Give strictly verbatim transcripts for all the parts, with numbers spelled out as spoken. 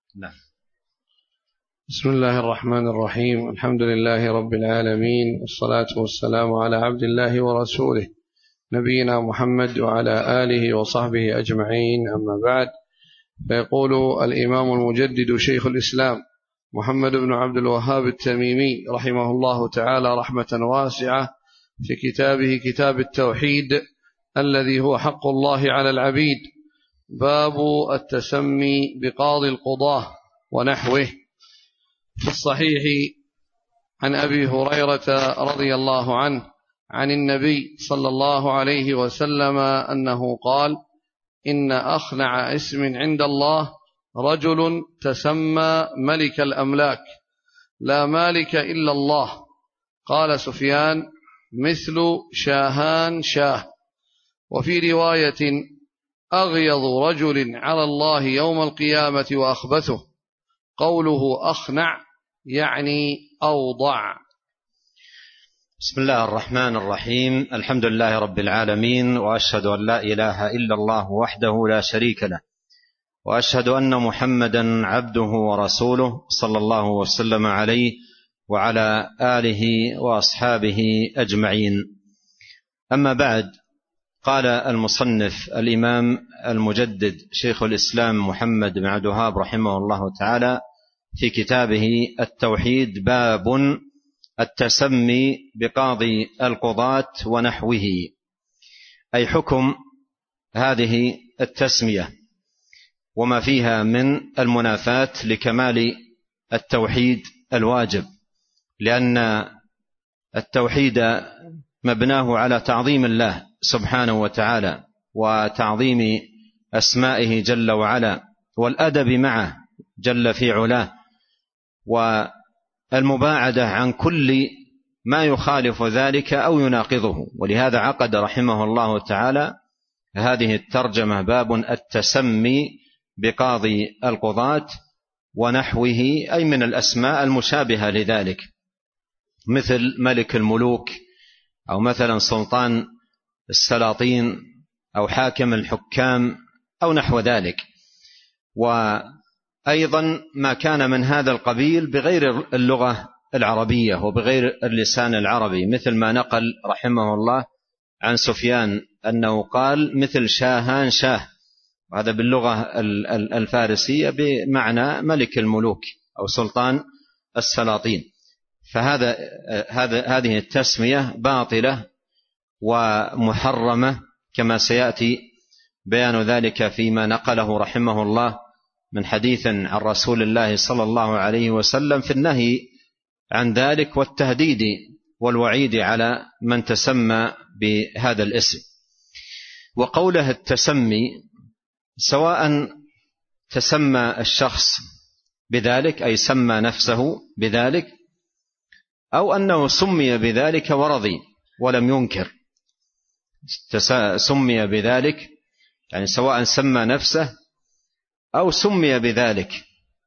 نعم. بسم الله الرحمن الرحيم. الحمد لله رب العالمين، والصلاة والسلام على عبد الله ورسوله نبينا محمد وعلى آله وصحبه أجمعين، أما بعد. فيقول الإمام المجدد شيخ الإسلام محمد بن عبد الوهاب التميمي رحمه الله تعالى رحمة واسعة في كتابه كتاب التوحيد الذي هو حق الله على العبيد: باب التسمي بقاضي القضاة ونحوه. في الصحيح عن أبي هريرة رضي الله عنه عن النبي صلى الله عليه وسلم أنه قال: إن أخنع اسم عند الله رجل تسمى ملك الأملاك، لا مالك إلا الله. قال سفيان: مثل شاهان شاه. وفي رواية: أغيظ رجل على الله يوم القيامة وأخبثه. قوله أخنع يعني أوضع. بسم الله الرحمن الرحيم. الحمد لله رب العالمين، وأشهد أن لا إله إلا الله وحده لا شريك له، وأشهد أن محمدا عبده ورسوله صلى الله وسلم عليه وعلى آله وأصحابه أجمعين. أما بعد، قال المصنف الإمام المجدد شيخ الإسلام محمد بن عبد الوهاب رحمه الله تعالى في كتابه التوحيد: باب التسمي بقاضي القضاة ونحوه، أي حكم هذه التسمية وما فيها من المنافاة لكمال التوحيد الواجب، لأن التوحيد مبناه على تعظيم الله سبحانه وتعالى وتعظيم أسمائه جل وعلا والأدب معه جل في علاه، والمباعدة عن كل ما يخالف ذلك أو يناقضه. ولهذا عقد رحمه الله تعالى هذه الترجمة: باب التسمي بقاضي القضاة ونحوه، أي من الأسماء المشابهة لذلك، مثل ملك الملوك، أو مثلا سلطان السلاطين، أو حاكم الحكام، أو نحو ذلك. وأيضا ما كان من هذا القبيل بغير اللغة العربية وبغير اللسان العربي، مثل ما نقل رحمه الله عن سفيان أنه قال: مثل شاهان شاه، وهذا باللغة الفارسية بمعنى ملك الملوك أو سلطان السلاطين. فهذا هذه التسمية باطلة ومحرمة، كما سيأتي بيان ذلك فيما نقله رحمه الله من حديث عن رسول الله صلى الله عليه وسلم في النهي عن ذلك والتهديد والوعيد على من تسمى بهذا الاسم. وقوله التسمي، سواء تسمى الشخص بذلك أي سمى نفسه بذلك، أو أنه سمي بذلك ورضي ولم ينكر. سمي بذلك يعني سواء سمى نفسه أو سمي بذلك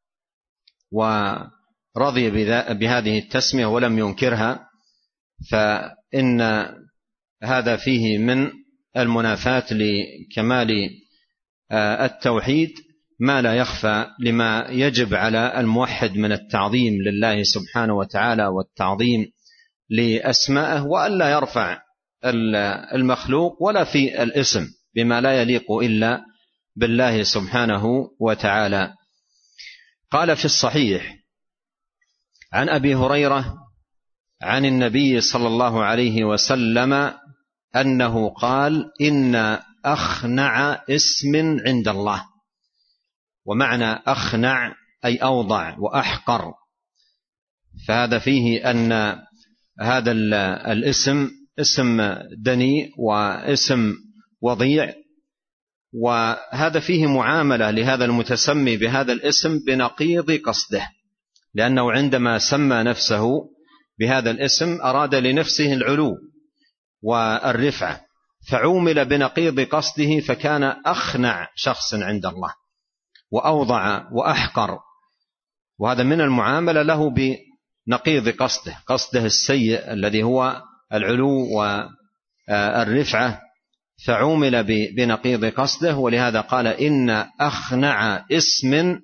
ورضي بهذه التسمية ولم ينكرها، فإن هذا فيه من المنافاة لكمال التوحيد ما لا يخفى لما يجب على الموحد من التعظيم لله سبحانه وتعالى والتعظيم لأسمائه، وألا يرفع المخلوق ولا في الاسم بما لا يليق إلا بالله سبحانه وتعالى. قال في الصحيح عن أبي هريرة عن النبي صلى الله عليه وسلم أنه قال: إن أخنع اسم عند الله. ومعنى أخنع أي أوضع وأحقر، فهذا فيه أن هذا الاسم اسم دنيء واسم وضيع، وهذا فيه معاملة لهذا المتسمي بهذا الاسم بنقيض قصده، لأنه عندما سمى نفسه بهذا الاسم أراد لنفسه العلو والرفعة، فعومل بنقيض قصده، فكان أخنع شخص عند الله وأوضع وأحقر، وهذا من المعاملة له بنقيض قصده، قصده السيء الذي هو العلو والرفعة، فعومل بنقيض قصده. ولهذا قال: إن أخنع اسم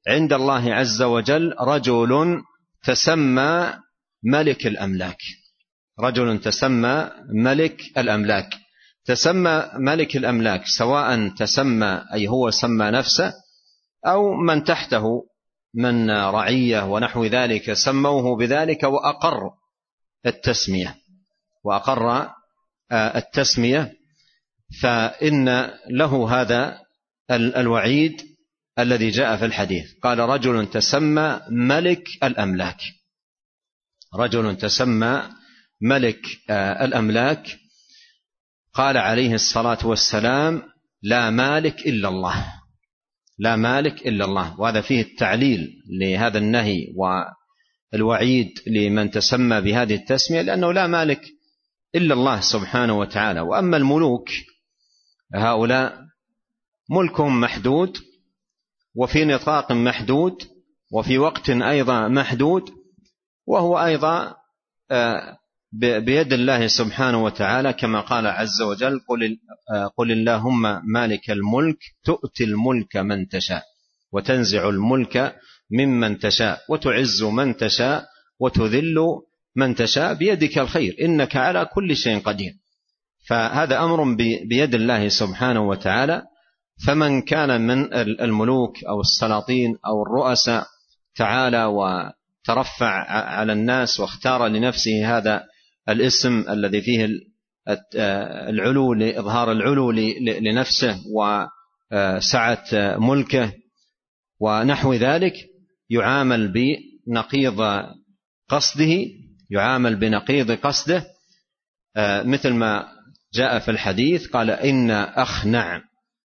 عند الله عز وجل رجل تسمى ملك الأملاك، رجل تسمى ملك الأملاك. تسمى ملك الأملاك سواء تسمى أي هو سمى نفسه أو من تحته من رعية ونحو ذلك سموه بذلك وأقر التسمية وأقر التسمية، فإن له هذا الوعيد الذي جاء في الحديث. قال رجل تسمى ملك الأملاك، رجل تسمى ملك الأملاك. قال عليه الصلاة والسلام لا مالك إلا الله، لا مالك إلا الله. وهذا فيه التعليل لهذا النهي والوعيد لمن تسمى بهذه التسمية، لأنه لا مالك إلا الله سبحانه وتعالى. وأما الملوك هؤلاء ملكهم محدود وفي نطاق محدود وفي وقت أيضا محدود، وهو أيضا بيد الله سبحانه وتعالى، كما قال عز وجل قل, قل اللهم مالك الملك تؤتي الملك من تشاء وتنزع الملك ممن تشاء وتعز من تشاء وتذل من تشاء بيدك الخير إنك على كل شيء قدير. فهذا أمر بيد الله سبحانه وتعالى. فمن كان من الملوك أو السلاطين أو الرؤساء تعالى وترفع على الناس واختار لنفسه هذا الاسم الذي فيه العلو لإظهار العلو لنفسه وسعة ملكه ونحو ذلك، يعامل بنقيض قصده، يعامل بنقيض قصده، مثل ما جاء في الحديث قال إن أخنع،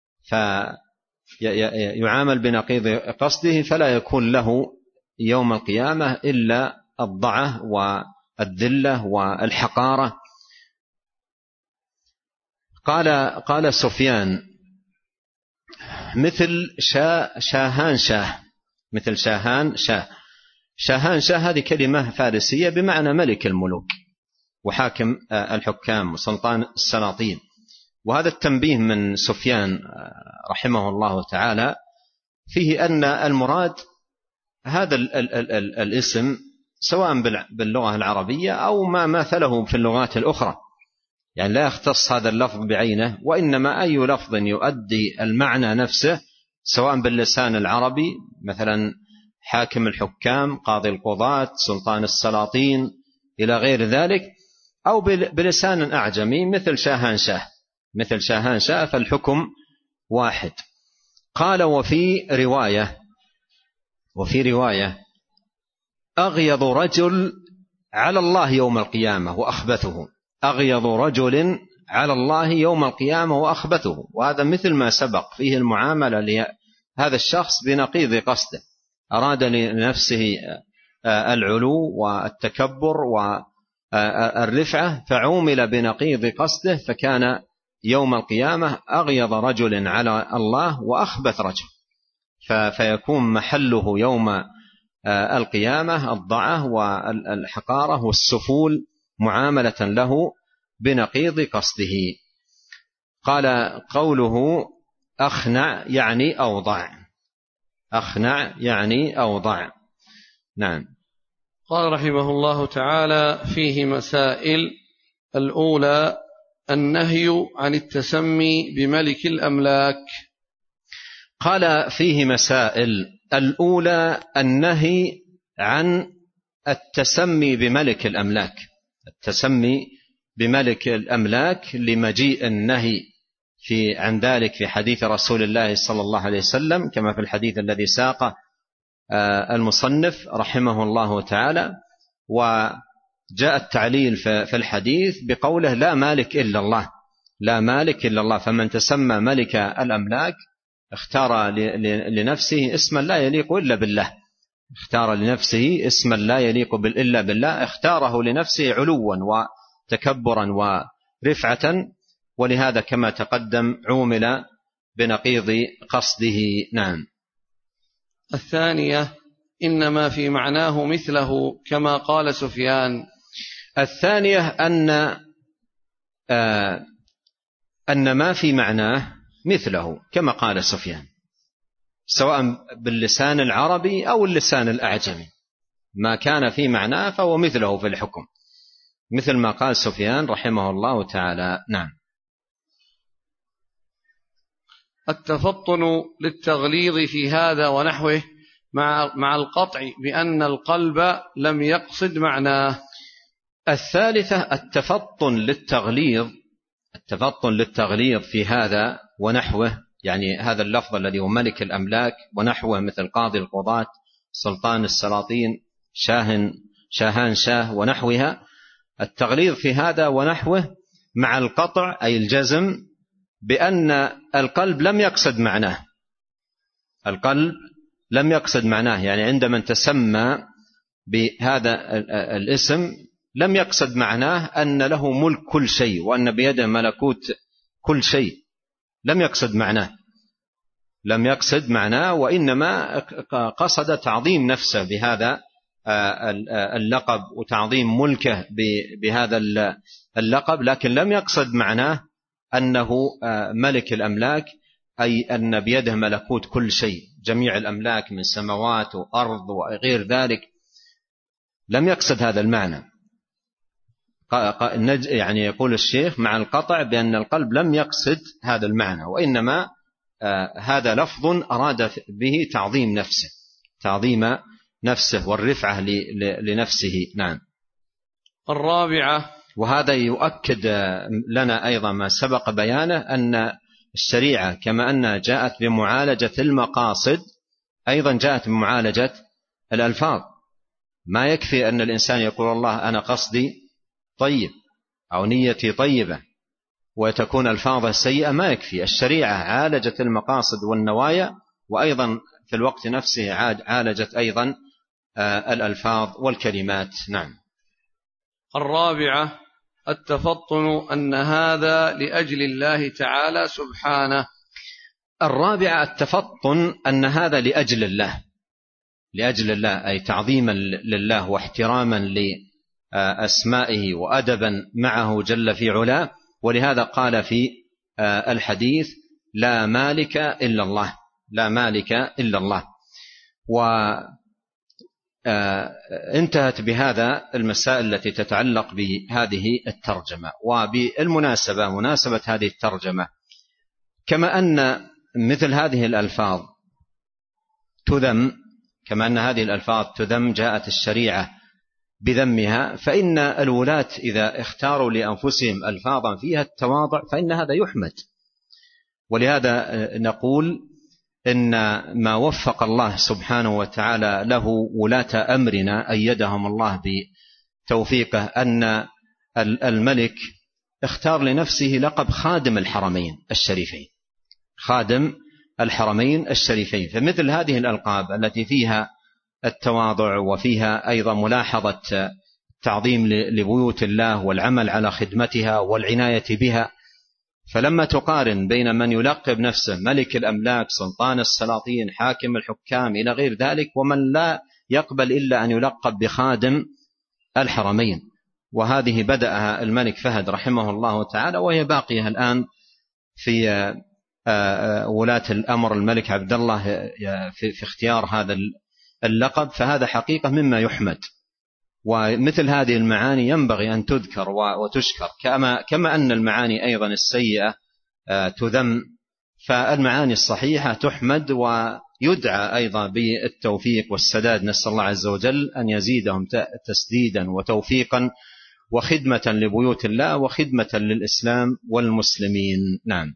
فيعامل بنقيض قصده فلا يكون له يوم القيامة إلا الضعة والذلة والحقارة. قال قال سفيان مثل شا شاهان شاه، مثل شاهان شاه. شاهان شاه هذه كلمة فارسية بمعنى ملك الملوك وحاكم الحكام وسلطان السلاطين. وهذا التنبيه من سفيان رحمه الله تعالى فيه أن المراد هذا ال ال ال ال الاسم سواء باللغة العربية أو ما مثله في اللغات الأخرى، يعني لا يختص هذا اللفظ بعينه، وإنما أي لفظ يؤدي المعنى نفسه سواء باللسان العربي مثلا حاكم الحكام، قاضي القضاة، سلطان السلاطين إلى غير ذلك، أو بلسان أعجمي مثل شاهان شاه، مثل شاهان شاه، فالحكم واحد. قال وفي رواية وفي رواية أغيض رجل على الله يوم القيامة وأخبثه، أغيض رجل على الله يوم القيامة وأخبثه. وهذا مثل ما سبق فيه المعاملة لهذا الشخص بنقيض قصده، أراد لنفسه العلو والتكبر والرفعة فعومل بنقيض قصده، فكان يوم القيامة أغيض رجل على الله وأخبث رجل، فيكون محله يوم القيامة الضعة والحقارة والسفول معاملة له بنقيض قصده. قال قوله أخنع يعني أوضع، أخنع يعني أوضع. نعم. قال رحمه الله تعالى فيه مسائل. الأولى النهي عن التسمي بملك الأملاك. قال فيه مسائل. الأولى النهي عن التسمي بملك الأملاك، التسمي بملك الأملاك لمجيء النهي في عن ذلك في حديث رسول الله صلى الله عليه وسلم، كما في الحديث الذي ساق المصنف رحمه الله تعالى. وجاء التعليل في الحديث بقوله لا مالك إلا الله، لا مالك إلا الله. فمن تسمى ملك الأملاك اختار لنفسه اسما لا يليق إلا بالله، اختار لنفسه اسما لا يليق إلا بالله، اختاره لنفسه علوا وتكبرا ورفعة، ولهذا كما تقدم عومل بنقيض قصده. نعم. الثانية إنما في معناه مثله كما قال سفيان. الثانية أن آه أن ما في معناه مثله كما قال سفيان، سواء باللسان العربي أو اللسان الأعجمي، ما كان في معناه فهو مثله في الحكم، مثل ما قال سفيان رحمه الله تعالى. نعم. التفطن للتغليظ في هذا ونحوه مع مع القطع بأن القلب لم يقصد معناه. الثالثة التفطن للتغليظ، التفطن للتغليظ في هذا ونحوه، يعني هذا اللفظ الذي هو ملك الأملاك ونحوه، مثل قاضي القضاة، سلطان السلاطين، شاهن شاهان شاه ونحوها. التغليظ في هذا ونحوه مع القطع أي الجزم بأن القلب لم يقصد معناه، القلب لم يقصد معناه، يعني عندما تسمى بهذا الاسم لم يقصد معناه أن له ملك كل شيء وأن بيده ملكوت كل شيء، لم يقصد معناه، لم يقصد معناه، وإنما قصد تعظيم نفسه بهذا اللقب وتعظيم ملكه بهذا اللقب، لكن لم يقصد معناه أنه ملك الأملاك، أي أن بيده ملكوت كل شيء، جميع الأملاك من سماوات وأرض وغير ذلك، لم يقصد هذا المعنى. يعني يقول الشيخ مع القطع بأن القلب لم يقصد هذا المعنى، وإنما هذا لفظ أراد به تعظيم نفسه، تعظيم نفسه والرفعة لنفسه. نعم. الرابعة، وهذا يؤكد لنا أيضا ما سبق بيانه أن الشريعة كما أنها جاءت بمعالجة المقاصد أيضا جاءت بمعالجة الألفاظ. ما يكفي أن الإنسان يقول الله أنا قصدي طيب أو نيتي طيبة وتكون ألفاظه سيئة، ما يكفي. الشريعة عالجت المقاصد والنوايا، وأيضا في الوقت نفسه عالجت أيضا الألفاظ والكلمات. نعم. الرابعة التفطن أن هذا لأجل الله تعالى سبحانه. الرابعة التفطن أن هذا لأجل الله، لأجل الله أي تعظيما لله واحتراما لأسمائه وأدبا معه جل في علاه، ولهذا قال في الحديث لا مالك إلا الله، لا مالك إلا الله. وانتهت بهذا المسائل التي تتعلق بهذه الترجمة. وبالمناسبة مناسبة هذه الترجمة كما أن مثل هذه الألفاظ تذم، كما أن هذه الألفاظ تذم جاءت الشريعة بذمها، فإن الولاة إذا اختاروا لأنفسهم ألفاظا فيها التواضع فإن هذا يحمد. ولهذا نقول إن ما وفق الله سبحانه وتعالى له ولاة أمرنا أيدهم الله بتوفيقه أن الملك اختار لنفسه لقب خادم الحرمين الشريفين، خادم الحرمين الشريفين. فمثل هذه الألقاب التي فيها التواضع وفيها أيضا ملاحظة تعظيم لبيوت الله والعمل على خدمتها والعناية بها، فلما تقارن بين من يلقب نفسه ملك الأملاك، سلطان السلاطين، حاكم الحكام إلى غير ذلك، ومن لا يقبل إلا أن يلقب بخادم الحرمين، وهذه بدأها الملك فهد رحمه الله تعالى، وهي باقية الآن في ولاة الأمر الملك عبد الله في اختيار هذا اللقب، فهذا حقيقة مما يحمد. ومثل هذه المعاني ينبغي أن تذكر وتشكر، كما كما أن المعاني أيضا السيئة تذم، فالمعاني الصحيحة تحمد ويدعى أيضا بالتوفيق والسداد. نسأل الله عز وجل أن يزيدهم تسديدا وتوفيقا وخدمة لبيوت الله وخدمة للإسلام والمسلمين. نعم.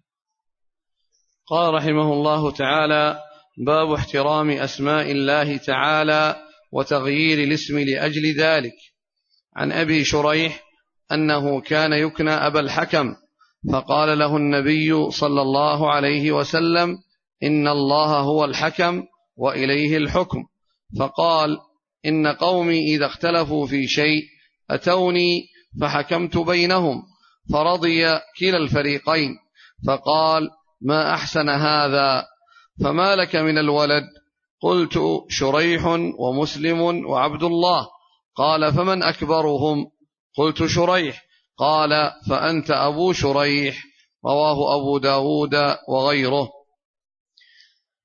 قال رحمه الله تعالى: باب احترام أسماء الله تعالى وتغيير الاسم لأجل ذلك. عن أبي شريح أنه كان يكنى أبا الحكم، فقال له النبي صلى الله عليه وسلم: إن الله هو الحكم وإليه الحكم. فقال: إن قومي إذا اختلفوا في شيء أتوني فحكمت بينهم فرضي كلا الفريقين. فقال: ما أحسن هذا، فما لك من الولد؟ قلت: شريح ومسلم وعبد الله. قال: فمن أكبرهم؟ قلت: شريح. قال: فأنت أبو شريح. رواه أبو داود وغيره.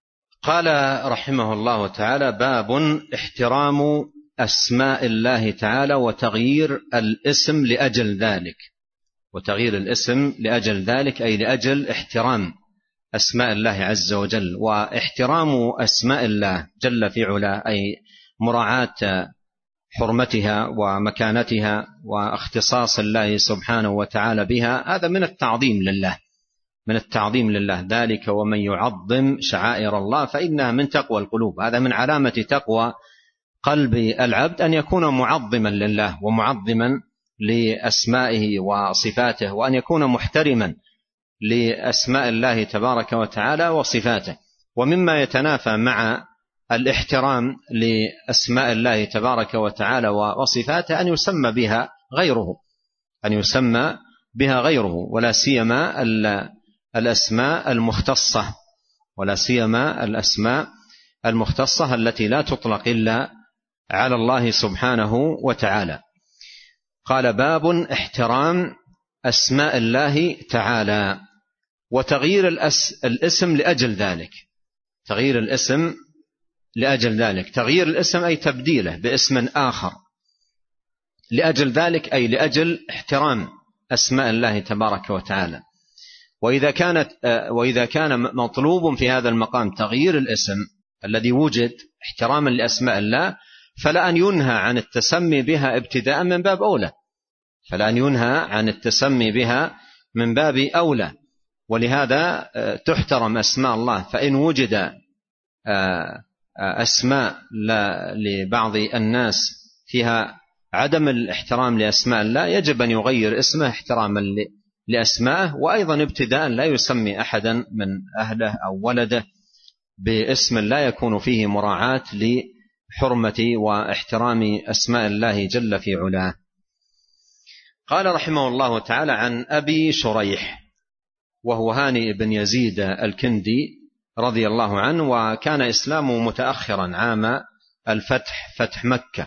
قال رحمه الله تعالى: باب احترام أسماء الله تعالى وتغيير الاسم لأجل ذلك. وتغيير الاسم لأجل ذلك أي لأجل احترام أسماء الله عز وجل. واحترام أسماء الله جل في علا أي مراعاة حرمتها ومكانتها واختصاص الله سبحانه وتعالى بها، هذا من التعظيم لله، من التعظيم لله. ذلك ومن يعظم شعائر الله فإنها من تقوى القلوب. هذا من علامة تقوى قلب العبد أن يكون معظما لله ومعظما لأسمائه وصفاته، وأن يكون محترما لأسماء الله تبارك وتعالى وصفاته. ومما يتنافى مع الاحترام لأسماء الله تبارك وتعالى وصفاته أن يسمى بها غيره، أن يسمى بها غيره، ولا سيما الأسماء المختصة، ولا سيما الأسماء المختصة التي لا تطلق إلا على الله سبحانه وتعالى. قال: باب احترام أسماء الله تعالى وتغيير الاسم لأجل ذلك. تغيير الاسم لأجل ذلك، تغيير الاسم أي تبديله باسم آخر، لأجل ذلك أي لأجل احترام أسماء الله تبارك وتعالى. وإذا كانت وإذا كان مطلوب في هذا المقام تغيير الاسم الذي وجد احتراما لأسماء الله، فلا أن ينهى عن التسمي بها ابتداء من باب أولى، فلا أن ينهى عن التسمي بها من باب أولى. ولهذا تحترم أسماء الله. فإن وجد أسماء لبعض الناس فيها عدم الاحترام لأسماء الله، يجب أن يغير اسمه احتراما لأسماءه. وأيضا ابتداء لا يسمي أحدا من أهله أو ولده باسم لا يكون فيه مراعاة لحرمة واحترام أسماء الله جل في علاه. قال رحمه الله تعالى: عن أبي شريح وهو هاني بن يزيد الكندي رضي الله عنه، وكان إسلامه متأخرا عام الفتح، فتح مكة.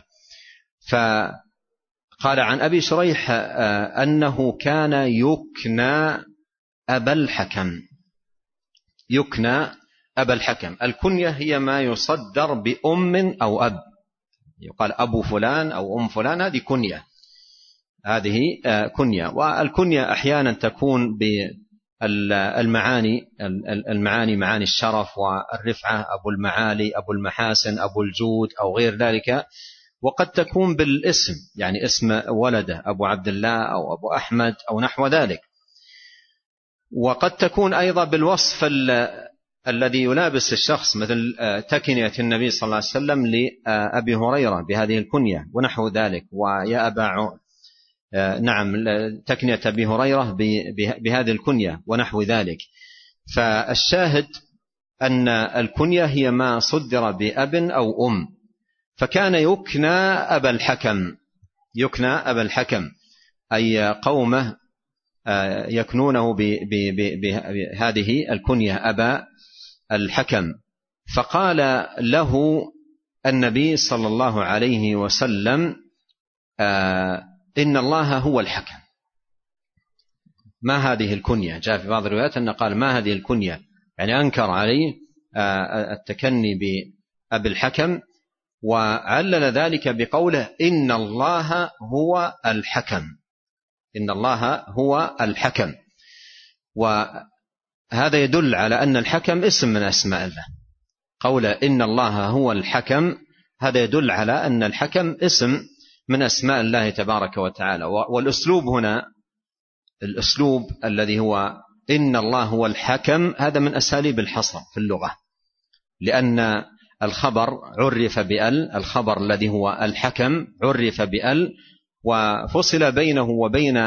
فقال عن أبي شريح أنه كان يكنى أبا الحكم. يكنى أبا الحكم. الكنية هي ما يصدر بأم أو أب، يقال أبو فلان أو أم فلان، هذه كنية، هذه كنية. والكنية أحيانا تكون بالمعاني، المعاني معاني الشرف والرفعة، أبو المعالي، أبو المحاسن، أبو الجود أو غير ذلك. وقد تكون بالاسم، يعني اسم ولده أبو عبد الله أو أبو أحمد أو نحو ذلك. وقد تكون أيضا بالوصف الذي يلابس الشخص، مثل تكنية النبي صلى الله عليه وسلم لأبي هريرة بهذه الكنية ونحو ذلك. ويا أبا نعم تكنية أبي هريرة بهذه الكنية ونحو ذلك. فالشاهد أن الكنية هي ما صدر بأب أو أم. فكان يكنى أبا الحكم، يكنى أبا الحكم أي قومه يكنونه بهذه الكنية أبا الحكم. فقال له النبي صلى الله عليه وسلم: إن الله هو الحكم. ما هذه الكنية؟ جاء في بعض الروايات أن قال: ما هذه الكنية؟ يعني أنكر عليه التكني بأبي الحكم، وعلل ذلك بقوله: إن الله هو الحكم. إن الله هو الحكم. وهذا يدل على أن الحكم اسم من أسماء الله. قوله إن الله هو الحكم هذا يدل على أن الحكم اسم من أسماء الله تبارك وتعالى. والأسلوب هنا، الأسلوب الذي هو إن الله هو الحكم، هذا من أساليب الحصر في اللغة، لأن الخبر عرف بأل، الخبر الذي هو الحكم عرف بأل، وفصل بينه وبين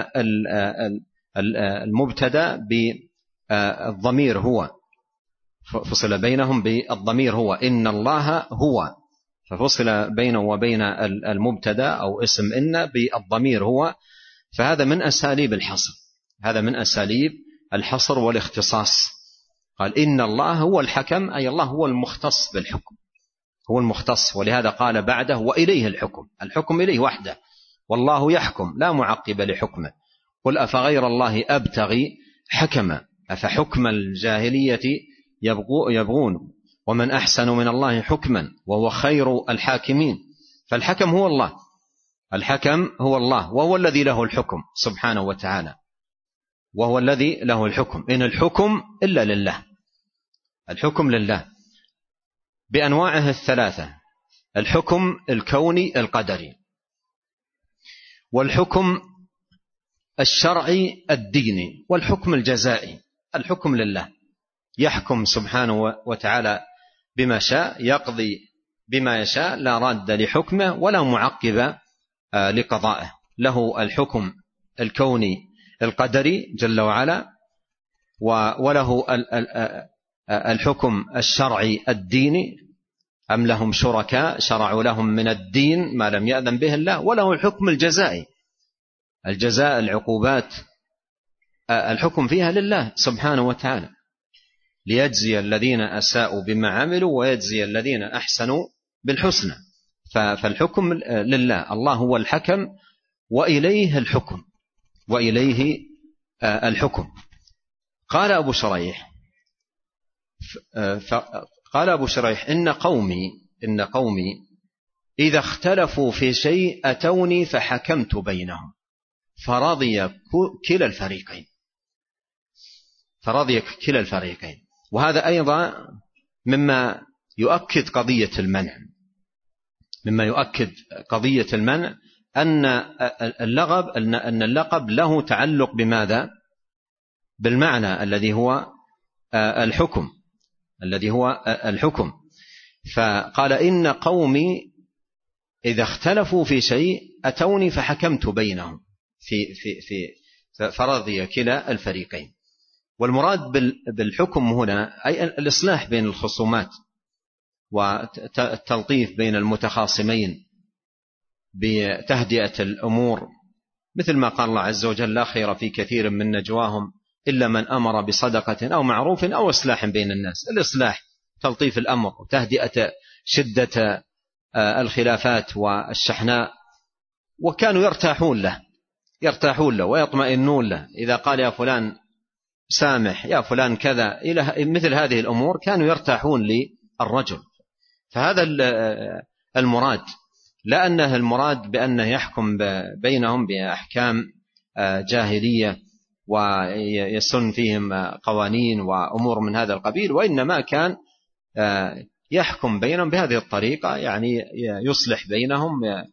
المبتدأ بالضمير هو، فصل بينهم بالضمير هو إن الله هو، ففصل بينه وبين المبتدأ أو اسم إن بالضمير هو. فهذا من أساليب الحصر، هذا من أساليب الحصر والاختصاص. قال إن الله هو الحكم، أي الله هو المختص بالحكم، هو المختص. ولهذا قال بعده: وإليه الحكم، الحكم إليه وحده، والله يحكم لا معقب لحكمه. قل أفغير الله أبتغي حكما أفحكم الجاهلية يبغون ومن أحسن من الله حكما وهو خير الحاكمين. فالحكم هو الله، الحكم هو الله، وهو الذي له الحكم سبحانه وتعالى، وهو الذي له الحكم. إن الحكم إلا لله، الحكم لله بأنواعه الثلاثة: الحكم الكوني القدري، والحكم الشرعي الديني، والحكم الجزائي. الحكم لله، يحكم سبحانه وتعالى بما شاء، يقضي بما يشاء، لا راد لحكمه ولا معقب لقضائه. له الحكم الكوني القدري جل وعلا، وله الحكم الشرعي الديني. أم لهم شركاء شرعوا لهم من الدين ما لم يأذن به الله. وله الحكم الجزائي، الجزاء، العقوبات، الحكم فيها لله سبحانه وتعالى، ليجزي الذين أساءوا بما عملوا ويجزي الذين أحسنوا بالحسنى. فالحكم لله، الله هو الحكم وإليه الحكم، وإليه الحكم. قال أبو شريح قال أبو شريح إن قومي إن قومي إذا اختلفوا في شيء أتوني فحكمت بينهم فرضي كلا الفريقين فرضي كلا الفريقين. وهذا أيضا مما يؤكد قضية المنع مما يؤكد قضية المنع أن اللقب أن اللقب له تعلق بماذا؟ بالمعنى الذي هو الحكم الذي هو الحكم. فقال إن قومي إذا اختلفوا في شيء أتوني فحكمت بينهم في في في فرضي كلا الفريقين. والمراد بالحكم هنا أي الإصلاح بين الخصومات والتلطيف بين المتخاصمين بتهدئة الأمور، مثل ما قال الله عز وجل: لا خير في كثير من نجواهم إلا من أمر بصدقة أو معروف أو إصلاح بين الناس. الإصلاح تلطيف الأمر وتهدئة شدة الخلافات والشحناء. وكانوا يرتاحون له يرتاحون له ويطمئنون له. إذا قال يا فلان سامح، يا فلان كذا، إلى مثل هذه الأمور كانوا يرتاحون للرجل. فهذا المراد، لا أنه المراد بأنه يحكم بينهم بأحكام جاهلية ويسن فيهم قوانين وأمور من هذا القبيل، وإنما كان يحكم بينهم بهذه الطريقة، يعني يصلح بينهم،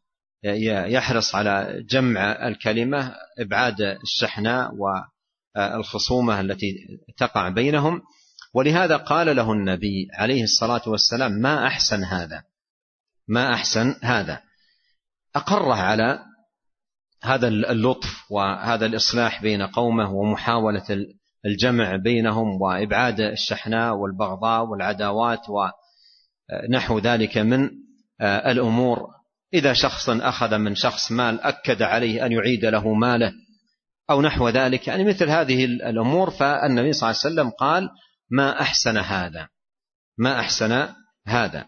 يحرص على جمع الكلمة، إبعاد الشحناء والخصومة التي تقع بينهم. ولهذا قال له النبي عليه الصلاة والسلام: ما أحسن هذا ما أحسن هذا أقره على هذا اللطف وهذا الإصلاح بين قومه ومحاولة الجمع بينهم وإبعاد الشحناء والبغضاء والعداوات ونحو ذلك من الأمور. إذا شخص أخذ من شخص مال أكد عليه أن يعيد له ماله أو نحو ذلك، يعني مثل هذه الأمور. فالنبي صلى الله عليه وسلم قال: ما أحسن هذا ما أحسن هذا.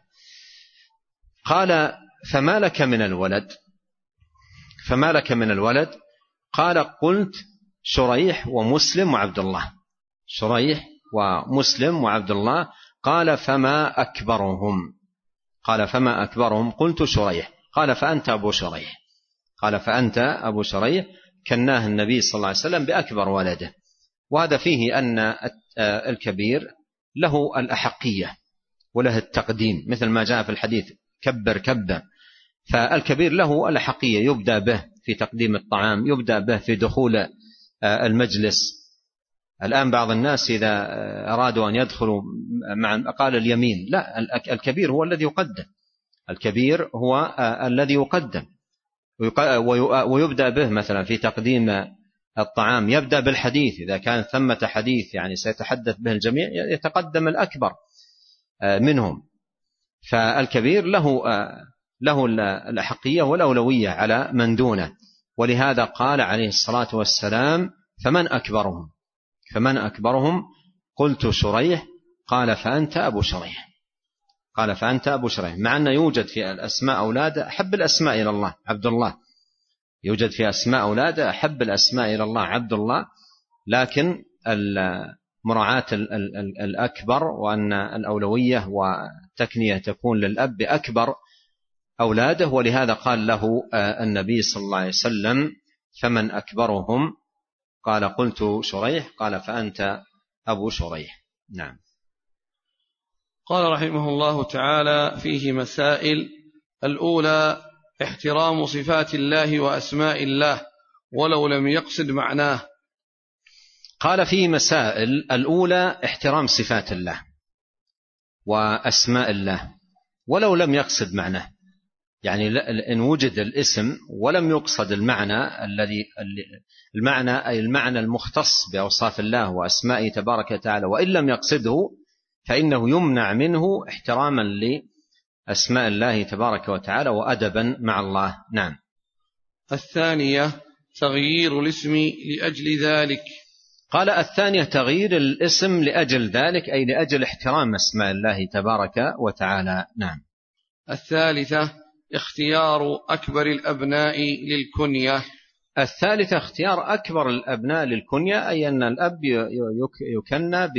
قال: فما لك من الولد فما لك من الولد قال: قلت شريح ومسلم وعبد الله شريح ومسلم وعبد الله. قال: فما أكبرهم قال فما أكبرهم قلت شريح. قال: فأنت أبو شريح قال فأنت أبو شريح. كناه النبي صلى الله عليه وسلم بأكبر ولده. وهذا فيه أن الكبير له الأحقية وله التقديم، مثل ما جاء في الحديث: كبر كبا. فالكبير له الأحقية، يبدأ به في تقديم الطعام، يبدأ به في دخول المجلس. الآن بعض الناس إذا أرادوا أن يدخلوا مع قال اليمين، لا، الكبير هو الذي يقدم الكبير هو الذي يقدم ويبدأ به مثلا في تقديم الطعام، يبدأ بالحديث. إذا كان ثمة حديث يعني سيتحدث به الجميع، يتقدم الأكبر منهم. فالكبير له له الأحقية والأولوية على من دونه. ولهذا قال عليه الصلاة والسلام: فمن أكبرهم فمن أكبرهم قلت شريح. قال: فأنت أبو شريح قال فأنت أبو شريح. مع أن يوجد في الأسماء أولاده أحب الأسماء إلى الله عبد الله، يوجد في أسماء أولاده أحب الأسماء إلى الله عبد الله، لكن مراعاة الأكبر، وأن الأولوية والتكنية تكون للأب بأكبر أولاده. ولهذا قال له النبي صلى الله عليه وسلم: فمن أكبرهم؟ قال: قلت شريح. قال: فأنت أبو شريح. نعم. قال رحمه الله تعالى: فيه مسائل. الأولى: احترام صفات الله وأسماء الله ولو لم يقصد معناه. قال فيه مسائل. الأولى: احترام صفات الله وأسماء الله ولو لم يقصد معناه، يعني إن وجد الاسم ولم يقصد المعنى الذي المعنى أي المعنى المختص بأوصاف الله وأسمائه تبارك وتعالى، وإن لم يقصده فإنه يمنع منه احتراما لأسماء الله تبارك وتعالى وأدبا مع الله. نعم. الثانية: تغيير الاسم لأجل ذلك. قال: الثانية: تغيير الاسم لأجل ذلك، أي لأجل احترام أسماء الله تبارك وتعالى. نعم. الثالثة: اختيار أكبر الأبناء للكنية. الثالثة: اختيار أكبر الأبناء للكنية، أي أن الأب يكنى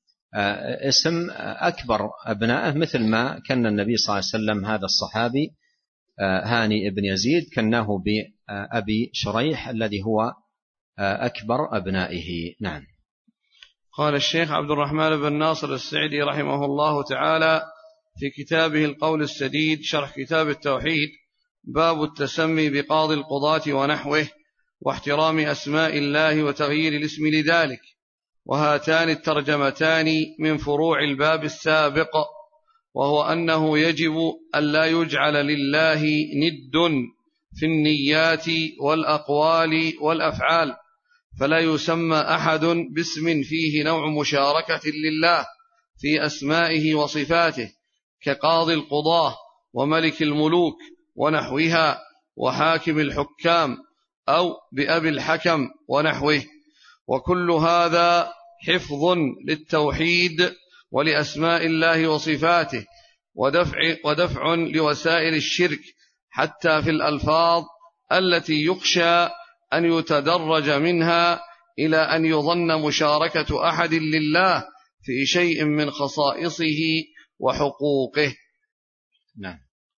باسم أكبر أبنائه، مثل ما كان النبي صلى الله عليه وسلم هذا الصحابي هاني بن يزيد كناه بأبي شريح الذي هو أكبر أبنائه. نعم. قال الشيخ عبد الرحمن بن ناصر السعدي رحمه الله تعالى في كتابه القول السديد شرح كتاب التوحيد: باب التسمي بقاضي القضاة ونحوه واحترام أسماء الله وتغيير الاسم لذلك. وهاتان الترجمتان من فروع الباب السابق، وهو أنه يجب أن لا يجعل لله ند في النيات والأقوال والأفعال، فلا يسمى أحد باسم فيه نوع مشاركة لله في أسمائه وصفاته، كقاضي القضاة وملك الملوك ونحوها وحاكم الحكام، أو بأبي الحكم ونحوه. وكل هذا حفظ للتوحيد ولأسماء الله وصفاته، ودفع, ودفع لوسائل الشرك حتى في الألفاظ التي يخشى أن يتدرج منها إلى أن يظن مشاركة أحد لله في شيء من خصائصه وحقوقه. نعم.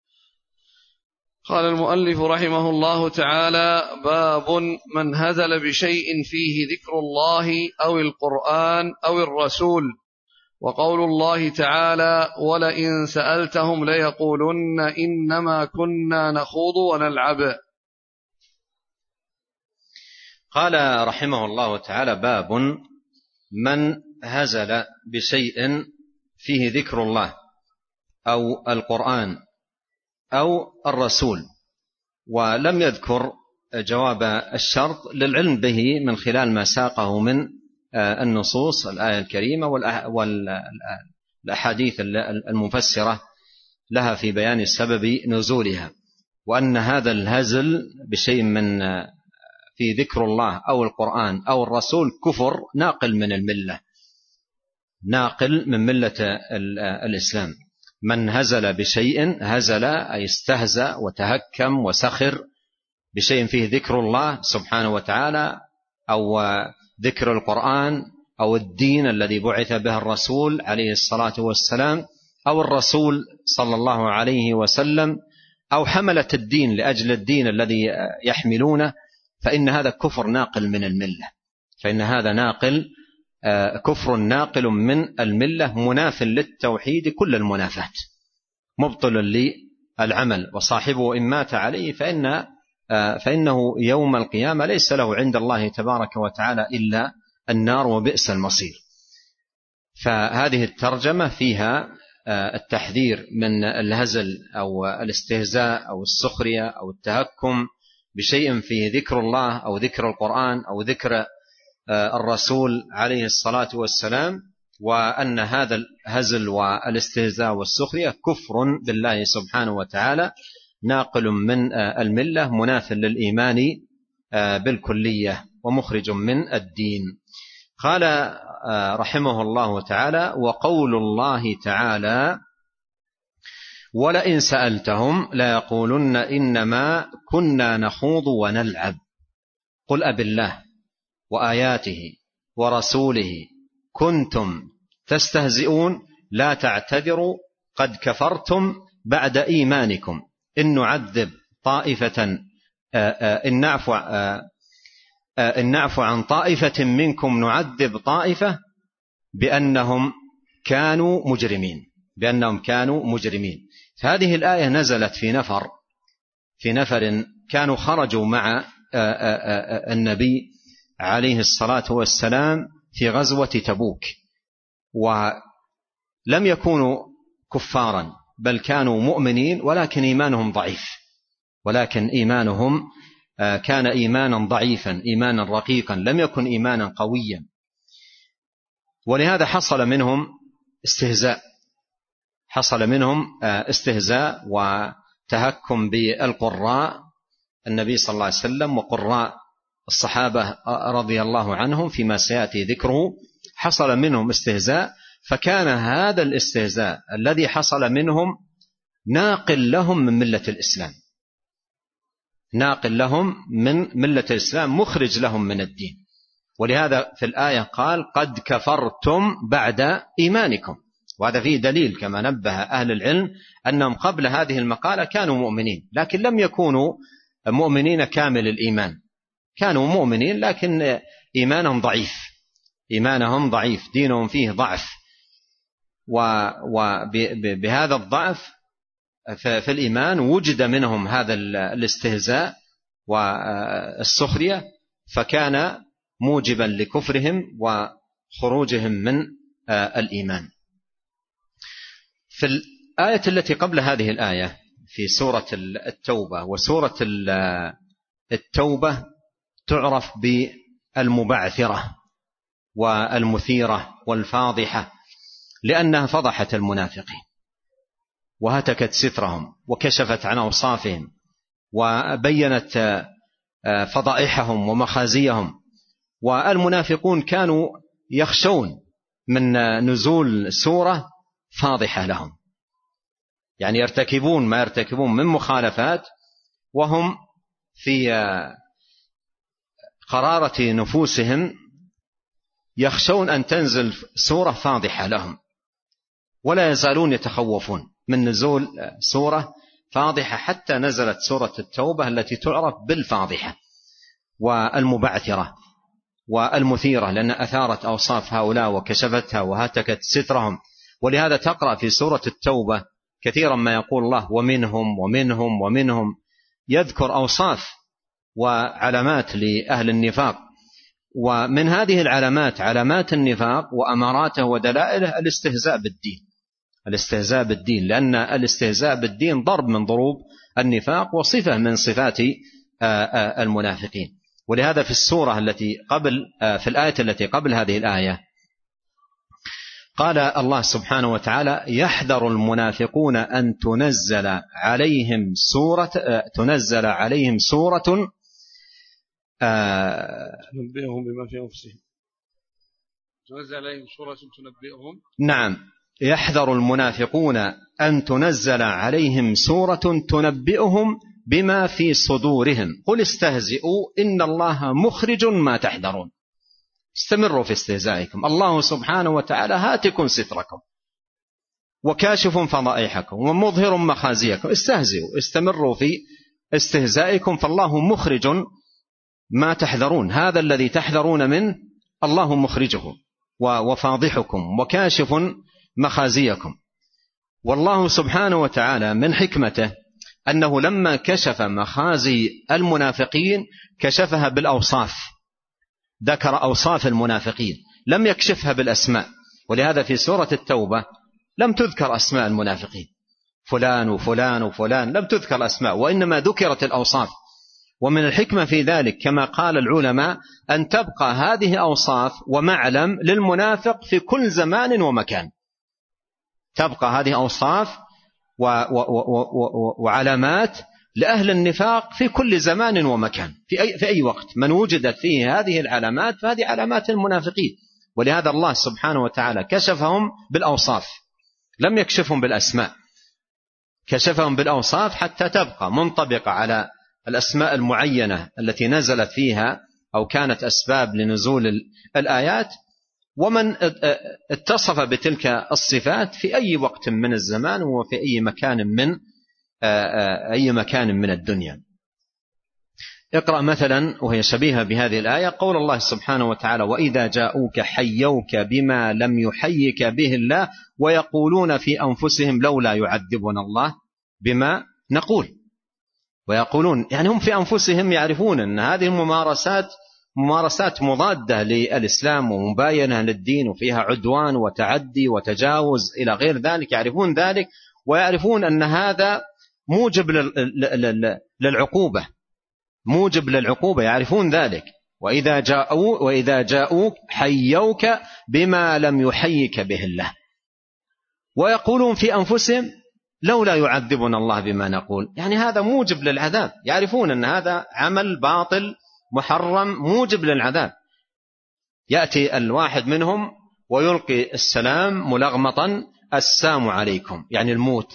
قال المؤلف رحمه الله تعالى: باب من هزل بشيء فيه ذكر الله أو القرآن أو الرسول. وقول الله تعالى: ولئن سألتهم ليقولن إنما كنا نخوض ونلعب. قال رحمه الله تعالى: باب من هزل بشيء فيه ذكر الله أو القرآن أو الرسول، ولم يذكر جواب الشرط للعلم به من خلال ما ساقه من النصوص الآية الكريمة والأحاديث المفسرة لها في بيان سبب نزولها، وأن هذا الهزل بشيء من في ذكر الله أو القرآن أو الرسول كفر ناقل من الملة، ناقل من ملة الإسلام. من هزل بشيء، هزل أي استهزأ وتهكم وسخر بشيء فيه ذكر الله سبحانه وتعالى أو ذكر القرآن أو الدين الذي بعث به الرسول عليه الصلاة والسلام أو الرسول صلى الله عليه وسلم أو حملة الدين لأجل الدين الذي يحملونه، فإن هذا كفر ناقل من الملة، فإن هذا ناقل كفر ناقل من الملة مناف للتوحيد كل المنافات، مبطل للعمل، وصاحبه إن مات عليه فإن فإنه يوم القيامة ليس له عند الله تبارك وتعالى إلا النار وبئس المصير. فهذه الترجمة فيها التحذير من الهزل أو الاستهزاء أو السخرية أو التهكم بشيء فيه ذكر الله أو ذكر القرآن أو ذكر الرسول عليه الصلاة والسلام، وأن هذا الهزل والاستهزاء والسخرية كفر بالله سبحانه وتعالى ناقل من الملة مناف للإيمان بالكلية ومخرج من الدين. قال رحمه الله تعالى: وقول الله تعالى: ولئن سألتهم ليقولن إنما كنا نخوض ونلعب قل أب الله وآياته ورسوله كنتم تستهزئون لا تعتذروا قد كفرتم بعد إيمانكم إن نعذب طائفة إن نعفو إن نعفو عن طائفة منكم نعذب طائفة بأنهم كانوا مجرمين بأنهم كانوا مجرمين. هذه الآية نزلت في نفر في نفر كانوا خرجوا مع النبي عليه الصلاة والسلام في غزوة تبوك، ولم يكونوا كفارا بل كانوا مؤمنين، ولكن إيمانهم ضعيف ولكن إيمانهم كان إيمانا ضعيفا، إيمانا رقيقا، لم يكن إيمانا قويا. ولهذا حصل منهم استهزاء حصل منهم استهزاء وتهكم بالقراء النبي صلى الله عليه وسلم وقراء الصحابة رضي الله عنهم فيما سيأتي ذكره. حصل منهم استهزاء، فكان هذا الاستهزاء الذي حصل منهم ناقل لهم من ملة الإسلام ناقل لهم من ملة الإسلام مخرج لهم من الدين. ولهذا في الآية قال قد كفرتم بعد إيمانكم، وهذا فيه دليل كما نبه أهل العلم أنهم قبل هذه المقالة كانوا مؤمنين، لكن لم يكونوا مؤمنين كامل الإيمان، كانوا مؤمنين لكن إيمانهم ضعيف إيمانهم ضعيف دينهم فيه ضعف، وبهذا الضعف في الإيمان وجد منهم هذا الاستهزاء والسخرية، فكان موجبا لكفرهم وخروجهم من الإيمان. في الآية التي قبل هذه الآية في سورة التوبة، وسورة التوبة تعرف بالمبعثرة والمثيرة والفاضحة، لأنها فضحت المنافقين وهتكت سترهم وكشفت عن أوصافهم وبينت فضائحهم ومخازيهم. والمنافقون كانوا يخشون من نزول سورة فاضحة لهم، يعني يرتكبون ما يرتكبون من مخالفات وهم في قرارة نفوسهم يخشون أن تنزل سورة فاضحة لهم، ولا يزالون يتخوفون من نزول سورة فاضحة، حتى نزلت سورة التوبة التي تعرف بالفاضحة والمبعثرة والمثيرة، لأن أثارت أوصاف هؤلاء وكشفتها وهتكت سترهم. ولهذا تقرأ في سورة التوبة كثيرا ما يقول الله ومنهم ومنهم ومنهم، يذكر أوصاف وعلامات لأهل النفاق، ومن هذه العلامات علامات النفاق وأماراته ودلائله الاستهزاء بالدين الاستهزاء بالدين لأن الاستهزاء بالدين ضرب من ضروب النفاق وصفة من صفات المنافقين. ولهذا في السورة التي قبل في الآية التي قبل هذه الآية قال الله سبحانه وتعالى يحذر المنافقون أن تنزل عليهم سورة تنزل عليهم سورة تنبئهم بما في أنفسهم تنزل عليهم سورة تنبئهم نعم يحذر المنافقون أن تنزل عليهم سورة تنبئهم بما في صدورهم قل استهزئوا إن الله مخرج ما تحذرون. استمروا في استهزائكم، الله سبحانه وتعالى هاتكم ستركم وكاشف فضائحكم ومظهر مخازيكم، استهزئوا استمروا في استهزائكم فالله مخرج ما تحذرون، هذا الذي تحذرون منه الله مخرجه وفاضحكم وكاشف مخازيكم. والله سبحانه وتعالى من حكمته أنه لما كشف مخازي المنافقين كشفها بالأوصاف، ذكر أوصاف المنافقين لم يكشفها بالأسماء. ولهذا في سورة التوبة لم تذكر أسماء المنافقين فلان وفلان وفلان، لم تذكر أسماء وإنما ذكرت الأوصاف. ومن الحكمة في ذلك كما قال العلماء أن تبقى هذه أوصاف ومعلم للمنافق في كل زمان ومكان، تبقى هذه أوصاف و و و وعلامات لأهل النفاق في كل زمان ومكان، في أي, في أي وقت من وجدت فيه هذه العلامات فهذه علامات المنافقين. ولهذا الله سبحانه وتعالى كشفهم بالأوصاف لم يكشفهم بالأسماء، كشفهم بالأوصاف حتى تبقى منطبقة على الأسماء المعينة التي نزلت فيها أو كانت أسباب لنزول الآيات، ومن اتصف بتلك الصفات في أي وقت من الزمان وفي أي مكان من أي مكان من الدنيا. اقرأ مثلا وهي شبيهة بهذه الآية قول الله سبحانه وتعالى: وإذا جاءوك حيوك بما لم يحيك به الله ويقولون في أنفسهم لولا يعذبنا الله بما نقول. ويقولون يعني هم في أنفسهم يعرفون أن هذه الممارسات ممارسات مضادة للإسلام ومباينة للدين وفيها عدوان وتعدي وتجاوز إلى غير ذلك، يعرفون ذلك ويعرفون أن هذا موجب للعقوبة موجب للعقوبة يعرفون ذلك. وإذا جاءوا وإذا جاءوك حيوك بما لم يحيك به الله ويقولون في أنفسهم لولا يعذبنا الله بما نقول، يعني هذا موجب للعذاب، يعرفون أن هذا عمل باطل محرم موجب للعذاب. يأتي الواحد منهم ويلقي السلام ملغمطا: السلام عليكم، يعني الموت.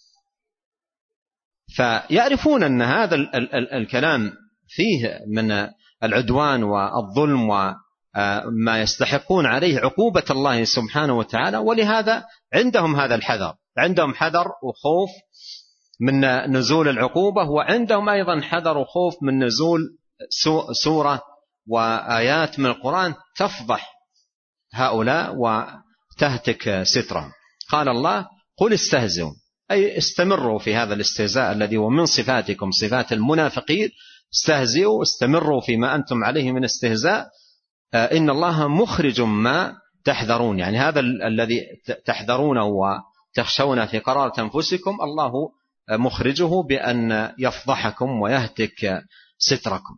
فيعرفون أن هذا الكلام فيه من العدوان والظلم وما يستحقون عليه عقوبة الله سبحانه وتعالى، ولهذا عندهم هذا الحذر، عندهم حذر وخوف من نزول العقوبة، وعندهم أيضا حذر وخوف من نزول سورة وآيات من القرآن تفضح هؤلاء وتهتك سترهم. قال الله: قل استهزئوا، أي استمروا في هذا الاستهزاء الذي هو من صفاتكم صفات المنافقين، استهزئوا استمروا فيما أنتم عليه من استهزاء، إن الله مخرج ما تحذرون، يعني هذا الذي تحذرونه وتخشون في قرارة أنفسكم الله مخرجه بأن يفضحكم ويهتك ستركم.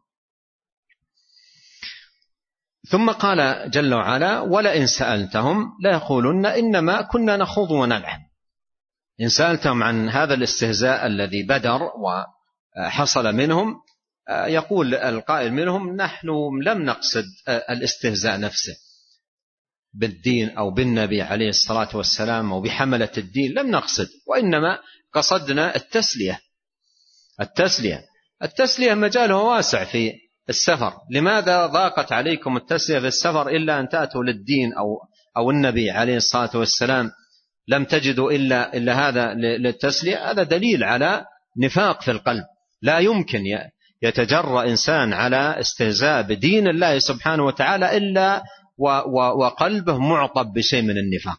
ثم قال جل وعلا: ولئن سألتهم ليقولن إنما كنا نخوض ونلعب. إن سألتهم عن هذا الاستهزاء الذي بدر وحصل منهم، يقول القائل منهم: نحن لم نقصد الاستهزاء نفسه بالدين أو بالنبي عليه الصلاة والسلام أو بحملة الدين، لم نقصد، وإنما قصدنا التسلية. التسلية التسلية مجاله واسع في السفر. لماذا ضاقت عليكم التسلية في السفر إلا أن تأتوا للدين أو أو النبي عليه الصلاة والسلام؟ لم تجدوا إلا إلا هذا للتسلية. هذا دليل على نفاق في القلب. لا يمكن يتجرأ إنسان على استهزاء بدين الله سبحانه وتعالى إلا وقلبه معطب بشيء من النفاق،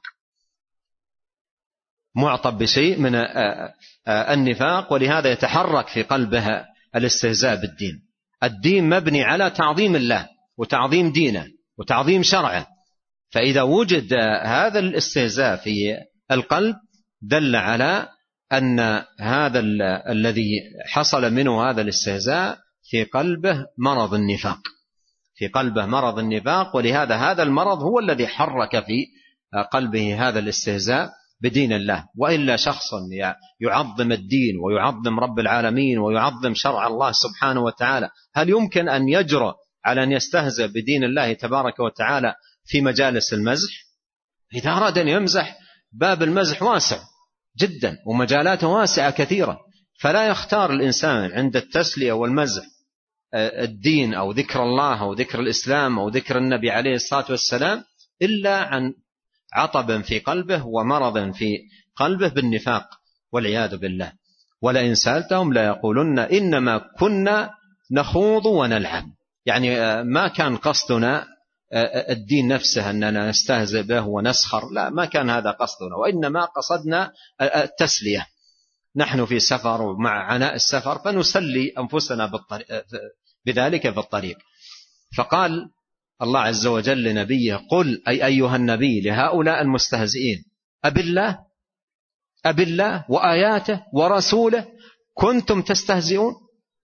معطب بشيء من النفاق، ولهذا يتحرك في قلبه الاستهزاء بالدين. الدين مبني على تعظيم الله وتعظيم دينه وتعظيم شرعه، فإذا وجد هذا الاستهزاء في القلب دل على أن هذا الذي حصل منه هذا الاستهزاء في قلبه مرض النفاق، في قلبه مرض النفاق، ولهذا هذا المرض هو الذي حرك في قلبه هذا الاستهزاء بدين الله. وإلا شخص يعظم الدين ويعظم رب العالمين ويعظم شرع الله سبحانه وتعالى، هل يمكن أن يجرؤ على أن يستهزئ بدين الله تبارك وتعالى في مجالس المزح؟ إذا أراد أن يمزح باب المزح واسع جدا ومجالاته واسعة كثيرة، فلا يختار الإنسان عند التسلية والمزح الدين أو ذكر الله أو ذكر الإسلام أو ذكر النبي عليه الصلاة والسلام إلا عن عطب في قلبه ومرض في قلبه بالنفاق والعياذ بالله. ولئن سألتهم لا يقولن إنما كنا نخوض ونلعب، يعني ما كان قصدنا الدين نفسه أننا نستهزئ به ونسخر، لا، ما كان هذا قصدنا، وإنما قصدنا التسلية. نحن في سفر ومع عناء السفر فنسلي أنفسنا بذلك في الطريق. فقال الله عز وجل لنبيه: قل أي أيها النبي لهؤلاء المستهزئين: أبالله أبالله وآياته ورسوله كنتم تستهزئون؟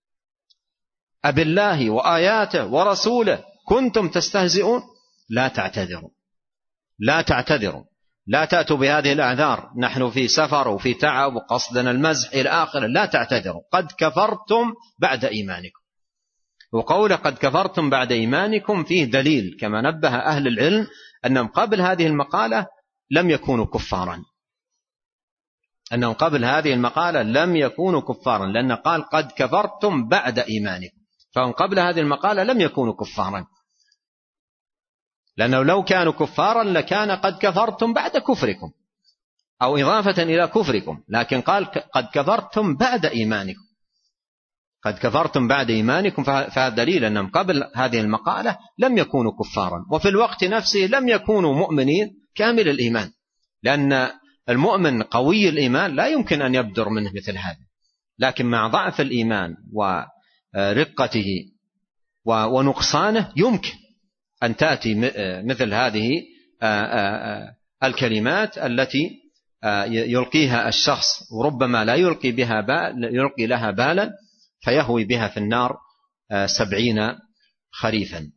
أبالله وآياته ورسوله كنتم تستهزئون؟ لا تعتذروا، لا تعتذروا، لا تأتوا بهذه الأعذار، نحن في سفر وفي تعب وقصدنا المزح إلى آخره، لا تعتذروا، قد كفرتم بعد إيمانكم. وقول قد كفرتم بعد إيمانكم فيه دليل كما نبه أهل العلم أنهم قبل هذه المقالة لم يكونوا كفارا، أنهم قبل هذه المقالة لم يكونوا كفارا، لأن قال قد كفرتم بعد إيمانكم، فهم قبل هذه المقالة لم يكونوا كفارا، لأنه لو كانوا كفارا لكان قد كفرتم بعد كفركم أو إضافة إلى كفركم، لكن قال قد كفرتم بعد إيمانكم، قد كفرتم بعد إيمانكم، فهذا دليل أنهم قبل هذه المقالة لم يكونوا كفارا، وفي الوقت نفسه لم يكونوا مؤمنين كامل الإيمان، لأن المؤمن قوي الإيمان لا يمكن أن يبدر منه مثل هذا، لكن مع ضعف الإيمان ورقته ونقصانه يمكن أن تأتي مثل هذه الكلمات التي يلقيها الشخص وربما لا يلقي بها بال يلقي لها بالا فيهوي بها في النار سبعين خريفا.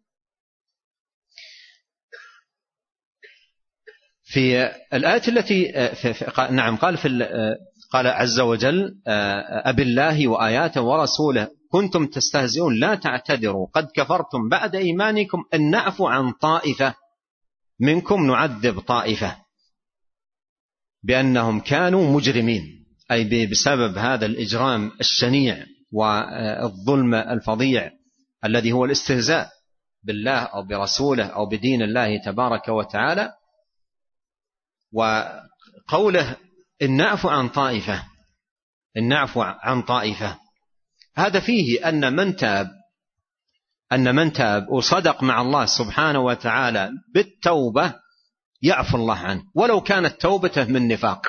في الآية التي نعم قال في قال عز وجل أبي الله وآياته ورسوله كنتم تستهزئون لا تعتذروا قد كفرتم بعد إيمانكم أن نعفو عن طائفة منكم نعذب طائفة بأنهم كانوا مجرمين، أي بسبب هذا الإجرام الشنيع والظلم الفظيع الذي هو الاستهزاء بالله أو برسوله أو بدين الله تبارك وتعالى. وقوله إن نعفو عن طائفة إن نعفو عن طائفة هذا فيه أن من تاب أن من تاب وصدق مع الله سبحانه وتعالى بالتوبة يعفو الله عنه، ولو كانت توبته من نفاق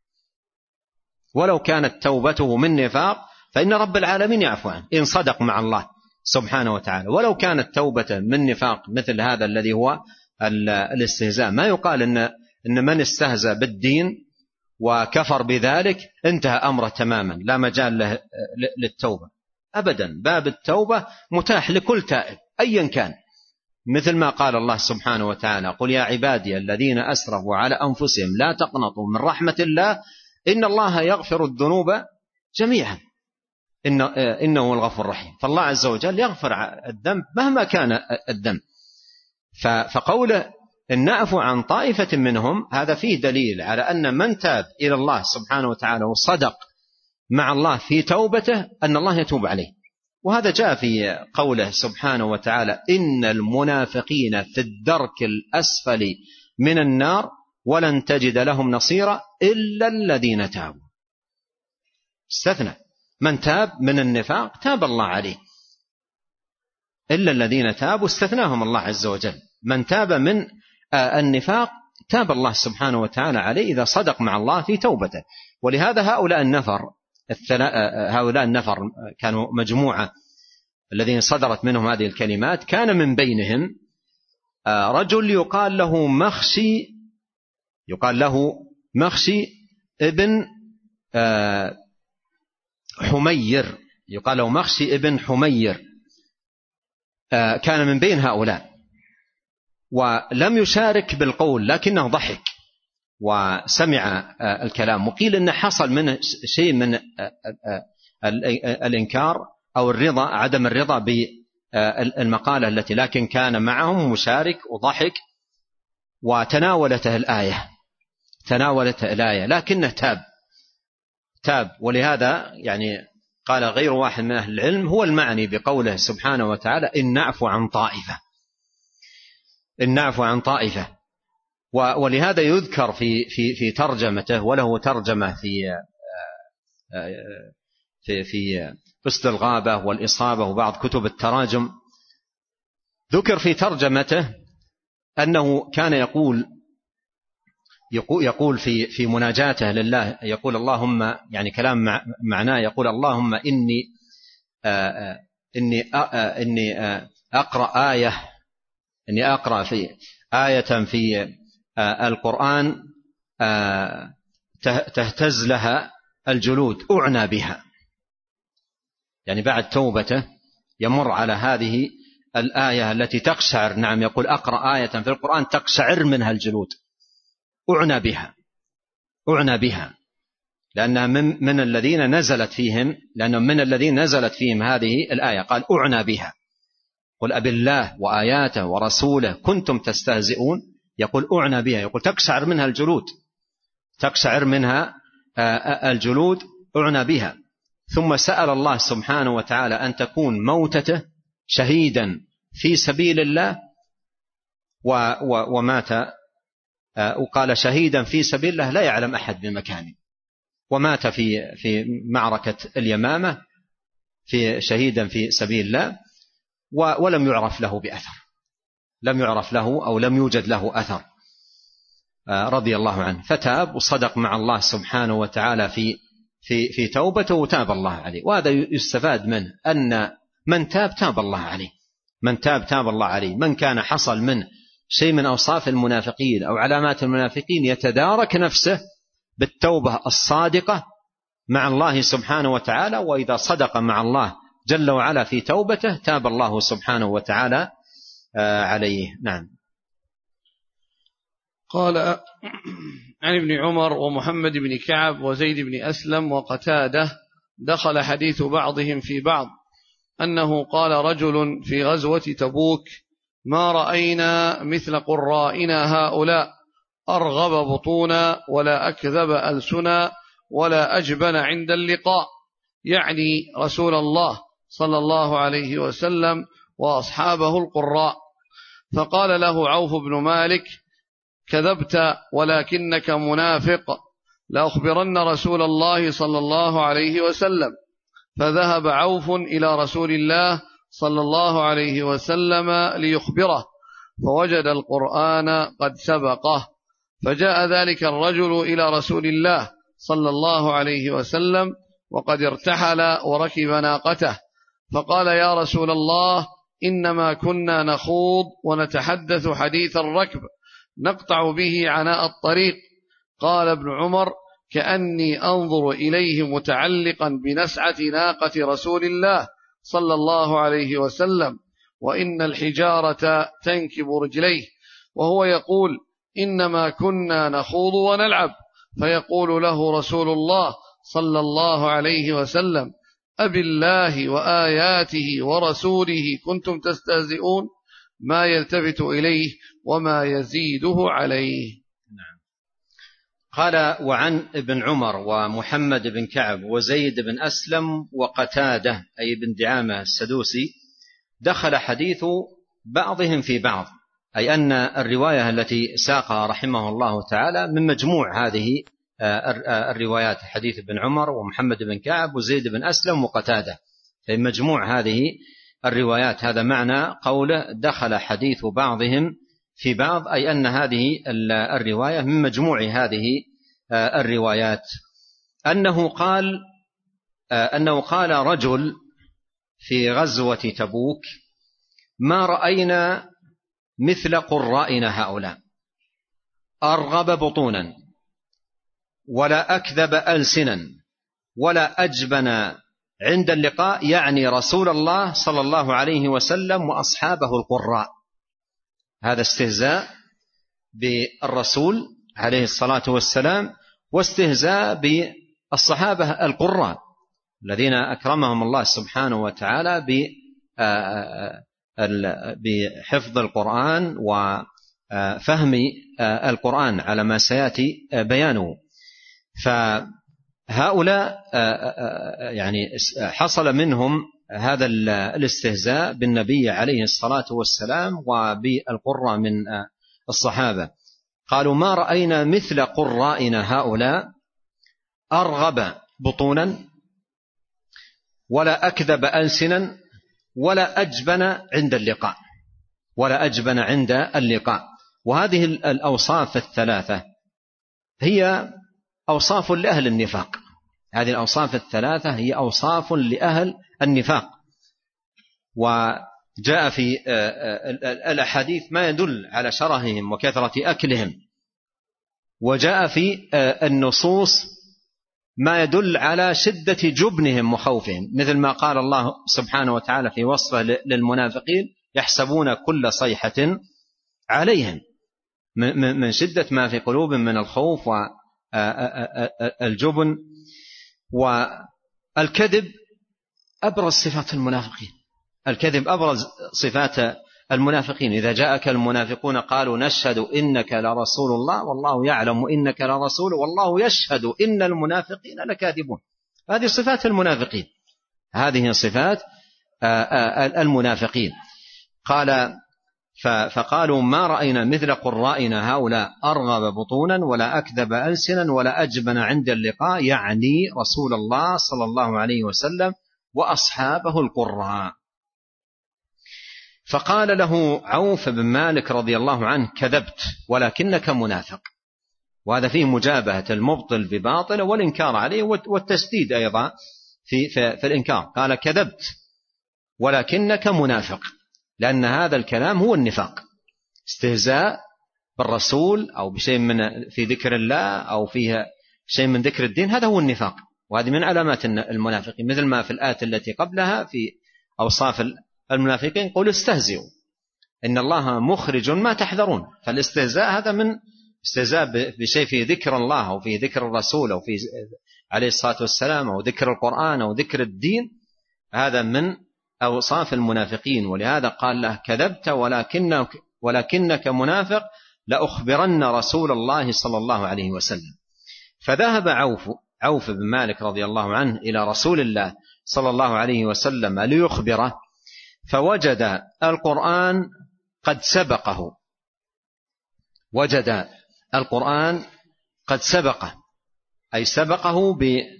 ولو كانت توبته من نفاق فإن رب العالمين يعفو عنه إن صدق مع الله سبحانه وتعالى، ولو كانت توبته من نفاق مثل هذا الذي هو الاستهزاء. ما يقال إن إن من استهزأ بالدين وكفر بذلك انتهى أمره تماما لا مجال له للتوبة أبدا، باب التوبة متاح لكل تائب أيا كان، مثل ما قال الله سبحانه وتعالى قل يا عبادي الذين أسرفوا على أنفسهم لا تقنطوا من رحمة الله إن الله يغفر الذنوب جميعا إن إنه الغفور الرحيم. فالله عز وجل يغفر الذنب مهما كان الذنب. فقوله إن نعفو عن طائفة منهم هذا فيه دليل على أن من تاب إلى الله سبحانه وتعالى وصدق مع الله في توبته أن الله يتوب عليه. وهذا جاء في قوله سبحانه وتعالى إن المنافقين في الدرك الأسفل من النار ولن تجد لهم نصيرا إلا الذين تابوا. استثنى من تاب من النفاق تاب الله عليه، إلا الذين تابوا استثناهم الله عز وجل. من تاب من النفاق تاب الله سبحانه وتعالى عليه إذا صدق مع الله في توبته. ولهذا هؤلاء النفر هؤلاء النفر كانوا مجموعة الذين صدرت منهم هذه الكلمات، كان من بينهم رجل يقال له مخشي يقال له مخشي ابن حمير يقال له مخشي ابن حمير، كان من بين هؤلاء ولم يشارك بالقول لكنه ضحك وسمع الكلام، وقيل إن حصل منه شيء من الإنكار أو الرضا عدم الرضا بالمقالة التي، لكن كان معهم مشارك وضحك وتناولته الآية تناولته الآية لكنه تاب تاب ولهذا يعني قال غير واحد من أهل العلم هو المعني بقوله سبحانه وتعالى إن نعفو عن طائفة إن نعفو عن طائفة. ولهذا يذكر في في في ترجمته، وله ترجمة في في في قسط الغابة والإصابة وبعض كتب التراجم، ذكر في ترجمته أنه كان يقول يقول في في مناجاته لله يقول اللهم يعني كلام معناه يقول اللهم إني إني إني أقرأ آية إني أقرأ في آية في القرآن تهتز لها الجلود أعنى بها، يعني بعد توبته يمر على هذه الآية التي تقشعر، نعم يقول أقرأ آية في القرآن تقشعر منها الجلود أعنى بها أعنى بها لأنها من, من الذين نزلت فيهم لأنهم من الذين نزلت فيهم هذه الآية. قال أعنى بها قل أبي الله وآياته ورسوله كنتم تستهزئون، يقول أعنى بها يقول تقشعر منها الجلود تقشعر منها الجلود أعنى بها. ثم سأل الله سبحانه وتعالى أن تكون موتته شهيدا في سبيل الله ومات وقال شهيدا في سبيل الله لا يعلم أحد بمكانه، ومات في في معركة اليمامة في شهيدا في سبيل الله ولم يعرف له بأثر، لم يعرف له أو لم يوجد له أثر رضي الله عنه، فتاب وصدق مع الله سبحانه وتعالى في في في توبته وتاب الله عليه. وهذا يستفاد منه أن من تاب تاب الله عليه، من تاب تاب الله عليه. من كان حصل منه شيء من أوصاف المنافقين أو علامات المنافقين يتدارك نفسه بالتوبة الصادقة مع الله سبحانه وتعالى، وإذا صدق مع الله جل وعلا في توبته تاب الله سبحانه وتعالى عليه. نعم. قال عن ابن عمر ومحمد بن كعب وزيد بن أسلم وقتادة دخل حديث بعضهم في بعض أنه قال رجل في غزوة تبوك: ما رأينا مثل قرائنا هؤلاء، أرغب بطونا ولا أكذب ألسنا ولا أجبن عند اللقاء، يعني رسول الله صلى الله عليه وسلم وأصحابه القراء. فقال له عوف بن مالك: كذبت ولكنك منافق، لأخبرن رسول الله صلى الله عليه وسلم. فذهب عوف إلى رسول الله صلى الله عليه وسلم ليخبره، فوجد القرآن قد سبقه، فجاء ذلك الرجل إلى رسول الله صلى الله عليه وسلم وقد ارتحل وركب ناقته، فقال: يا رسول الله، إنما كنا نخوض ونتحدث حديث الركب نقطع به عناء الطريق. قال ابن عمر: كأني أنظر إليه متعلقا بنسعة ناقة رسول الله صلى الله عليه وسلم، وإن الحجارة تنكب رجليه، وهو يقول: إنما كنا نخوض ونلعب. فيقول له رسول الله صلى الله عليه وسلم: أبالله وآياته ورسوله كنتم تستهزئون؟ ما يلتفت إليه وما يزيده عليه. نعم. قال: وعن ابن عمر ومحمد بن كعب وزيد بن أسلم وقتادة أي بن دعامة السدوسي دخل حديث بعضهم في بعض، أي أن الرواية التي ساقها رحمه الله تعالى من مجموع هذه الروايات، حديث ابن عمر ومحمد بن كعب وزيد بن أسلم وقتادة، في مجموع هذه الروايات. هذا معنى قوله دخل حديث بعضهم في بعض، أي أن هذه الرواية من مجموع هذه الروايات. أنه قال أنه قال رجل في غزوة تبوك: ما رأينا مثل قرائنا هؤلاء، أرغب بطونا ولا أكذب ألسنا ولا أجبن عند اللقاء، يعني رسول الله صلى الله عليه وسلم وأصحابه القراء. هذا استهزاء بالرسول عليه الصلاة والسلام، واستهزاء بالصحابة القراء الذين أكرمهم الله سبحانه وتعالى بحفظ القرآن وفهم القرآن على ما سيأتي بيانه. فهؤلاء يعني حصل منهم هذا الاستهزاء بالنبي عليه الصلاة والسلام وبالقراء من الصحابة. قالوا: ما رأينا مثل قرائنا هؤلاء، أرغب بطونا ولا أكذب ألسنا ولا أجبن عند اللقاء ولا أجبن عند اللقاء. وهذه الأوصاف الثلاثة هي أوصاف لأهل النفاق. هذه الأوصاف الثلاثة هي أوصاف لأهل النفاق، وجاء في الأحاديث ما يدل على شرههم وكثرة أكلهم، وجاء في النصوص ما يدل على شدة جبنهم وخوفهم، مثل ما قال الله سبحانه وتعالى في وصفه للمنافقين: يحسبون كل صيحة عليهم، من شدة ما في قلوبهم من الخوف والجبن. والكذب أبرز صفات المنافقين، الكذب أبرز صفات المنافقين. إذا جاءك المنافقون قالوا: نشهد إنك لرسول الله والله يعلم إنك لرسول والله يشهد إن المنافقين لكاذبون. هذه صفات المنافقين، هذه صفات المنافقين. قال: فقالوا ما رأينا مثل قرائنا هؤلاء أرغب بطونا ولا أكذب ألسنا ولا أجبن عند اللقاء، يعني رسول الله صلى الله عليه وسلم وأصحابه القراء. فقال له عوف بن مالك رضي الله عنه: كذبت ولكنك منافق. وهذا فيه مجابهة المبطل بباطل والإنكار عليه والتسديد أيضا في, في, في الإنكار. قال: كذبت ولكنك منافق، لأن هذا الكلام هو النفاق، استهزاء بالرسول أو بشيء من في ذكر الله أو فيها شيء من ذكر الدين، هذا هو النفاق، وهذه من علامات المنافقين، مثل ما في الآية التي قبلها في أوصاف المنافقين: قل استهزئوا إن الله مخرج ما تحذرون. فالاستهزاء هذا من استهزاء بشيء في ذكر الله أو في ذكر الرسول أو في عليه الصلاة والسلام أو ذكر القرآن أو ذكر الدين، هذا من أوصاف المنافقين. ولهذا قال له: كذبت ولكنك, ولكنك منافق، لأخبرن رسول الله صلى الله عليه وسلم. فذهب عوف عوف بن مالك رضي الله عنه إلى رسول الله صلى الله عليه وسلم ليخبره، فوجد القرآن قد سبقه، وجد القرآن قد سبقه، أي سبقه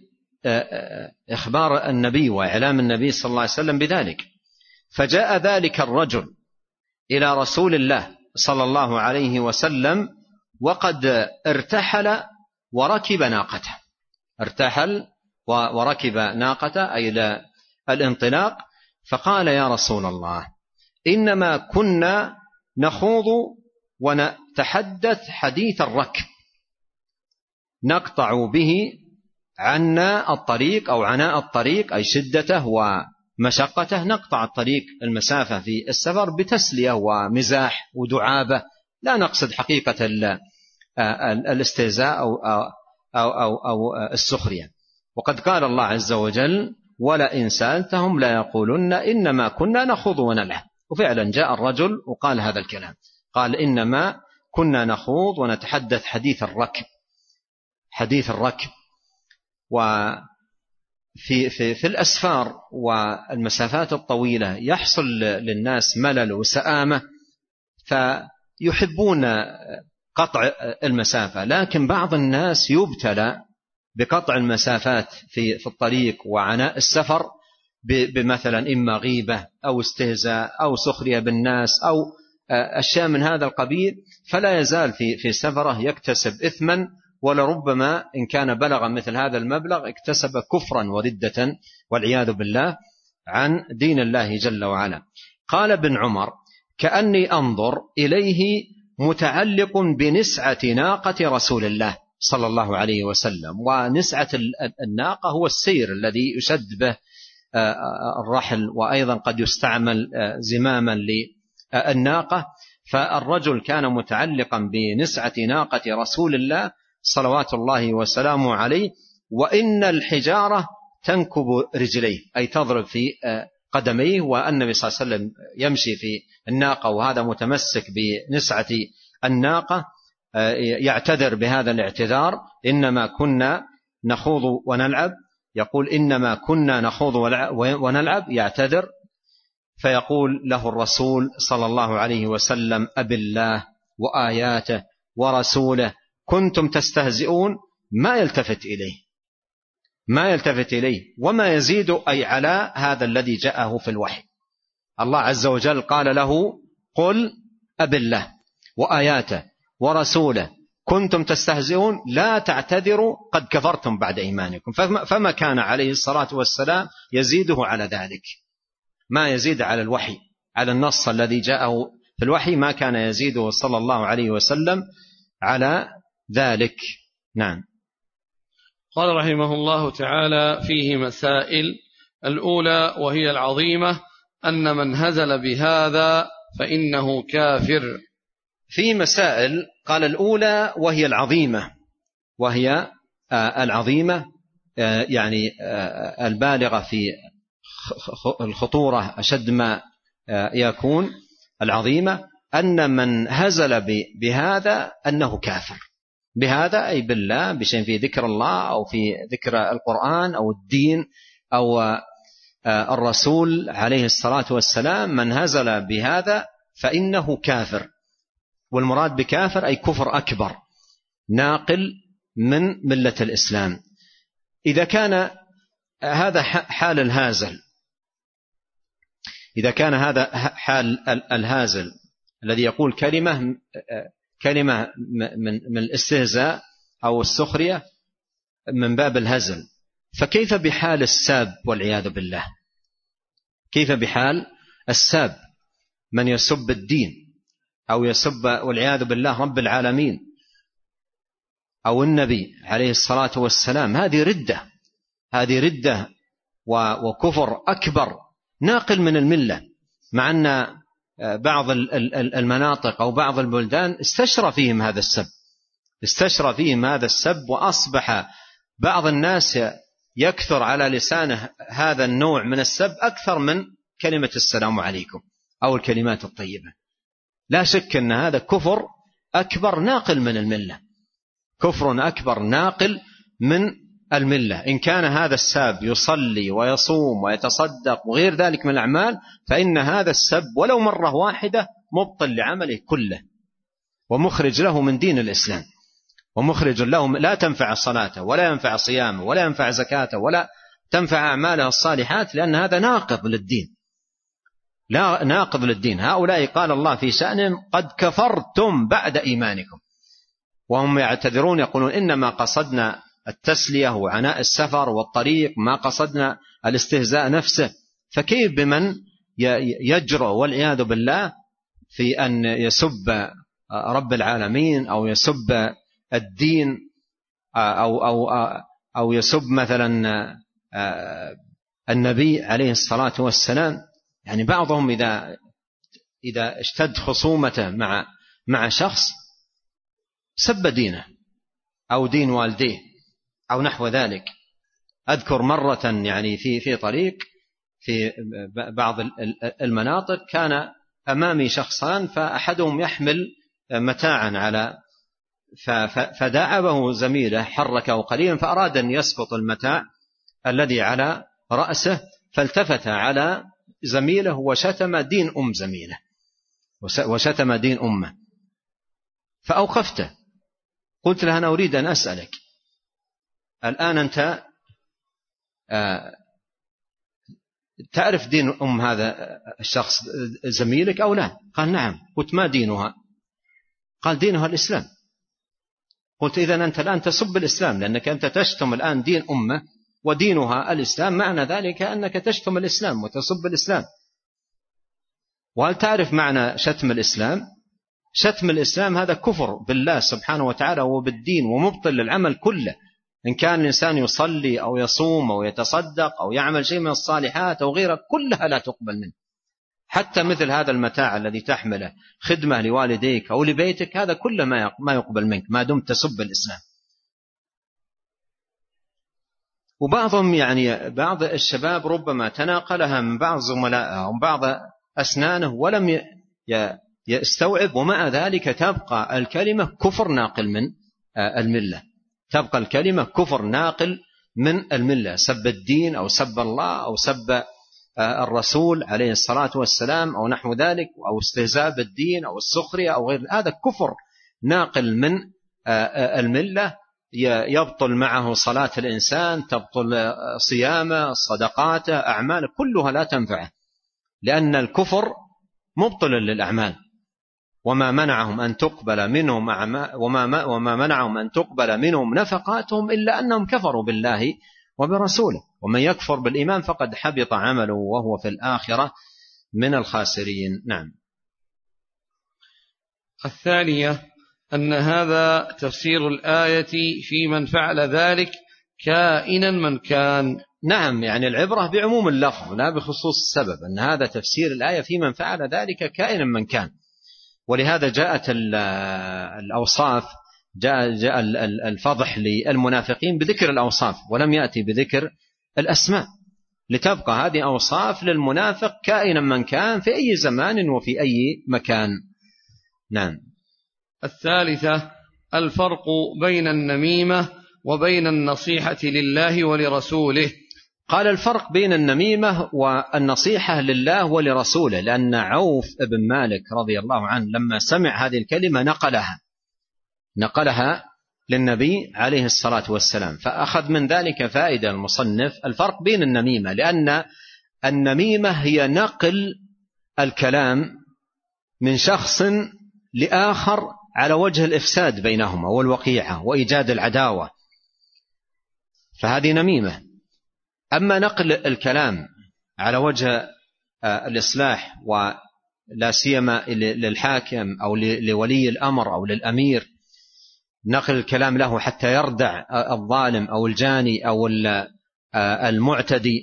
بإخبار النبي وإعلام النبي صلى الله عليه وسلم بذلك. فجاء ذلك الرجل إلى رسول الله صلى الله عليه وسلم وقد ارتحل وركب ناقته، ارتحل وركب ناقته أي إلى الانطلاق. فقال: يا رسول الله، إنما كنا نخوض ونتحدث حديث الركب، نقطع به عنا الطريق أو عناء الطريق، أي شدته ومشقته، نقطع الطريق المسافة في السفر بتسلية ومزاح ودعابة، لا نقصد حقيقة الاستهزاء أو, أو, أو, أو السخرية. وقد قال الله عز وجل: ولئن سألتهم لا يقولن إنما كنا نخوض ونلعب. وفعلا جاء الرجل وقال هذا الكلام، قال: إنما كنا نخوض ونتحدث حديث الركب، حديث الركب. وفي في في الأسفار والمسافات الطويلة يحصل للناس ملل وسآمة، فيحبون قطع المسافة، لكن بعض الناس يبتلى بقطع المسافات في في الطريق وعناء السفر بمثلا إما غيبة أو استهزاء أو سخرية بالناس أو أشياء من هذا القبيل، فلا يزال في في سفره يكتسب إثما، ولربما إن كان بلغ مثل هذا المبلغ اكتسب كفرا وردة والعياذ بالله عن دين الله جل وعلا. قال ابن عمر: كأني أنظر إليه متعلق بنسعة ناقة رسول الله صلى الله عليه وسلم. ونسعة الناقة هو السير الذي يشد به الرحل، وأيضا قد يستعمل زماما للناقة. فالرجل كان متعلقا بنسعة ناقة رسول الله صلوات الله وسلامه عليه، وإن الحجارة تنكب رجليه أي تضرب في قدميه، والنبي صلى الله عليه وسلم يمشي في الناقة وهذا متمسك بنسعة الناقة، يعتذر بهذا الاعتذار: إنما كنا نخوض ونلعب. يقول: إنما كنا نخوض ونلعب، يعتذر. فيقول له الرسول صلى الله عليه وسلم: أب الله وآياته ورسوله كنتم تستهزئون. ما يلتفت إليه، ما يلتفت إليه وما يزيد أي على هذا الذي جاءه في الوحي. الله عز وجل قال له: قل أب الله وآياته ورسوله كنتم تستهزئون لا تعتذروا قد كفرتم بعد إيمانكم. فما كان عليه الصلاة والسلام يزيده على ذلك، ما يزيد على الوحي، على النص الذي جاءه في الوحي، ما كان يزيده صلى الله عليه وسلم على ذلك. نعم. قال رحمه الله تعالى: فيه مسائل. الأولى وهي العظيمة: أن من هزل بهذا فإنه كافر. في مسائل، قال الأولى وهي العظيمة، وهي العظيمة يعني البالغة في الخطورة أشد ما يكون، العظيمة أن من هزل بهذا أنه كافر، بهذا أي بالله، بشيء في ذكر الله أو في ذكر القرآن أو الدين أو الرسول عليه الصلاة والسلام. من هزل بهذا فإنه كافر. والمراد بكافر أي كفر أكبر ناقل من ملة الإسلام. إذا كان هذا حال الهازل إذا كان هذا حال الهازل الذي يقول كلمة كلمة من الاستهزاء أو السخرية من باب الهزل، فكيف بحال الساب والعياذ بالله؟ كيف بحال الساب من يسب الدين أو يسب والعياذ بالله رب العالمين أو النبي عليه الصلاة والسلام؟ هذه ردة هذه ردة وكفر أكبر ناقل من الملة، مع أن بعض المناطق أو بعض البلدان استشرى فيهم هذا السب استشرى فيهم هذا السب وأصبح بعض الناس يكثر على لسانه هذا النوع من السب أكثر من كلمة السلام عليكم أو الكلمات الطيبة. لا شك أن هذا كفر أكبر ناقل من الملة كفر أكبر ناقل من الملة. إن كان هذا الساب يصلي ويصوم ويتصدق وغير ذلك من الأعمال، فإن هذا السب ولو مرة واحدة مبطل لعمله كله ومخرج له من دين الإسلام، ومخرج له لا تنفع صلاته ولا ينفع صيامه ولا ينفع زكاته ولا تنفع أعماله الصالحات، لأن هذا ناقض للدين لا ناقض للدين. هؤلاء قال الله في شأنهم قد كفرتم بعد إيمانكم، وهم يعتذرون يقولون إنما قصدنا التسلية وعناء السفر والطريق ما قصدنا الاستهزاء نفسه. فكيف بمن يجرؤ والعياذ بالله في أن يسب رب العالمين أو يسب الدين أو, أو, أو يسب مثلا النبي عليه الصلاة والسلام؟ يعني بعضهم إذا, إذا اشتد خصومته مع, مع شخص سب دينه أو دين والديه أو نحو ذلك. أذكر مرة يعني في في طريق في بعض المناطق كان أمامي شخصان، فأحدهم يحمل متاعا على فداعبه زميله حركه قليلا فأراد أن يسقط المتاع الذي على رأسه، فالتفت على زميله وشتم دين أم زميله وشتم دين أمه. فأوقفته قلت له أنا أريد أن أسألك الآن أنت تعرف دين أم هذا الشخص زميلك أو لا؟ قال نعم. قلت ما دينها؟ قال دينها الإسلام. قلت إذن أنت الآن تسب الإسلام، لأنك أنت تشتم الآن دين أمه ودينها الإسلام، معنى ذلك أنك تشتم الإسلام وتسب الإسلام. وهل تعرف معنى شتم الإسلام؟ شتم الإسلام هذا كفر بالله سبحانه وتعالى وبالدين ومبطل للعمل كله، إن كان الإنسان يصلي أو يصوم أو يتصدق أو يعمل شيء من الصالحات أو غيره كلها لا تقبل منه. حتى مثل هذا المتاع الذي تحمله خدمة لوالديك أو لبيتك، هذا كله ما يقبل منك ما دمت تسب الإسلام. وبعضهم يعني بعض الشباب ربما تناقلها من بعض زملائه أو بعض أسنانه ولم يستوعب، ومع ذلك تبقى الكلمة كفر ناقل من الملة تبقى الكلمة كفر ناقل من الملة. سب الدين أو سب الله أو سب الرسول عليه الصلاة والسلام أو نحو ذلك، أو استهزاء بالدين أو السخرية أو غير هذا كفر ناقل من الملة، يبطل معه صلاة الإنسان، تبطل صيامه، صدقاته، أعماله كلها لا تنفعه، لأن الكفر مبطل للأعمال. وما منعهم أن تقبل منهم وما وما منعهم أن تقبل منهم نفقاتهم إلا أنهم كفروا بالله وبرسوله، ومن يكفر بالإيمان فقد حبط عمله وهو في الآخرة من الخاسرين. نعم. الثانية أن هذا تفسير الآية في من فعل ذلك كائنا من كان. نعم، يعني العبرة بعموم اللفظ لا بخصوص السبب، أن هذا تفسير الآية في من فعل ذلك كائنا من كان. ولهذا جاءت الأوصاف، جاء, جاء الفضح للمنافقين بذكر الأوصاف ولم يأتي بذكر الأسماء، لتبقى هذه أوصاف للمنافق كائنا من كان في أي زمان وفي أي مكان. نعم. الثالثة الفرق بين النميمة وبين النصيحة لله ولرسوله. قال الفرق بين النميمة والنصيحة لله ولرسوله، لأن عوف بن مالك رضي الله عنه لما سمع هذه الكلمة نقلها نقلها للنبي عليه الصلاة والسلام، فأخذ من ذلك فائدة المصنف الفرق بين النميمة، لأن النميمة هي نقل الكلام من شخص لآخر على وجه الإفساد بينهما والوقيعة وإيجاد العداوة، فهذه نميمة. أما نقل الكلام على وجه الإصلاح ولا سيما للحاكم أو لولي الأمر أو للأمير، نقل الكلام له حتى يردع الظالم أو الجاني أو المعتدي،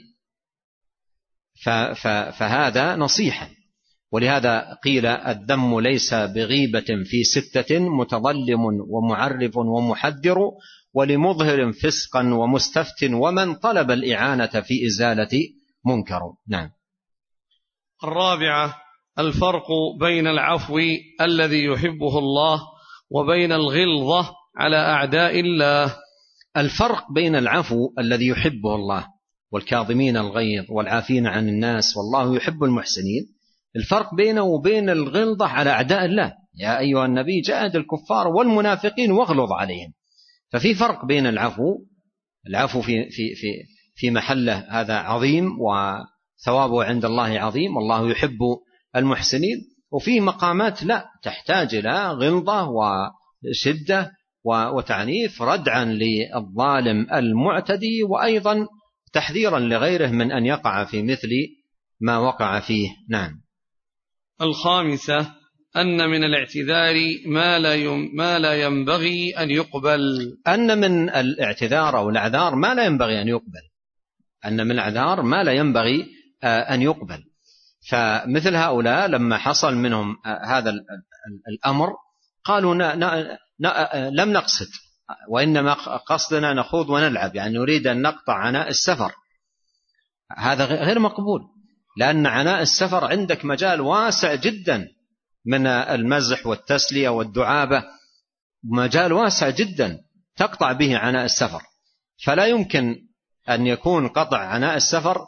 فهذا نصيحة. ولهذا قيل الذم ليس بغيبة في ستة: متظلم ومعرف ومحذر ولمظهر فسقا ومستفت ومن طلب الإعانة في إزالة منكر. نعم. الرابعة الفرق بين العفو الذي يحبه الله وبين الغلظة على أعداء الله. الفرق بين العفو الذي يحبه الله والكاظمين الغيظ والعافين عن الناس والله يحب المحسنين، الفرق بينه وبين الغلظة على أعداء الله: يا أيها النبي جاهد الكفار والمنافقين واغلظ عليهم. ففي فرق بين العفو العفو في, في, في, في محله هذا عظيم وثوابه عند الله عظيم والله يحب المحسنين، وفي مقامات لا تحتاج إلى غلظة وشدة وتعنيف ردعا للظالم المعتدي، وأيضا تحذيرا لغيره من أن يقع في مثل ما وقع فيه. نعم. الخامسة أن من الاعتذار ما لا ما لا ينبغي أن يقبل. أن من الاعتذار أو الأعذار ما لا ينبغي أن يقبل أن من الأعذار ما لا ينبغي أن يقبل. فمثل هؤلاء لما حصل منهم هذا الأمر قالوا نا نا نا لم نقصد، وإنما قصدنا نخوض ونلعب، يعني نريد أن نقطع عناء السفر. هذا غير مقبول، لأن عناء السفر عندك مجال واسع جدا من المزح والتسلية والدعابة، مجال واسع جدا تقطع به عناء السفر، فلا يمكن أن يكون قطع عناء السفر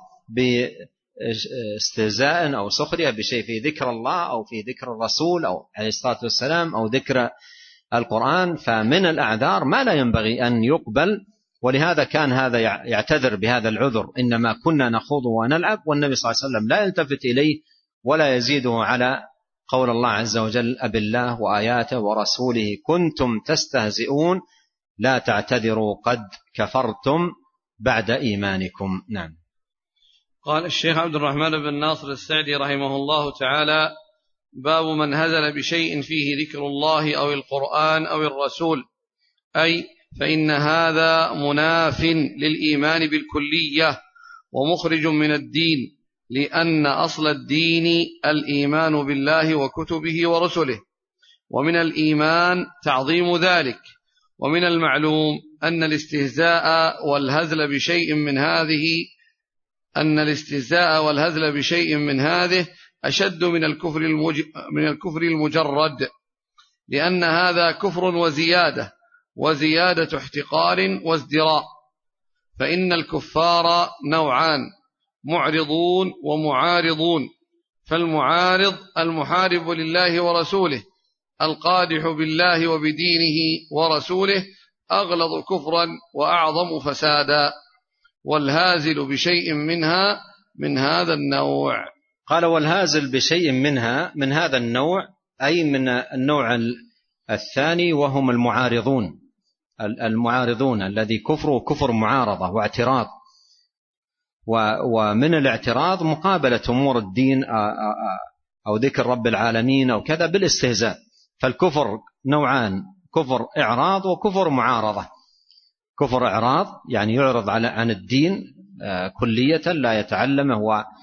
باستهزاء أو سخرية بشيء في ذكر الله أو في ذكر الرسول أو عليه الصلاة والسلام أو ذكر القرآن. فمن الأعذار ما لا ينبغي أن يقبل، ولهذا كان هذا يعتذر بهذا العذر: إنما كنا نخوض ونلعب، والنبي صلى الله عليه وسلم لا يلتفت إليه ولا يزيده على قول الله عز وجل: أب الله وآياته ورسوله كنتم تستهزئون لا تعتذروا قد كفرتم بعد إيمانكم. نعم. قال الشيخ عبد الرحمن بن ناصر السعدي رحمه الله تعالى: باب من هزل بشيء فيه ذكر الله أو القرآن أو الرسول، أي فإن هذا مناف للإيمان بالكلية ومخرج من الدين، لأن أصل الدين الإيمان بالله وكتبه ورسله، ومن الإيمان تعظيم ذلك. ومن المعلوم أن الاستهزاء والهزل بشيء من هذه أن الاستهزاء والهزل بشيء من هذه أشد من الكفر المج... من الكفر المجرد، لأن هذا كفر وزيادة وزيادة احتقار وازدراء. فإن الكفار نوعان: معرضون ومعارضون. فالمعارض المحارب لله ورسوله القادح بالله وبدينه ورسوله أغلظ كفرا وأعظم فسادا، والهازل بشيء منها من هذا النوع. قال: والهازل بشيء منها من هذا النوع، أي من النوع الثاني، وهم المعارضون المعارضون الذي كفره كفر معارضة واعتراض، ومن الاعتراض مقابلة أمور الدين أو ذكر رب العالمين أو كذا بالاستهزاء. فالكفر نوعان: كفر إعراض وكفر معارضة. كفر إعراض يعني يعرض عن الدين كلية لا يتعلمه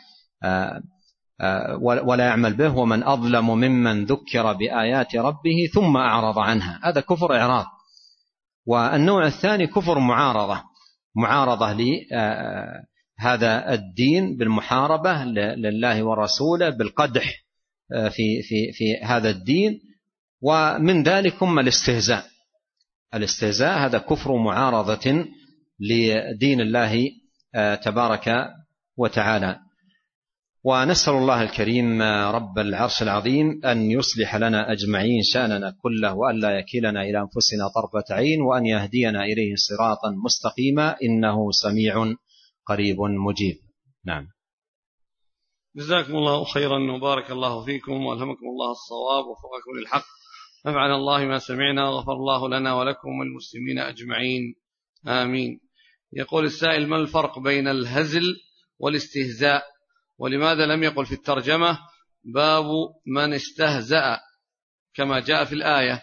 ولا يعمل به، ومن أظلم ممن ذكر بآيات ربه ثم أعرض عنها، هذا كفر إعراض. والنوع الثاني كفر معارضة، معارضة لهذا الدين بالمحاربة لله ورسوله، بالقدح في في في هذا الدين. ومن ذلك هم الاستهزاء. الاستهزاء هذا كفر معارضة لدين الله تبارك وتعالى. ونسأل الله الكريم رب العرش العظيم أن يصلح لنا أجمعين شأننا كله، وأن لا يكلنا إلى أنفسنا طرفة عين، وأن يهدينا إليه صراطا مستقيما، إنه سميع قريب مجيب. نعم. جزاكم الله خيرا وبارك الله فيكم وألهمكم الله الصواب ووفقكم للحق، نفعنا الله ما سمعنا وغفر الله لنا ولكم والمسلمين أجمعين، آمين. يقول السائل: ما الفرق بين الهزل والاستهزاء، ولماذا لم يقل في الترجمة باب من استهزأ كما جاء في الآية؟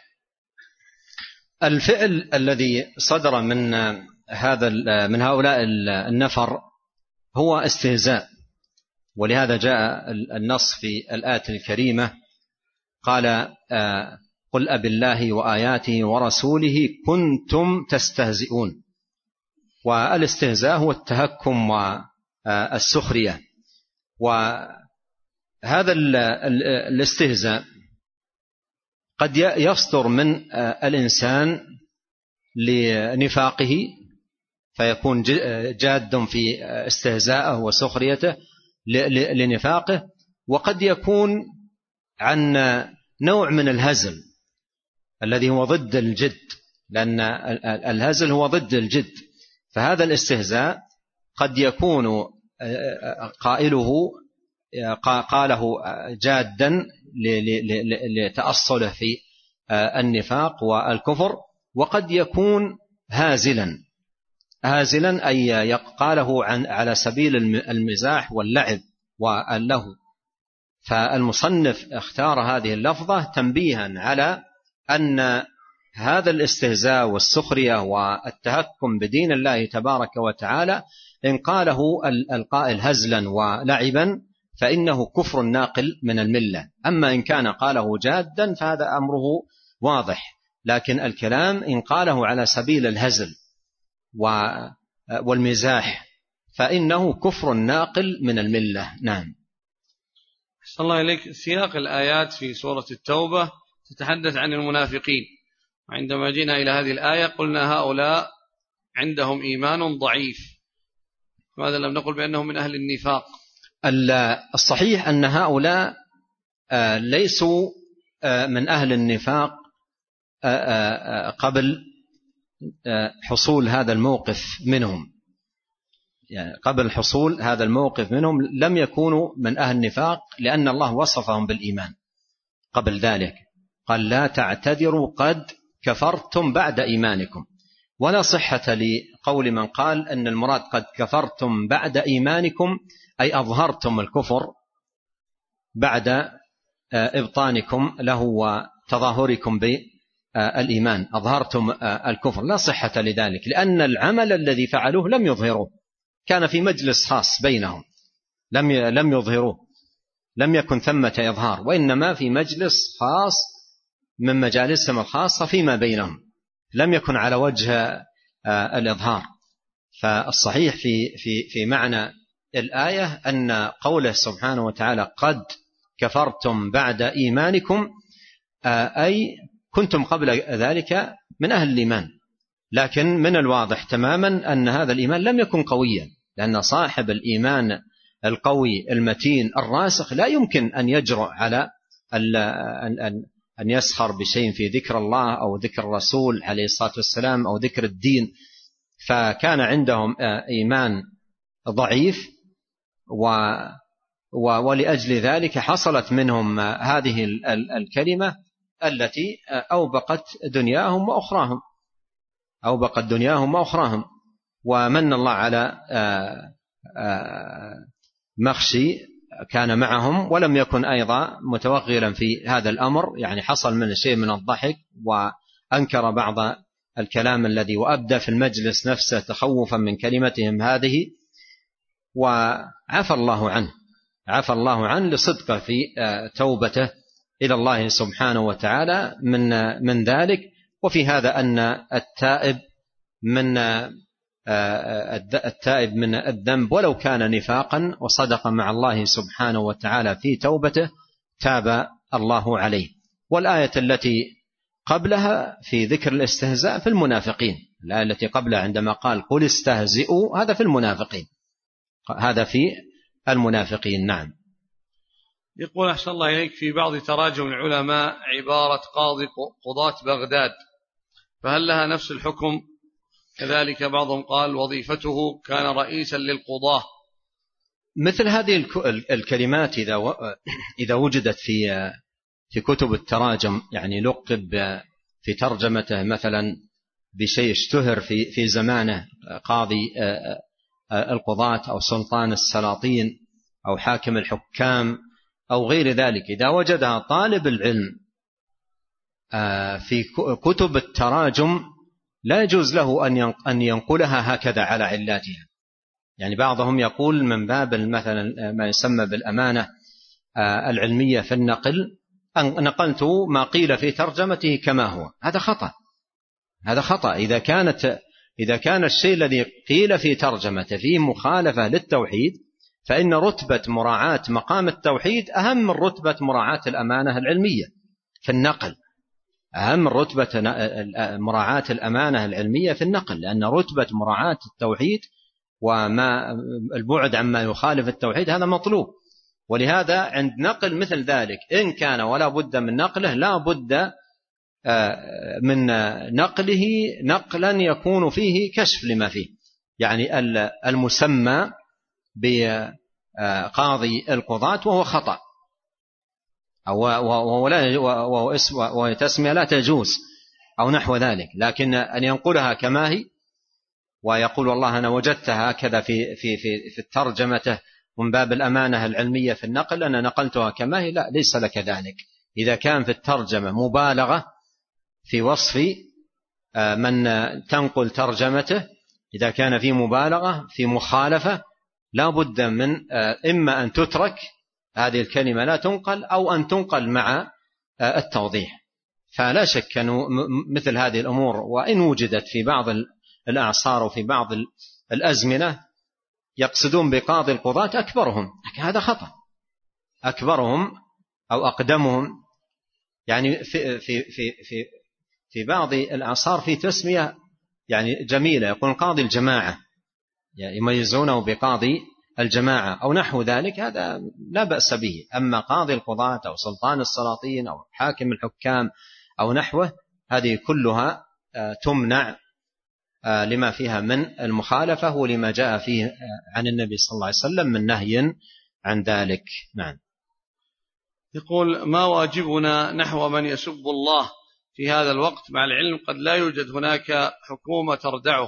الفعل الذي صدر من هذا من هؤلاء النفر هو استهزاء، ولهذا جاء النص في الآية الكريمة قال: قل أبالله وآياته ورسوله كنتم تستهزئون. والاستهزاء هو التهكم والسخرية. وهذا الاستهزاء قد يصدر من الإنسان لنفاقه فيكون جاد في استهزاءه وسخريته لنفاقه، وقد يكون عن نوع من الهزل الذي هو ضد الجد، لأن الهزل هو ضد الجد. فهذا الاستهزاء قد يكون قائله قاله جادا لتأصله في النفاق والكفر، وقد يكون هازلا هازلا أي قاله على سبيل المزاح واللعب واللهو. فالمصنف اختار هذه اللفظة تنبيها على أن هذا الاستهزاء والسخرية والتهكم بدين الله تبارك وتعالى إن قاله القائل هزلا ولعبا فإنه كفر ناقل من الملة. أما إن كان قاله جادا فهذا أمره واضح، لكن الكلام إن قاله على سبيل الهزل والمزاح فإنه كفر ناقل من الملة. نعم. صلى الله عليك. سياق الآيات في سورة التوبة تتحدث عن المنافقين، وعندما جينا إلى هذه الآية قلنا هؤلاء عندهم إيمان ضعيف، ماذا لم نقل بأنهم من أهل النفاق؟ الصحيح أن هؤلاء ليسوا من أهل النفاق قبل حصول هذا الموقف منهم، يعني قبل حصول هذا الموقف منهم لم يكونوا من أهل النفاق، لأن الله وصفهم بالإيمان قبل ذلك، قال: لا تعتذروا قد كفرتم بعد إيمانكم. ولا صحة لقول من قال أن المراد قد كفرتم بعد إيمانكم أي أظهرتم الكفر بعد إبطانكم له وتظاهركم بالإيمان، أظهرتم الكفر. لا صحة لذلك، لأن العمل الذي فعلوه لم يظهروه، كان في مجلس خاص بينهم، لم لم يظهروه، لم يكن ثمة إظهار، وإنما في مجلس خاص من مجالسهم الخاصة فيما بينهم، لم يكن على وجه الإظهار. فالصحيح في في في معنى الآية أن قوله سبحانه وتعالى قد كفرتم بعد إيمانكم أي كنتم قبل ذلك من أهل الإيمان، لكن من الواضح تماما أن هذا الإيمان لم يكن قويا، لأن صاحب الإيمان القوي المتين الراسخ لا يمكن أن يجرؤ على أن يسخر بشيء في ذكر الله أو ذكر الرسول عليه الصلاة والسلام أو ذكر الدين. فكان عندهم إيمان ضعيف، ولأجل ذلك حصلت منهم هذه الكلمة التي أوبقت دنياهم وأخراهم أوبقت دنياهم وأخراهم ومن الله على مخشي كان معهم ولم يكن أيضا متوغلا في هذا الأمر، يعني حصل من شيء من الضحك وأنكر بعض الكلام الذي وأبدى في المجلس نفسه تخوفا من كلمتهم هذه، وعفى الله عنه عفى الله عنه لصدقه في توبته إلى الله سبحانه وتعالى من من ذلك. وفي هذا أن التائب من التائب من الذنب ولو كان نفاقا وصدق مع الله سبحانه وتعالى في توبته تاب الله عليه. والآية التي قبلها في ذكر الاستهزاء في المنافقين، الآية التي قبلها عندما قال قل استهزئوا هذا في المنافقين، هذا في المنافقين. نعم. يقول أحسن الله إليك: في بعض تراجم العلماء عبارة قاضي قضاة بغداد، فهل لها نفس الحكم؟ كذلك بعضهم قال وظيفته كان رئيسا للقضاة. مثل هذه الكلمات إذا إذا وجدت في في كتب التراجم، يعني لقب في ترجمته مثلا بشيء اشتهر في في زمانه، قاضي القضاة أو سلطان السلاطين أو حاكم الحكام أو غير ذلك، إذا وجدها طالب العلم في كتب التراجم لا يجوز له أن ينقلها هكذا على علاتها. يعني بعضهم يقول من باب مثلا ما يسمى بالأمانة العلمية في النقل، أن نقلت ما قيل في ترجمته كما هو. هذا خطأ، هذا خطأ. إذا كانت إذا كان الشيء الذي قيل في ترجمته فيه مخالفة للتوحيد، فإن رتبة مراعاة مقام التوحيد أهم من رتبة مراعاة الأمانة العلمية في النقل، أهم من رتبة مراعاة الأمانة العلمية في النقل، لأن رتبة مراعاة التوحيد وما البعد عما يخالف التوحيد هذا مطلوب. ولهذا عند نقل مثل ذلك إن كان ولا بد من نقله، لا بد من نقله نقلا يكون فيه كشف لما فيه. يعني المسمى بقاضي القضاة وهو خطأ، وهو تسمية لا تجوز أو نحو ذلك، لكن أن ينقلها كما هي ويقول والله أنا وجدتها هكذا في في في في الترجمة من باب الأمانة العلمية في النقل أنا نقلتها كما هي، لا، ليس لك ذلك. إذا كان في الترجمة مبالغة في وصف من تنقل ترجمته، إذا كان في مبالغة في مخالفة، لا بد من إما أن تترك هذه الكلمة لا تنقل أو أن تنقل مع التوضيح. فلا شك أنه مثل هذه الأمور وإن وجدت في بعض الأعصار وفي بعض الأزمنة يقصدون بقاضي القضاة أكبرهم، لكن هذا خطأ. أكبرهم أو أقدمهم، يعني في في في في في بعض الأعصار في تسمية يعني جميلة، يقول قاضي الجماعة، يعني يميزونه بقاضي الجماعة أو نحو ذلك، هذا لا بأس به. أما قاضي القضاة أو سلطان السلاطين أو حاكم الحكام أو نحوه، هذه كلها تمنع لما فيها من المخالفة ولما جاء فيه عن النبي صلى الله عليه وسلم من نهي عن ذلك. نعم. يقول ما واجبنا نحو من يسب الله في هذا الوقت مع العلم قد لا يوجد هناك حكومة تردعه؟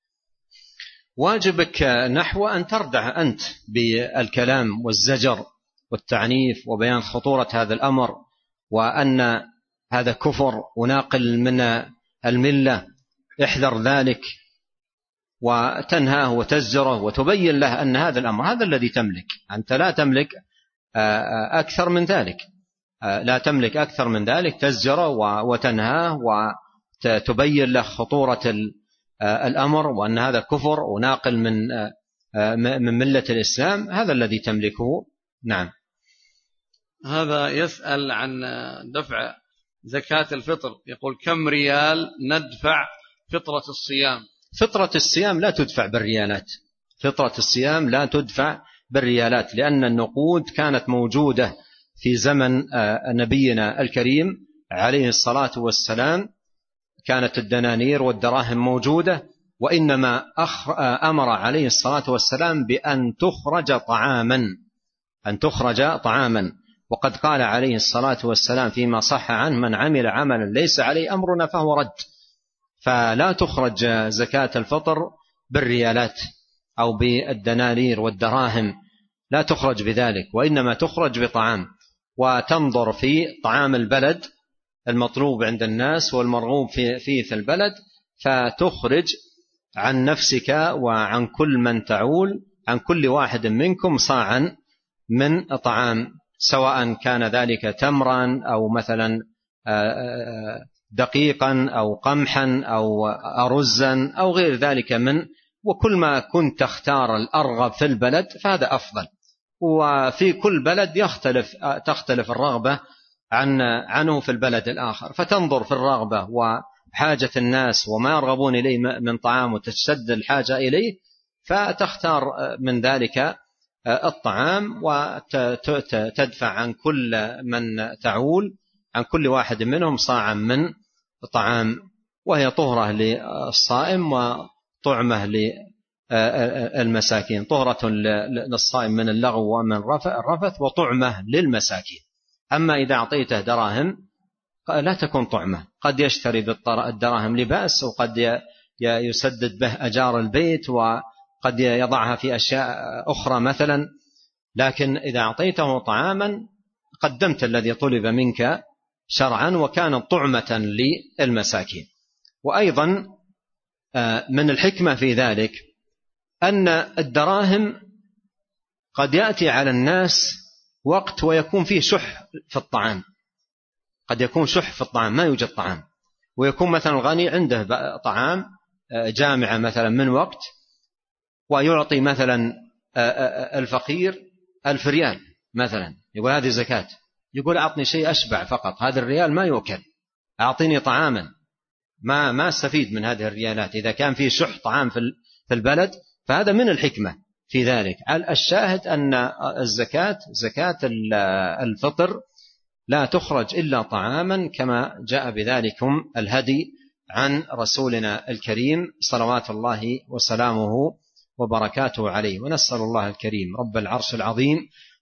واجبك نحو أن تردع أنت بالكلام والزجر والتعنيف وبيان خطورة هذا الأمر، وأن هذا كفر وناقل من الملة، احذر ذلك وتنهاه وتزجره وتبين له أن هذا الأمر هذا الذي تملك. أنت لا تملك أكثر من ذلك، لا تملك أكثر من ذلك، تزجره وتنهاه وتبين له خطورة الأمر وأن هذا كفر وناقل من من ملة الإسلام، هذا الذي تملكه. نعم. هذا يسأل عن دفع زكاة الفطر، يقول كم ريال ندفع فطرة الصيام؟ فطرة الصيام لا تدفع بالريالات، فطرة الصيام لا تدفع بالريالات، لأن النقود كانت موجودة في زمن نبينا الكريم عليه الصلاة والسلام، كانت الدنانير والدراهم موجودة، وإنما أمر عليه الصلاة والسلام بأن تخرج طعاما، أن تخرج طعاما. وقد قال عليه الصلاة والسلام فيما صح عنه من عمل عملا ليس عليه أمرنا فهو رد. فلا تخرج زكاة الفطر بالريالات أو بالدنانير والدراهم، لا تخرج بذلك، وإنما تخرج بطعام، وتنظر في طعام البلد المطلوب عند الناس والمرغوب فيه في البلد، فتخرج عن نفسك وعن كل من تعول، عن كل واحد منكم صاعا من طعام، سواء كان ذلك تمرا أو مثلا دقيقا أو قمحا أو أرزا أو غير ذلك من، وكل ما كنت تختار الأرغب في البلد فهذا أفضل. وفي كل بلد يختلف تختلف الرغبة عن عنه في البلد الآخر، فتنظر في الرغبة وحاجة الناس وما يرغبون إليه من طعام وتشتد الحاجة إليه، فتختار من ذلك الطعام وتدفع عن كل من تعول عن كل واحد منهم صاعا من طعام، وهي طهرة للصائم وطعمة للمساكين، طهرة للصائم من اللغو ومن الرفث وطعمة للمساكين. أما إذا أعطيته دراهم لا تكون طعمة، قد يشتري بالدراهم لباس، وقد يسدد به أجار البيت، وقد يضعها في أشياء أخرى مثلا، لكن إذا أعطيته طعاما قدمت الذي طلب منك شرعا وكانت طعمة للمساكين. وأيضا من الحكمة في ذلك أن الدراهم قد يأتي على الناس وقت ويكون فيه شح في الطعام، قد يكون شح في الطعام ما يوجد طعام، ويكون مثلا الغني عنده طعام جامعة مثلا من وقت، ويعطي مثلا الفقير ألف ريال مثلا، يقول هذه زكاة، يقول أعطني شيء أشبع فقط، هذا الريال ما يؤكل، أعطيني طعاما، ما ما استفيد من هذه الريالات. إذا كان في شح طعام في البلد فهذا من الحكمة في ذلك. الشاهد أن الزكاة زكاة الفطر لا تخرج إلا طعاما كما جاء بذلكم الهدي عن رسولنا الكريم صلوات الله وسلامه وبركاته عليه. ونسأل الله الكريم رب العرش العظيم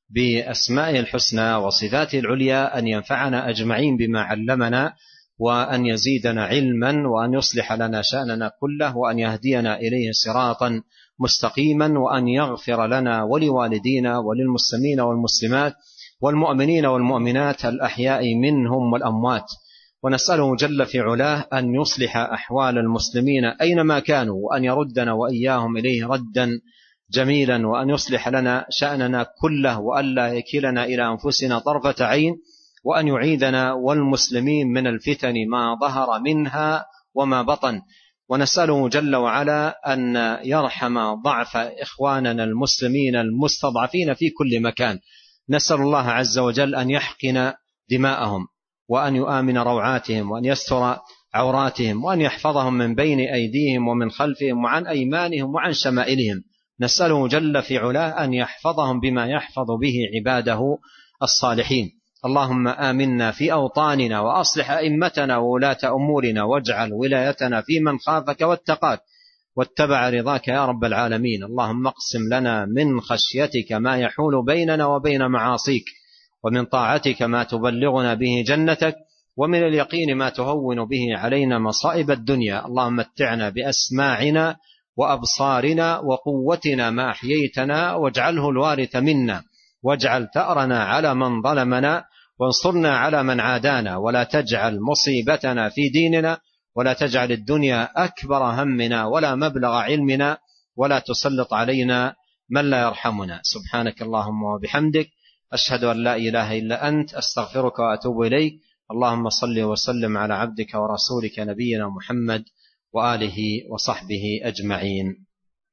بأسمائه الحسنى وصفاته العليا أن ينفعنا أجمعين بما علمنا، وأن يزيدنا علما، وأن يصلح لنا شأننا كله، وأن يهدينا إليه صراطا مستقيما، وأن يغفر لنا ولوالدينا وللمسلمين والمسلمات والمؤمنين والمؤمنات الأحياء منهم والأموات. ونسأله جل في علاه أن يصلح أحوال المسلمين أينما كانوا، وأن يردنا وإياهم إليه ردا جميلا، وأن يصلح لنا شأننا كله، وألا يكلنا إلى أنفسنا طرفة عين، وأن يعيذنا والمسلمين من الفتن ما ظهر منها وما بطن. ونسأله جل وعلا أن يرحم ضعف إخواننا المسلمين المستضعفين في كل مكان. نسأل الله عز وجل أن يحقن دماءهم، وأن يؤمن روعاتهم، وأن يستر عوراتهم، وأن يحفظهم من بين أيديهم ومن خلفهم وعن أيمانهم وعن شمائلهم. نسأله جل في علاه أن يحفظهم بما يحفظ به عباده الصالحين. اللهم آمنا في أوطاننا، وأصلح أئمتنا وولاة أمورنا، واجعل ولايتنا في من خافك واتقاك واتبع رضاك يا رب العالمين. اللهم اقسم لنا من خشيتك ما يحول بيننا وبين معاصيك، ومن طاعتك ما تبلغنا به جنتك، ومن اليقين ما تهون به علينا مصائب الدنيا. اللهم متعنا بأسماعنا وأبصارنا وقوتنا ما أحييتنا، واجعله الوارث منا، واجعل ثأرنا على من ظلمنا، وانصرنا على من عادانا، ولا تجعل مصيبتنا في ديننا، ولا تجعل الدنيا أكبر همنا ولا مبلغ علمنا، ولا تسلط علينا من لا يرحمنا. سبحانك اللهم وبحمدك، أشهد أن لا إله إلا أنت، أستغفرك وأتوب إليك. اللهم صل وسلم على عبدك ورسولك نبينا محمد وآله وصحبه أجمعين.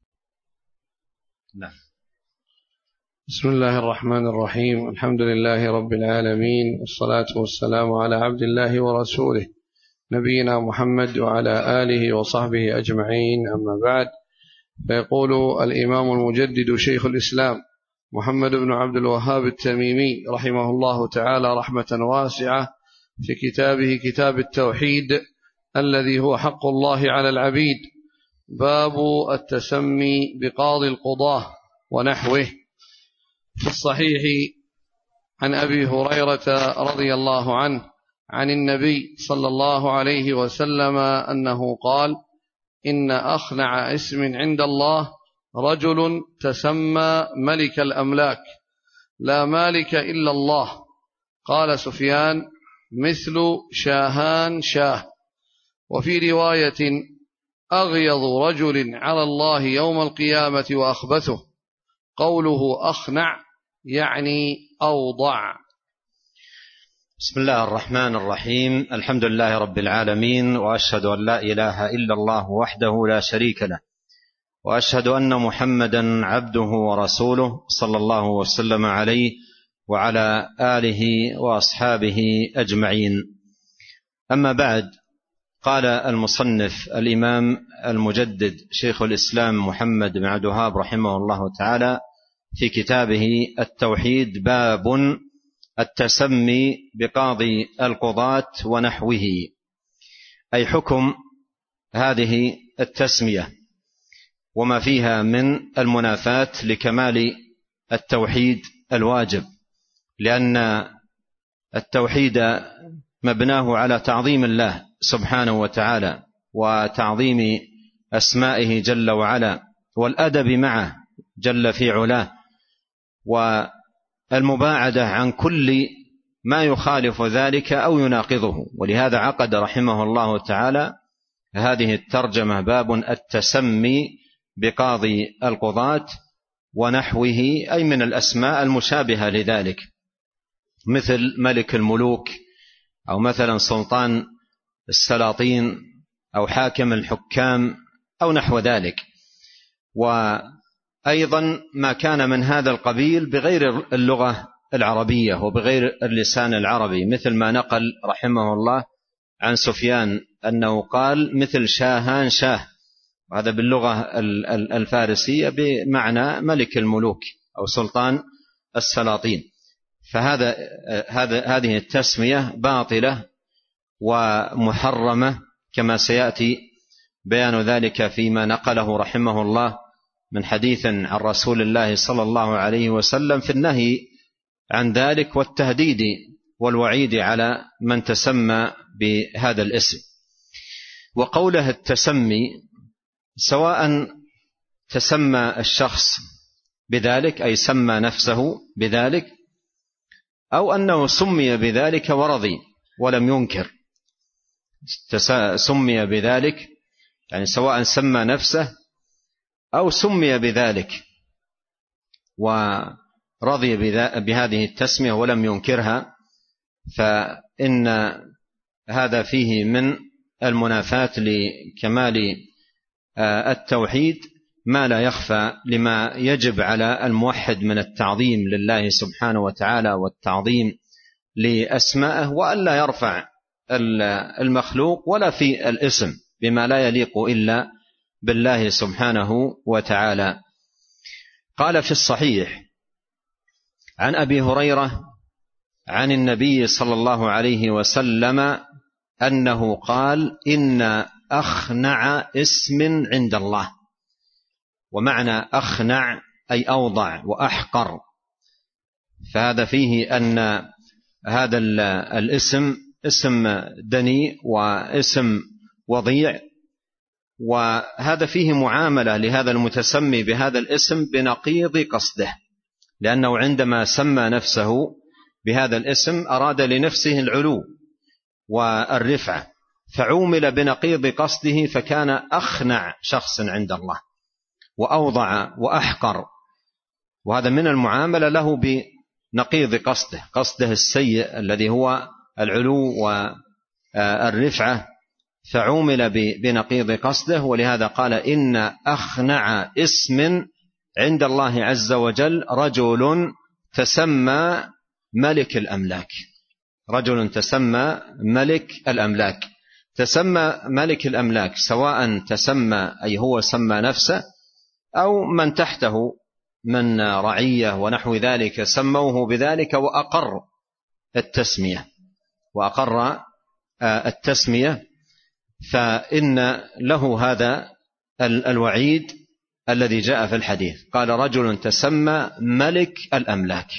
نعم. بسم الله الرحمن الرحيم. الحمد لله رب العالمين، والصلاة والسلام على عبد الله ورسوله نبينا محمد وعلى آله وصحبه أجمعين. أما بعد، فيقول الإمام المجدد شيخ الإسلام محمد بن عبد الوهاب التميمي رحمه الله تعالى رحمة واسعة في كتابه كتاب التوحيد الذي هو حق الله على العبيد، باب التسمي بقاضي القضاة ونحوه. في الصحيح عن أبي هريرة رضي الله عنه عن النبي صلى الله عليه وسلم أنه قال: إن أخنع اسم عند الله رجل تسمى ملك الأملاك، لا مالك إلا الله. قال سفيان: مثل شاهان شاه. وفي رواية: أغيظ رجل على الله يوم القيامة وأخبثه. قوله أخنع يعني أوضع. بسم الله الرحمن الرحيم. الحمد لله رب العالمين، وأشهد أن لا إله إلا الله وحده لا شريك له، وأشهد أن محمدا عبده ورسوله صلى الله وسلم عليه وعلى آله وأصحابه أجمعين. أما بعد، قال المصنف الإمام المجدد شيخ الإسلام محمد بن عبد الوهاب رحمه الله تعالى في كتابه التوحيد: باب التسمي بقاضي القضاة ونحوه، أي حكم هذه التسمية وما فيها من المنافاة لكمال التوحيد الواجب، لأن التوحيد مبناه على تعظيم الله سبحانه وتعالى وتعظيم أسمائه جل وعلا والأدب معه جل في علاه، والمباعدة عن كل ما يخالف ذلك أو يناقضه. ولهذا عقد رحمه الله تعالى هذه الترجمة: باب التسمي بقاضي القضاة ونحوه، أي من الأسماء المشابهة لذلك، مثل ملك الملوك، أو مثلا سلطان السلاطين، أو حاكم الحكام، أو نحو ذلك. وأيضا ما كان من هذا القبيل بغير اللغة العربية وبغير اللسان العربي، مثل ما نقل رحمه الله عن سفيان أنه قال: مثل شاهان شاه، وهذا باللغة الفارسية بمعنى ملك الملوك أو سلطان السلاطين. فهذا هذه التسمية باطلة ومحرمة، كما سيأتي بيان ذلك فيما نقله رحمه الله من حديث عن رسول الله صلى الله عليه وسلم في النهي عن ذلك والتهديد والوعيد على من تسمى بهذا الاسم. وقوله التسمي، سواء تسمى الشخص بذلك أي سمى نفسه بذلك، أو أنه سمي بذلك ورضي ولم ينكر. سمي بذلك يعني سواء سمى نفسه أو سمي بذلك ورضي بهذه التسمية ولم ينكرها، فإن هذا فيه من المنافاة لكمال التوحيد ما لا يخفى لما يجب على الموحد من التعظيم لله سبحانه وتعالى والتعظيم لأسمائه، وألا يرفع المخلوق ولا في الاسم بما لا يليق إلا بالله سبحانه وتعالى. قال في الصحيح عن أبي هريرة عن النبي صلى الله عليه وسلم أنه قال: إن أخنع اسم عند الله. ومعنى أخنع أي أوضع وأحقر، فهذا فيه أن هذا الاسم اسم دنيء واسم وضيع، وهذا فيه معاملة لهذا المتسمي بهذا الاسم بنقيض قصده، لأنه عندما سمى نفسه بهذا الاسم أراد لنفسه العلو والرفعة، فعومل بنقيض قصده فكان أخنع شخص عند الله وأوضع وأحقر، وهذا من المعاملة له بنقيض قصده، قصده السيء الذي هو العلو والرفعة، فعومل بنقيض قصده. ولهذا قال: إن أخنع اسم عند الله عز وجل رجل تسمى ملك الأملاك. رجل تسمى ملك الأملاك. تسمى ملك الأملاك سواء تسمى أي هو سمى نفسه أو من تحته من رعية ونحو ذلك سموه بذلك وأقر التسمية وأقر التسمية، فإن له هذا الوعيد الذي جاء في الحديث. قال: رجل تسمى ملك الأملاك.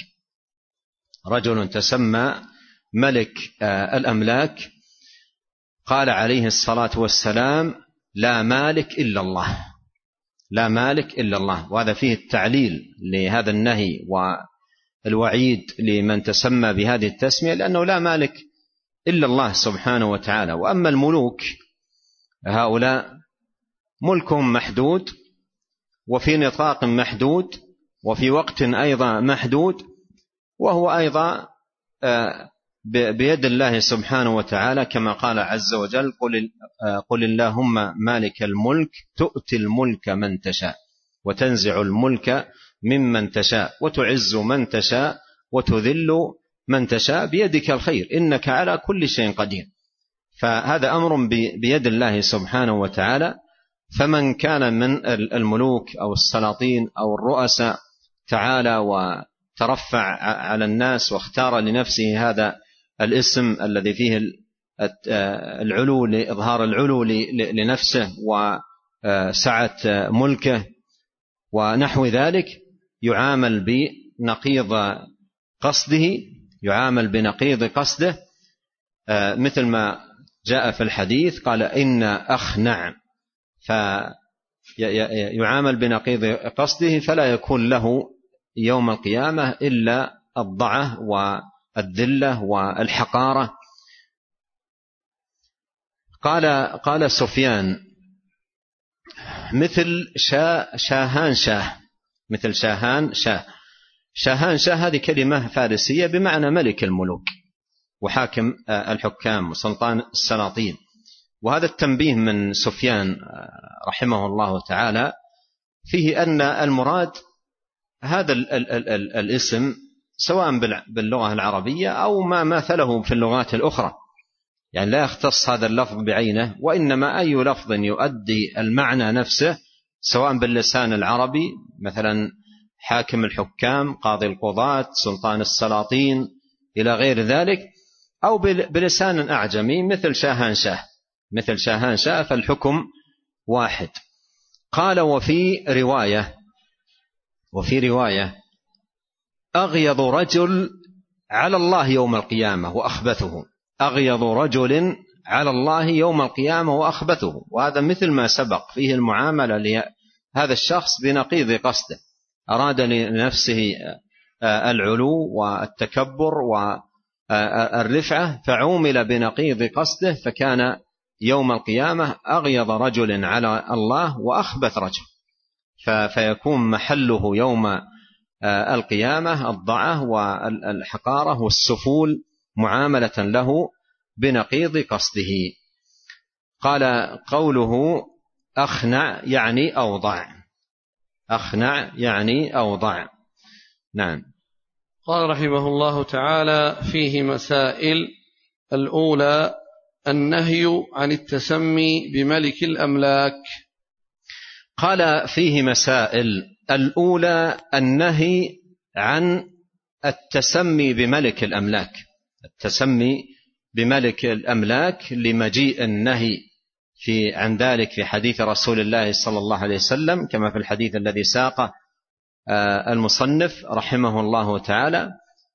رجل تسمى ملك الأملاك. قال عليه الصلاة والسلام: لا مالك إلا الله. لا مالك إلا الله. وهذا فيه التعليل لهذا النهي والوعيد لمن تسمى بهذه التسمية، لأنه لا مالك إلا الله سبحانه وتعالى. وأما الملوك هؤلاء ملكهم محدود وفي نطاق محدود وفي وقت أيضا محدود، وهو أيضا بيد الله سبحانه وتعالى، كما قال عز وجل: قل, قل اللهم مالك الملك تؤتي الملك من تشاء وتنزع الملك ممن تشاء وتعز من تشاء وتذل من تشاء بيدك الخير إنك على كل شيء قدير. فهذا أمر بيد الله سبحانه وتعالى. فمن كان من الملوك أو السلاطين أو الرؤساء تعالى وترفع على الناس واختار لنفسه هذا الاسم الذي فيه العلو لإظهار العلو لنفسه وسعة ملكه ونحو ذلك، يعامل بنقيض قصده يعامل بنقيض قصده مثل ما جاء في الحديث قال إن أخنع، فيعامل بنقيض قصده فلا يكون له يوم القيامة إلا الضعة والذلة والحقارة. قال قال سفيان مثل شا شاهان شاه مثل شاهان شاه شاهان شاه هذه كلمة فارسية بمعنى ملك الملوك وحاكم الحكام وسلطان السلاطين. وهذا التنبيه من سفيان رحمه الله تعالى فيه أن المراد هذا ال ال ال ال الاسم سواء باللغة العربية أو ما مثله في اللغات الأخرى، يعني لا يختص هذا اللفظ بعينه، وإنما أي لفظ يؤدي المعنى نفسه سواء باللسان العربي مثلا حاكم الحكام، قاضي القضاة، سلطان السلاطين إلى غير ذلك، أو بلسان أعجمي مثل شاهان شاه مثل شاهان شاه فالحكم واحد. قال وفي رواية وفي رواية أغيض رجل على الله يوم القيامة وأخبثه أغيض رجل على الله يوم القيامة وأخبثه. وهذا مثل ما سبق فيه المعاملة لهذا الشخص بنقيض قصده، أراد لنفسه العلو والتكبر والرفعة فعومل بنقيض قصده، فكان يوم القيامة أغيض رجل على الله وأخبث رجل، فيكون محله يوم القيامة الضعة والحقارة والسفول معاملة له بنقيض قصده. قال قوله أخنع يعني أوضع أخنع يعني أوضع. نعم. قال رحمه الله تعالى فيه مسائل. الأولى النهي عن التسمي بملك الأملاك. قال فيه مسائل. الأولى النهي عن التسمي بملك الأملاك التسمي بملك الأملاك لمجيء النهي في عن ذلك في حديث رسول الله صلى الله عليه وسلم كما في الحديث الذي ساقه المصنف رحمه الله تعالى.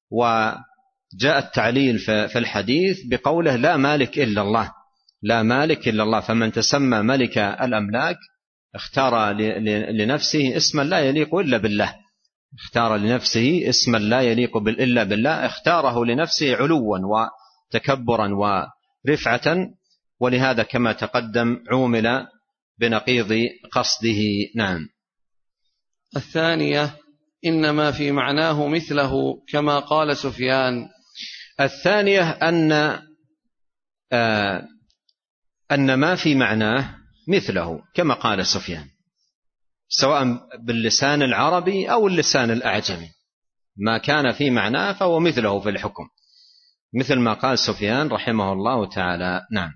وجاء التعليل في الحديث بقوله لا مالك إلا الله لا مالك إلا الله، فمن تسمى ملك الأملاك اختار لنفسه اسما لا يليق إلا بالله اختار لنفسه اسما لا يليق إلا بالله اختاره لنفسه علوا وتكبرا ورفعة، ولهذا كما تقدم عومل بنقيض قصده. نعم. الثانية إنما في معناه مثله كما قال سفيان. الثانية أن آه أن ما في معناه مثله كما قال سفيان، سواء باللسان العربي أو اللسان الأعجمي، ما كان في معناه فهو مثله في الحكم مثل ما قال سفيان رحمه الله تعالى. نعم.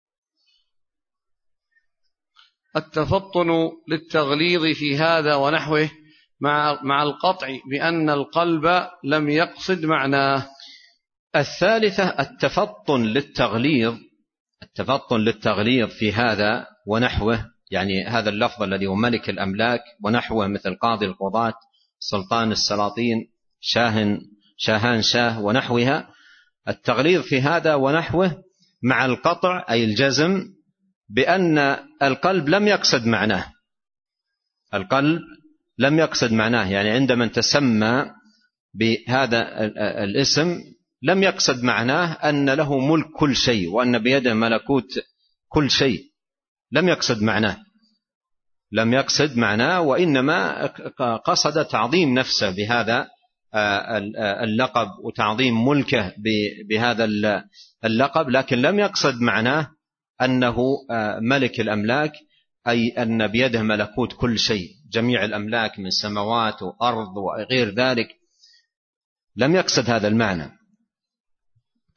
التفطن للتغليظ في هذا ونحوه مع مع القطع بأن القلب لم يقصد معناه. الثالثة التفطن للتغليظ التفطن للتغليظ في هذا ونحوه، يعني هذا اللفظ الذي هو ملك الأملاك ونحوه مثل قاضي القضاة، سلطان السلاطين، شاهن شاهان شاه ونحوها. التغليظ في هذا ونحوه مع القطع أي الجزم بأن القلب لم يقصد معناه القلب لم يقصد معناه يعني عندما تسمى بهذا الاسم لم يقصد معناه أن له ملك كل شيء وأن بيده ملكوت كل شيء، لم يقصد معناه لم يقصد معناه وإنما قصد تعظيم نفسه بهذا اللقب وتعظيم ملكه بهذا اللقب، لكن لم يقصد معناه أنه ملك الأملاك أي أن بيده ملكوت كل شيء، جميع الأملاك من سماوات وأرض وغير ذلك، لم يقصد هذا المعنى.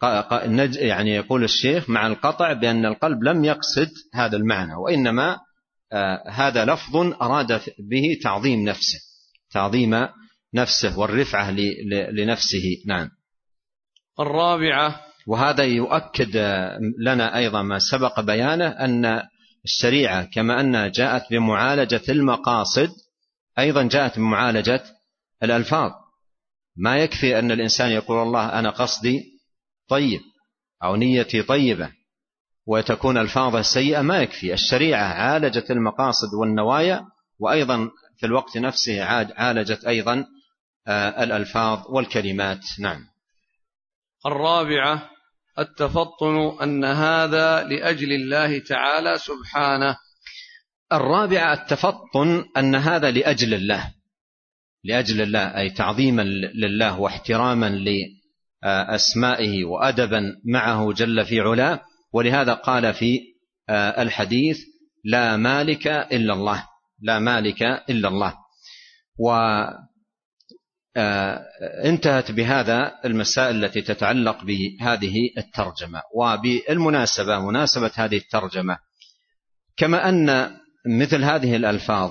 يعني يقول الشيخ مع القطع بأن القلب لم يقصد هذا المعنى، وإنما هذا لفظ أراد به تعظيم نفسه، تعظيم نفسه والرفعة لنفسه. نعم. الرابعة، وهذا يؤكد لنا أيضا ما سبق بيانه أن الشريعة كما أنها جاءت بمعالجة المقاصد أيضا جاءت بمعالجة الألفاظ. ما يكفي أن الإنسان يقول الله أنا قصدي طيب أو نيتي طيبة وتكون ألفاظه سيئة، ما يكفي. الشريعة عالجت المقاصد والنوايا، وأيضا في الوقت نفسه عالجت أيضا الألفاظ والكلمات. نعم. الرابعة، التفطن أن هذا لأجل الله تعالى سبحانه. الرابعة التفطن أن هذا لأجل الله، لأجل الله أي تعظيما لله واحتراما لأسمائه وأدبا معه جل في علاه. ولهذا قال في الحديث لا مالك إلا الله، لا مالك إلا الله. وانتهت بهذا المسائل التي تتعلق بهذه الترجمة. وبالمناسبة مناسبة هذه الترجمة كما أن مثل هذه الألفاظ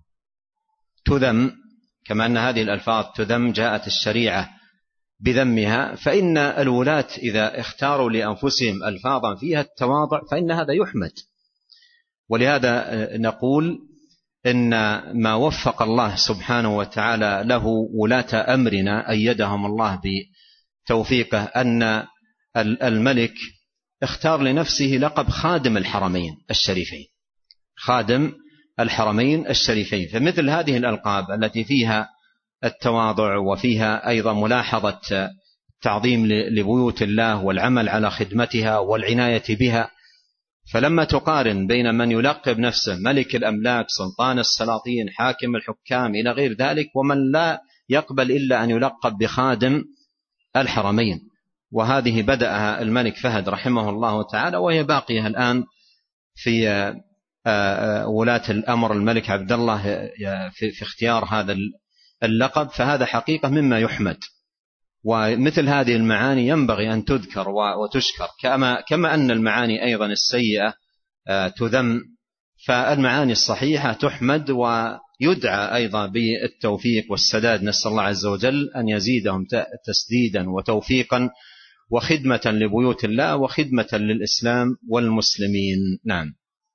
تذم، كما أن هذه الألفاظ تذم جاءت الشريعة بذمها، فإن الولاة إذا اختاروا لأنفسهم ألفاظا فيها التواضع فإن هذا يحمد. ولهذا نقول إن ما وفق الله سبحانه وتعالى له ولاة أمرنا أيدهم الله بتوفيقه أن الملك اختار لنفسه لقب خادم الحرمين الشريفين، خادم الحرمين الشريفين. فمثل هذه الألقاب التي فيها التواضع وفيها أيضا ملاحظة تعظيم لبيوت الله والعمل على خدمتها والعناية بها، فلما تقارن بين من يلقب نفسه ملك الأملاك سلطان السلاطين حاكم الحكام إلى غير ذلك، ومن لا يقبل إلا أن يلقب بخادم الحرمين، وهذه بدأها الملك فهد رحمه الله تعالى وهي باقية الآن في ولاة الأمر الملك عبد الله في اختيار هذا اللقب، فهذا حقيقة مما يحمد. ومثل هذه المعاني ينبغي أن تذكر وتشكر، كما, كما أن المعاني أيضا السيئة تذم، فالمعاني الصحيحة تحمد ويدعى أيضا بالتوفيق والسداد. نسأل الله عز وجل أن يزيدهم تسديدا وتوفيقا وخدمة لبيوت الله وخدمة للإسلام والمسلمين. نعم.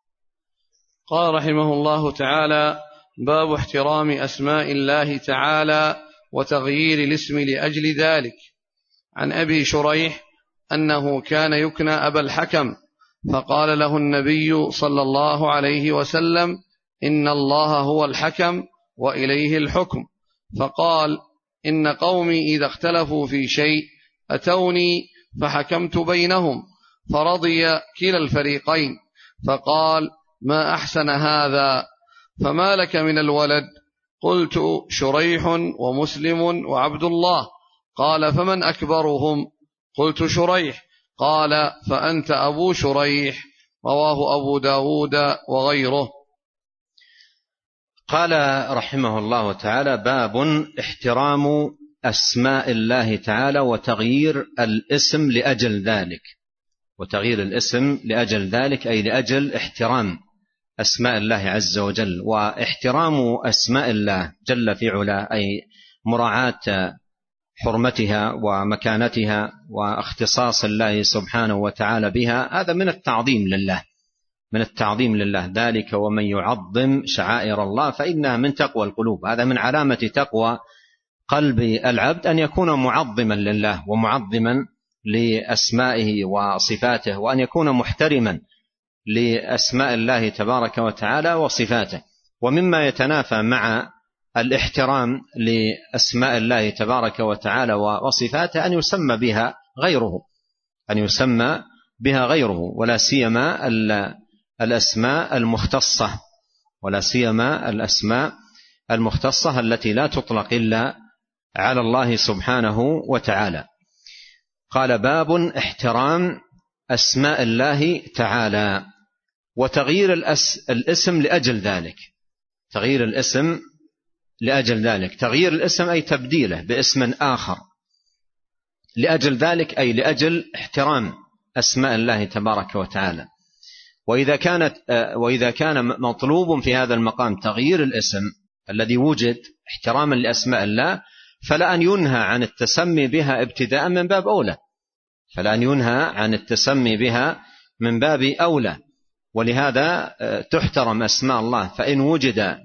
قال رحمه الله تعالى: باب احترام أسماء الله تعالى وتغيير الاسم لأجل ذلك. عن أبي شريح أنه كان يكنى أبا الحكم، فقال له النبي صلى الله عليه وسلم: إن الله هو الحكم وإليه الحكم. فقال: إن قومي إذا اختلفوا في شيء أتوني فحكمت بينهم فرضي كلا الفريقين. فقال: ما أحسن هذا، فما لك من الولد؟ قلت: شريح ومسلم وعبد الله. قال: فمن أكبرهم؟ قلت: شريح. قال: فأنت أبو شريح. رواه أبو داود وغيره. قال رحمه الله تعالى: باب احترام أسماء الله تعالى وتغيير الاسم لأجل ذلك. وتغيير الاسم لأجل ذلك أي لأجل احترام أسماء الله عز وجل. واحترام أسماء الله جل في علا أي مراعاة حرمتها ومكانتها واختصاص الله سبحانه وتعالى بها، هذا من التعظيم لله، من التعظيم لله. ذلك ومن يعظم شعائر الله فإنها من تقوى القلوب. هذا من علامة تقوى قلب العبد أن يكون معظما لله ومعظما لأسمائه وصفاته، وأن يكون محترما لأسماء الله تبارك وتعالى وصفاته. ومما يتنافى مع الاحترام لأسماء الله تبارك وتعالى وصفاته أن يسمى بها غيره، أن يسمى بها غيره، ولا سيما الأسماء المختصة، ولا سيما الأسماء المختصة التي لا تطلق إلا على الله سبحانه وتعالى. قال: باب احترام أسماء الله تعالى وتغيير الاسم لأجل ذلك. تغيير الاسم لأجل ذلك، تغيير الاسم أي تبديله باسم آخر لأجل ذلك أي لأجل احترام أسماء الله تبارك وتعالى. وإذا كانت وإذا كان مطلوب في هذا المقام تغيير الاسم الذي وجد احتراما لأسماء الله، فلا أن ينهى عن التسمي بها ابتداء من باب أولى، فلا أن ينهى عن التسمي بها من باب أولى. ولهذا تحترم أسماء الله، فإن وجد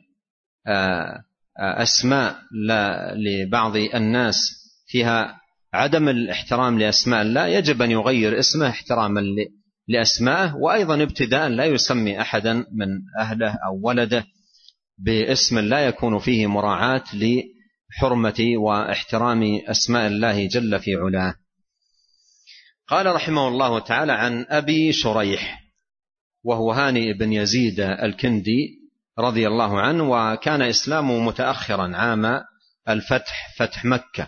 أسماء لبعض الناس فيها عدم الاحترام لأسماء الله يجب أن يغير اسمه احتراما لأسماءه. وأيضا ابتداء لا يسمي أحدا من أهله أو ولده باسم لا يكون فيه مراعاة لحرمة واحترام أسماء الله جل في علاه. قال رحمه الله تعالى عن أبي شريح وهو هاني بن يزيد الكندي رضي الله عنه، وكان إسلامه متأخرا عام الفتح، فتح مكة.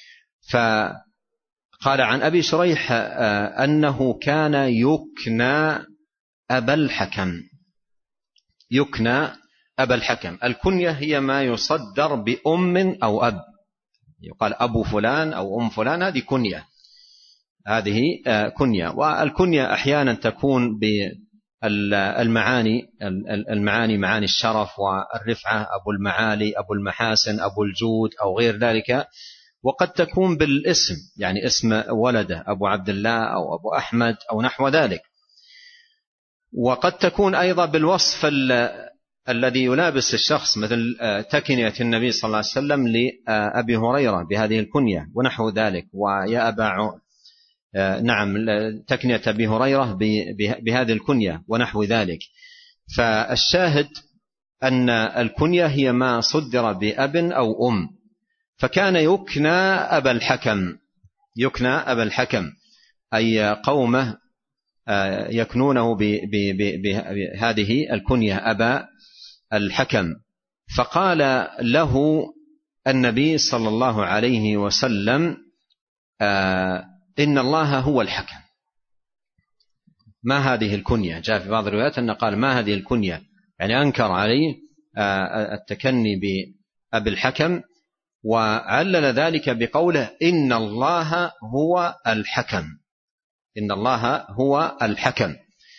فقال عن أبي شريح أنه كان يكنى أبا الحكم، يكنى أبا الحكم. الكنية هي ما يصدر بأم أو أب، يقال أبو فلان أو أم فلان، هذه كنية، هذه كنية. والكنية أحيانا تكون بالمعاني، المعاني معاني الشرف والرفعة، أبو المعالي، أبو المحاسن، أبو الجود أو غير ذلك. وقد تكون بالاسم، يعني اسم ولده أبو عبد الله أو أبو أحمد أو نحو ذلك. وقد تكون أيضا بالوصف الذي يلابس الشخص، مثل تكنية النبي صلى الله عليه وسلم لأبي هريرة بهذه الكنية ونحو ذلك، ويا أبا نعم تكنية أبي هريرة بهذه الكنية ونحو ذلك. فالشاهد أن الكنية هي ما صدر بأب أو أم. فكان يكنى أبا الحكم، يكنى أبا الحكم أي قومه يكنونه بهذه الكنية أبا الحكم. فقال له النبي صلى الله عليه وسلم إن الله هو الحكم. ما هذه الكنية؟ جاء في بعض الروايات أن قال ما هذه الكنية، يعني أنكر عليه التكني بأبي الحكم، وعلل ذلك بقوله إن الله هو الحكم، إن الله هو الحكم.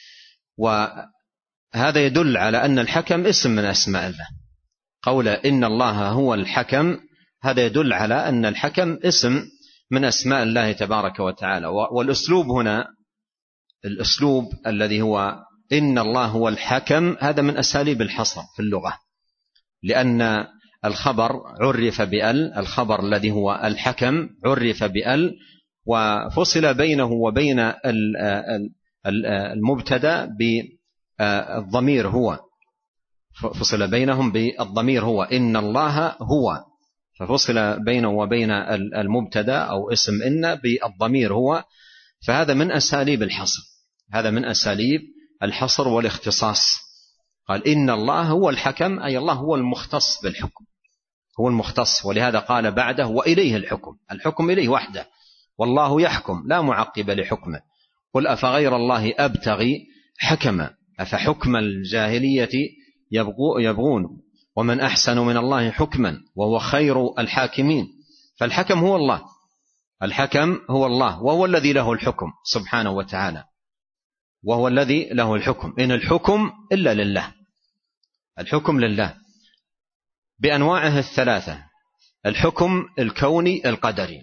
وهذا يدل على أن الحكم اسم من أسماء الله. قوله إن الله هو الحكم هذا يدل على أن الحكم اسم من أسماء الله تبارك وتعالى. والأسلوب هنا، الأسلوب الذي هو إن الله هو الحكم، هذا من أساليب الحصر في اللغة، لأن الخبر عرف بأل، الخبر الذي هو الحكم عرف بأل، وفصل بينه وبين المبتدأ بالضمير هو، فصل بينهم بالضمير هو إن الله هو، ففصل بينه وبين المبتدأ أو اسم إن بالضمير هو. فهذا من أساليب الحصر، هذا من أساليب الحصر والاختصاص. قال إن الله هو الحكم أي الله هو المختص بالحكم، هو المختص. ولهذا قال بعده وإليه الحكم، الحكم إليه وحده، والله يحكم لا معقب لحكمه. قل أفغير الله أبتغي حكما أفحكم الجاهلية يبغون ومن أحسن من الله حكما وهو خير الحاكمين. فالحكم هو الله، الحكم هو الله، وهو الذي له الحكم سبحانه وتعالى، وهو الذي له الحكم. إن الحكم إلا لله، الحكم لله بأنواعه الثلاثة: الحكم الكوني القدري،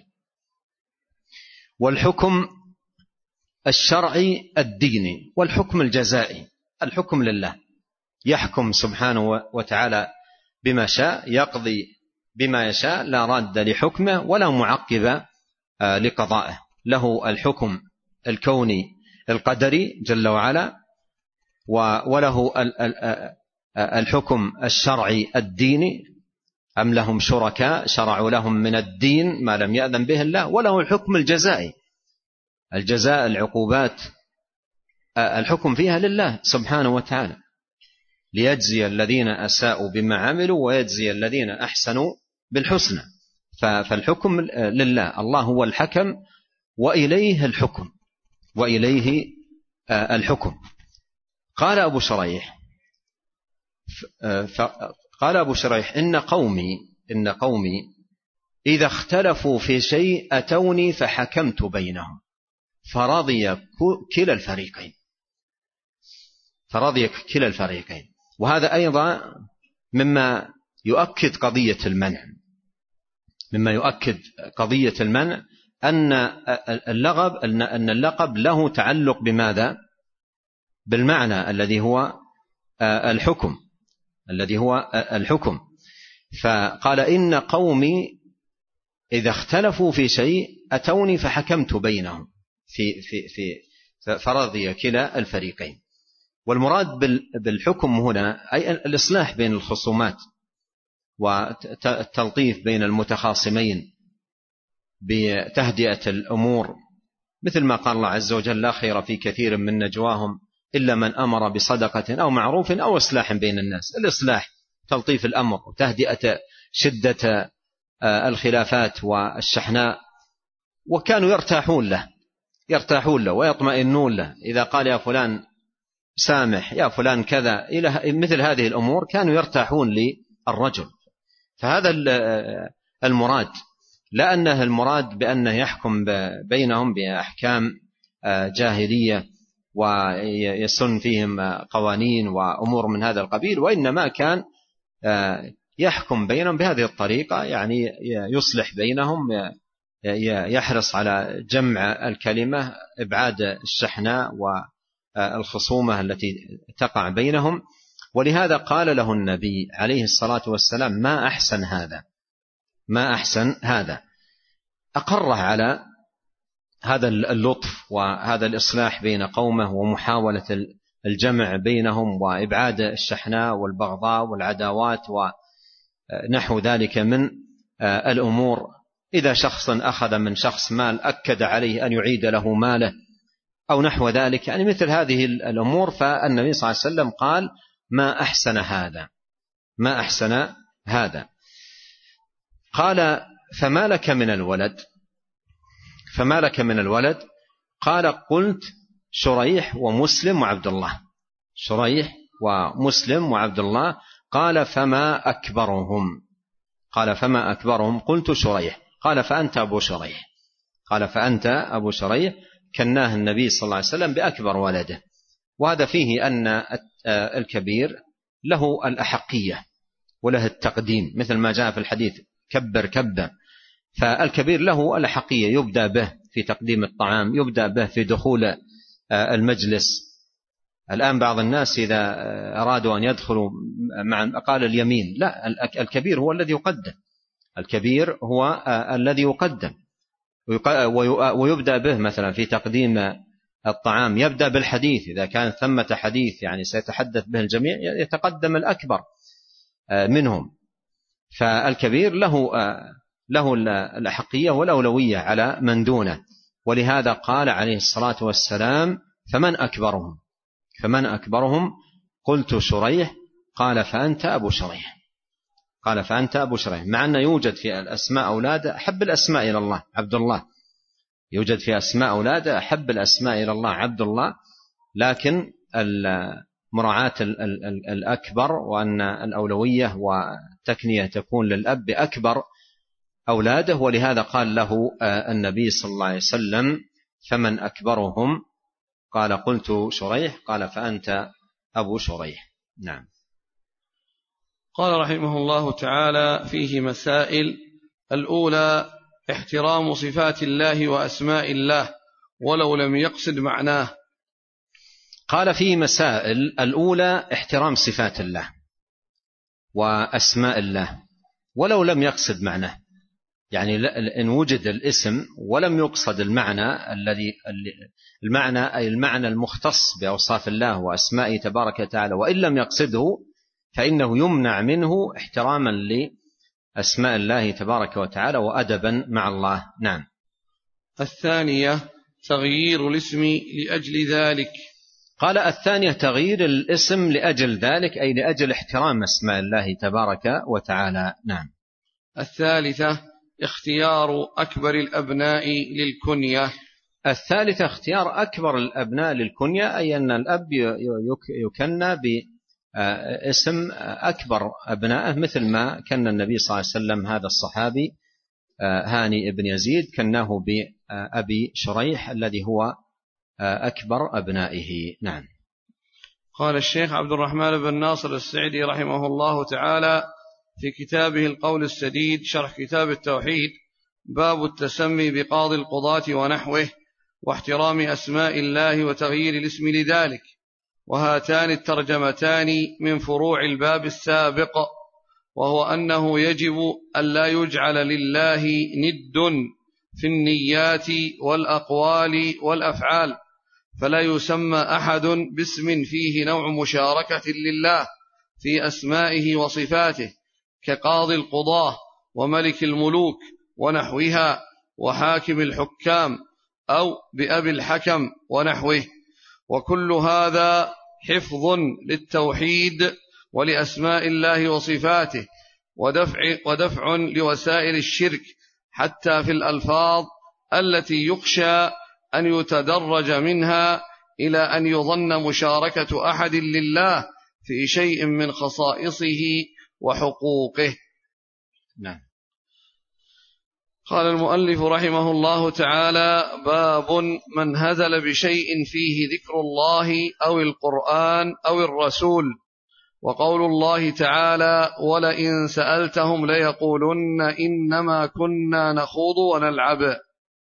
والحكم الشرعي الديني، والحكم الجزائي. الحكم لله، يحكم سبحانه وتعالى بما شاء، يقضي بما يشاء، لا راد لحكمه ولا معقب لقضائه. له الحكم الكوني القدري جل وعلا، وله الحكم الشرعي الديني، أم لهم شركاء شرعوا لهم من الدين ما لم يأذن به الله، وله الحكم الجزائي، الجزاء العقوبات الحكم فيها لله سبحانه وتعالى، ليجزي الذين أساءوا بما عملوا ويجزي الذين أحسنوا بالحسنى. فالحكم لله، الله هو الحكم وإليه الحكم، وإليه الحكم. قال أبو شريح قال أبو شريح إن قومي إن قومي إذا اختلفوا في شيء أتوني فحكمت بينهم فرضي كلا الفريقين فرضي كلا الفريقين. وهذا أيضا مما يؤكد قضية المنع مما يؤكد قضية المنع أن اللقب أن اللقب له تعلق بماذا؟ بالمعنى الذي هو الحكم الذي هو الحكم. فقال إن قومي إذا اختلفوا في شيء أتوني فحكمت بينهم في في في فرضي كلا الفريقين. والمراد بالحكم هنا أي الإصلاح بين الخصومات والتلطيف بين المتخاصمين بتهدئة الأمور، مثل ما قال الله عز وجل: لا خير في كثير من نجواهم إلا من أمر بصدقة أو معروف أو إصلاح بين الناس. الإصلاح تلطيف الأمر وتهدئة شدة الخلافات والشحناء، وكانوا يرتاحون له يرتاحون له ويطمئنون له. إذا قال يا فلان سامح، يا فلان كذا، إلى مثل هذه الأمور كانوا يرتاحون للرجل. فهذا المراد، لا أنه المراد بأنه يحكم بينهم بأحكام جاهلية ويسن فيهم قوانين وأمور من هذا القبيل، وإنما كان يحكم بينهم بهذه الطريقة، يعني يصلح بينهم، يحرص على جمع الكلمة، إبعاد الشحناء والخصومة التي تقع بينهم. ولهذا قال له النبي عليه الصلاة والسلام: ما أحسن هذا ما أحسن هذا أقره على هذا اللطف وهذا الإصلاح بين قومه ومحاولة الجمع بينهم وإبعاد الشحناء والبغضاء والعداوات ونحو ذلك من الأمور. إذا شخص أخذ من شخص مال أكد عليه أن يعيد له ماله أو نحو ذلك، يعني مثل هذه الأمور. فالنبي صلى الله عليه وسلم قال: ما أحسن هذا ما أحسن هذا. قال: فما لك من الولد فما لك من الولد قال: قلت شريح ومسلم وعبد الله شريح ومسلم وعبد الله. قال: فما أكبرهم قال فما أكبرهم قلت شريح. قال: فأنت أبو شريح قال فأنت أبو شريح. كناه النبي صلى الله عليه وسلم بأكبر ولده. وهذا فيه أن الكبير له الأحقية وله التقديم، مثل ما جاء في الحديث: كبر كبر. فالكبير له الأحقية، يبدأ به في تقديم الطعام، يبدأ به في دخول المجلس. الآن بعض الناس إذا أرادوا أن يدخلوا مع قال اليمين، لا، الكبير هو الذي يقدم الكبير هو الذي يقدم ويبدأ به مثلا في تقديم الطعام، يبدأ بالحديث إذا كان ثمة حديث يعني سيتحدث به الجميع، يتقدم الأكبر منهم. فالكبير له له الأحقية والأولوية على من دونه. ولهذا قال عليه الصلاة والسلام: فمن أكبرهم فمن أكبرهم قلت شريح. قال: فأنت أبو شريح قال فأنت أبو شريح. مع أن يوجد في الأسماء أولاده أحب الأسماء إلى الله عبد الله، يوجد في أسماء أولاده أحب الأسماء إلى الله عبد الله، لكن مراعاة الأكبر وأن الأولوية والتكنية تكون للأب بأكبر أولاده. ولهذا قال له النبي صلى الله عليه وسلم: فمن أكبرهم؟ قال: قلت شريح. قال: فأنت أبو شريح. نعم. قال رحمه الله تعالى: فيه مسائل. الأولى: احترام صفات الله وأسماء الله ولو لم يقصد معناه. قال فيه مسائل. الأولى: احترام صفات الله وأسماء الله ولو لم يقصد معناه، يعني إن وجد الاسم ولم يقصد المعنى الذي المعنى أي المعنى المختص بأوصاف الله وأسمائه تبارك وتعالى، وإن لم يقصده فإنه يمنع منه احتراما لأسماء الله تبارك وتعالى وأدبا مع الله. نعم. الثانية: تغيير الاسم لأجل ذلك. قال: الثانية: تغيير الاسم لأجل ذلك، أي لأجل احترام أسماء الله تبارك وتعالى. نعم. الثالثة: اختيار أكبر الأبناء للكنية. الثالثة: اختيار أكبر الأبناء للكنية، أي أن الأب يكنى باسم أكبر أبنائه، مثل ما كان النبي صلى الله عليه وسلم هذا الصحابي هاني بن يزيد كناه بأبي شريح الذي هو أكبر أبنائه. نعم. قال الشيخ عبد الرحمن بن ناصر السعدي رحمه الله تعالى في كتابه القول السديد شرح كتاب التوحيد: باب التسمي بقاضي القضاة ونحوه واحترام أسماء الله وتغيير الاسم لذلك. وهاتان الترجمتان من فروع الباب السابق، وهو أنه يجب أن لا يجعل لله ند في النيات والأقوال والأفعال، فلا يسمى أحد باسم فيه نوع مشاركة لله في أسمائه وصفاته كقاضي القضاة وملك الملوك ونحوها وحاكم الحكام أو بأبي الحكم ونحوه. وكل هذا حفظ للتوحيد ولأسماء الله وصفاته ودفع, ودفع لوسائل الشرك حتى في الألفاظ التي يخشى أن يتدرج منها إلى أن يظن مشاركة أحد لله في شيء من خصائصه وحقوقه. نعم. قال المؤلف رحمه الله تعالى: باب من هزل بشيء فيه ذكر الله أو القرآن أو الرسول. وقول الله تعالى: ولئن سألتهم ليقولن إنما كنا نخوض ونلعب.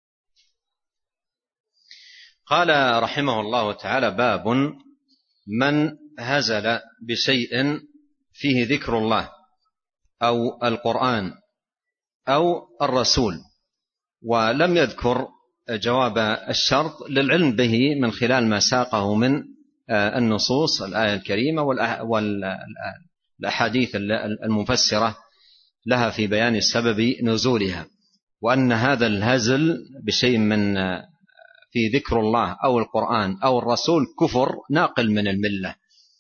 قال رحمه الله تعالى: باب من هزل بشيء فيه ذكر الله أو القرآن أو الرسول، ولم يذكر جواب الشرط للعلم به من خلال ما ساقه من النصوص الآية الكريمة والأحاديث المفسرة لها في بيان سبب نزولها، وأن هذا الهزل بشيء من في ذكر الله أو القرآن أو الرسول كفر ناقل من الملة،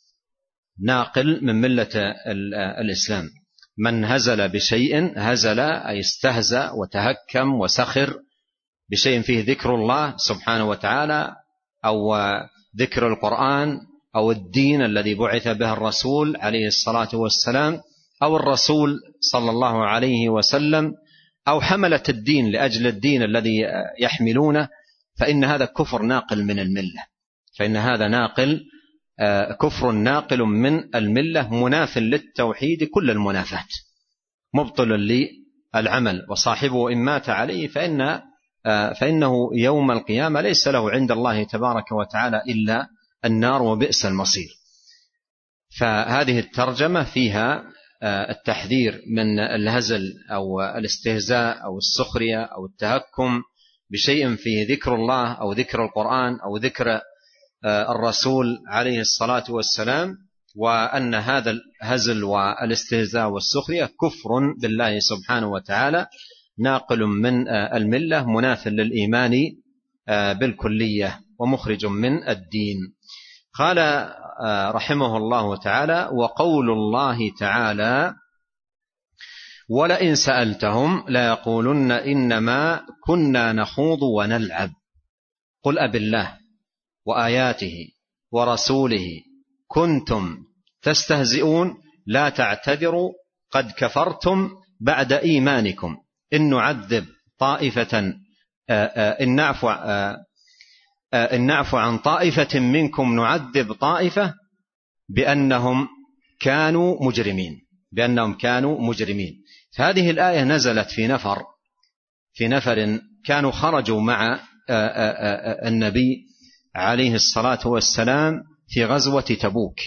ناقل من ملة الإسلام. من هزل بشيء، هزل أي استهزأ وتهكم وسخر بشيء فيه ذكر الله سبحانه وتعالى أو ذكر القرآن أو الدين الذي بعث به الرسول عليه الصلاة والسلام أو الرسول صلى الله عليه وسلم أو حملة الدين لأجل الدين الذي يحملونه، فإن هذا كفر ناقل من الملة، فإن هذا ناقل كفر ناقل من الملة مناف للتوحيد كل المنافات، مبطل للعمل، وصاحبه إن مات عليه فإن فإنه يوم القيامة ليس له عند الله تبارك وتعالى إلا النار وبئس المصير. فهذه الترجمة فيها التحذير من الهزل أو الاستهزاء أو السخرية أو التهكم بشيء فيه ذكر الله أو ذكر القرآن أو ذكر الرسول عليه الصلاة والسلام، وأن هذا الهزل والاستهزاء والسخرية كفر بالله سبحانه وتعالى ناقل من الملة مناف للإيمان بالكلية ومخرج من الدين. قال رحمه الله تعالى: وقول الله تعالى: ولئن سألتهم ليقولن إنما كنا نخوض ونلعب قل أبالله وآياته ورسوله كنتم تستهزئون لا تعتذروا قد كفرتم بعد إيمانكم إن نعذب طائفة إن نعفو إن نعفو عن طائفة منكم نعذب طائفة بأنهم كانوا مجرمين بأنهم كانوا مجرمين. هذه الآية نزلت في نفر في نفر كانوا خرجوا مع النبي عليه الصلاة والسلام في غزوة تبوك،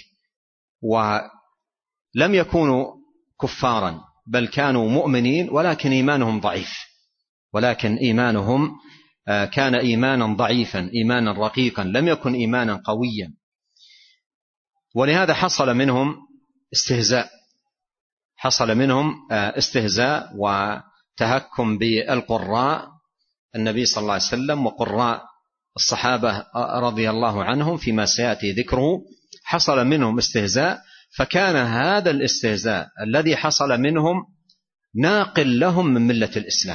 ولم يكونوا كفارا بل كانوا مؤمنين، ولكن إيمانهم ضعيف، ولكن إيمانهم كان إيمانا ضعيفا، إيمانا رقيقا، لم يكن إيمانا قويا، ولهذا حصل منهم استهزاء حصل منهم استهزاء وتهكم بالقراء النبي صلى الله عليه وسلم وقراء الصحابة رضي الله عنهم فيما سيأتي ذكره. حصل منهم استهزاء، فكان هذا الاستهزاء الذي حصل منهم ناقل لهم من ملة الإسلام،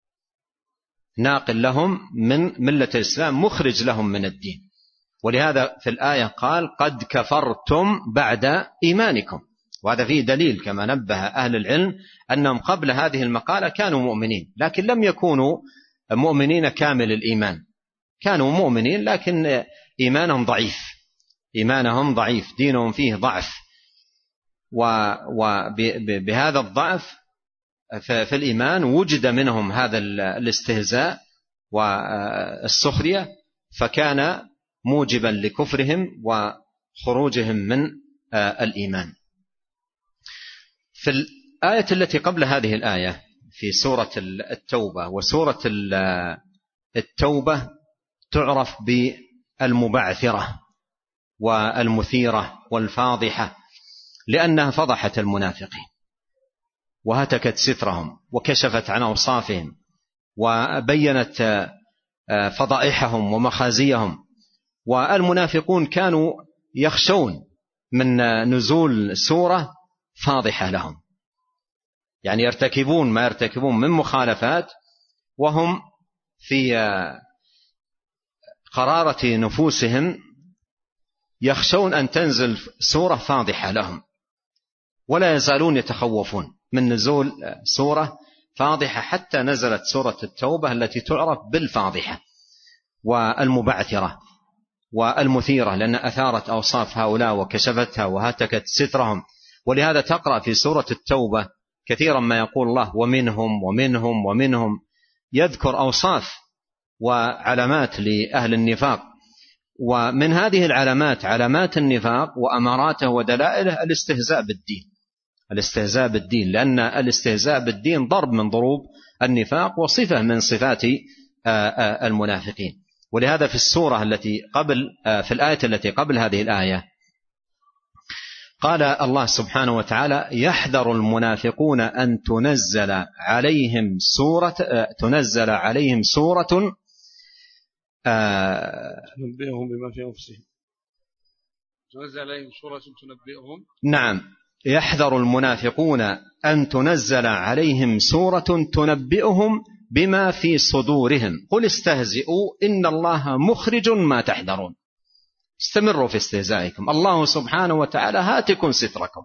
ناقل لهم من ملة الإسلام، مخرج لهم من الدين. ولهذا في الآية قال: قد كفرتم بعد إيمانكم، وهذا فيه دليل كما نبه أهل العلم أنهم قبل هذه المقالة كانوا مؤمنين، لكن لم يكونوا مؤمنين كامل الإيمان، كانوا مؤمنين لكن إيمانهم ضعيف، إيمانهم ضعيف، دينهم فيه ضعف، وبهذا الضعف في الإيمان وجد منهم هذا الاستهزاء والسخرية، فكان موجبا لكفرهم وخروجهم من الإيمان. في الآية التي قبل هذه الآية في سورة التوبة، وسورة التوبة تعرف بالمبعثرة والمثيرة والفاضحة، لأنها فضحت المنافقين وهتكت سترهم وكشفت عن أوصافهم وبينت فضائحهم ومخازيهم. والمنافقون كانوا يخشون من نزول سورة فاضحة لهم، يعني يرتكبون ما يرتكبون من مخالفات وهم في قرارة نفوسهم يخشون أن تنزل سورة فاضحة لهم، ولا يزالون يتخوفون من نزول سورة فاضحة حتى نزلت سورة التوبة التي تعرف بالفاضحة والمبعثرة والمثيرة، لأن أثارت أوصاف هؤلاء وكشفتها وهتكت سترهم. ولهذا تقرأ في سورة التوبة كثيرا ما يقول الله ومنهم ومنهم ومنهم، يذكر أوصاف وعلامات لأهل النفاق، ومن هذه العلامات علامات النفاق وأماراته ودلائله الاستهزاء بالدين، الاستهزاء بالدين، لأن الاستهزاء بالدين ضرب من ضروب النفاق وصفة من صفات المنافقين. ولهذا في السورة التي قبل، في الآية التي قبل هذه الآية، قال الله سبحانه وتعالى يحذر المنافقون أن تنزل عليهم سورة تنزل عليهم سورة تنبئهم بما في أنفسهم تنزل عليهم سورة تنبئهم نعم يحذر المنافقون أن تنزل عليهم سورة تنبئهم بما في صدورهم قل استهزئوا إن الله مخرج ما تحذرون. استمروا في استهزائكم، الله سبحانه وتعالى هاتكم ستركم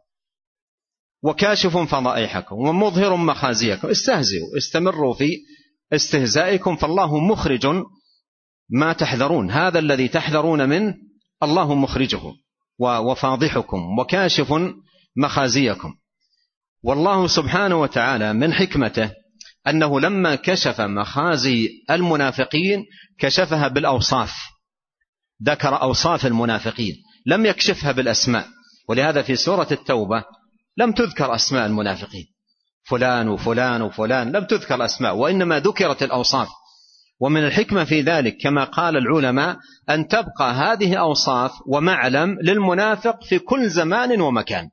وكاشف فضائحكم ومظهر مخازيكم، استهزئوا، استمروا في استهزائكم، فالله مخرج ما تحذرون، هذا الذي تحذرون منه الله مخرجه وفاضحكم وكاشف مخازيكم. والله سبحانه وتعالى من حكمته أنه لما كشف مخازي المنافقين كشفها بالأوصاف، ذكر أوصاف المنافقين، لم يكشفها بالأسماء. ولهذا في سورة التوبة لم تذكر أسماء المنافقين، فلان وفلان وفلان، لم تذكر أسماء، وإنما ذكرت الأوصاف. ومن الحكمة في ذلك كما قال العلماء أن تبقى هذه أوصاف ومعلم للمنافق في كل زمان ومكان،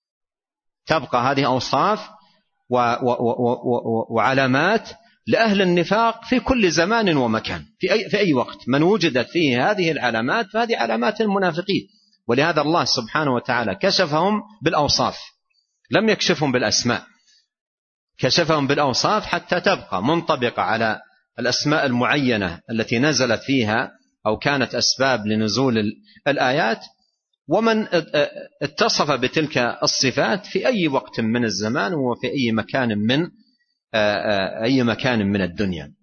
تبقى هذه أوصاف و و و وعلامات لأهل النفاق في كل زمان ومكان، في أي, في أي وقت من وجدت فيه هذه العلامات فهذه علامات المنافقين. ولهذا الله سبحانه وتعالى كشفهم بالأوصاف، لم يكشفهم بالأسماء، كشفهم بالأوصاف حتى تبقى منطبقة على الأسماء المعينة التي نزلت فيها أو كانت أسباب لنزول الآيات. ومن اتصف بتلك الصفات في أي وقت من الزمان وفي أي مكان من أي مكان من الدنيا.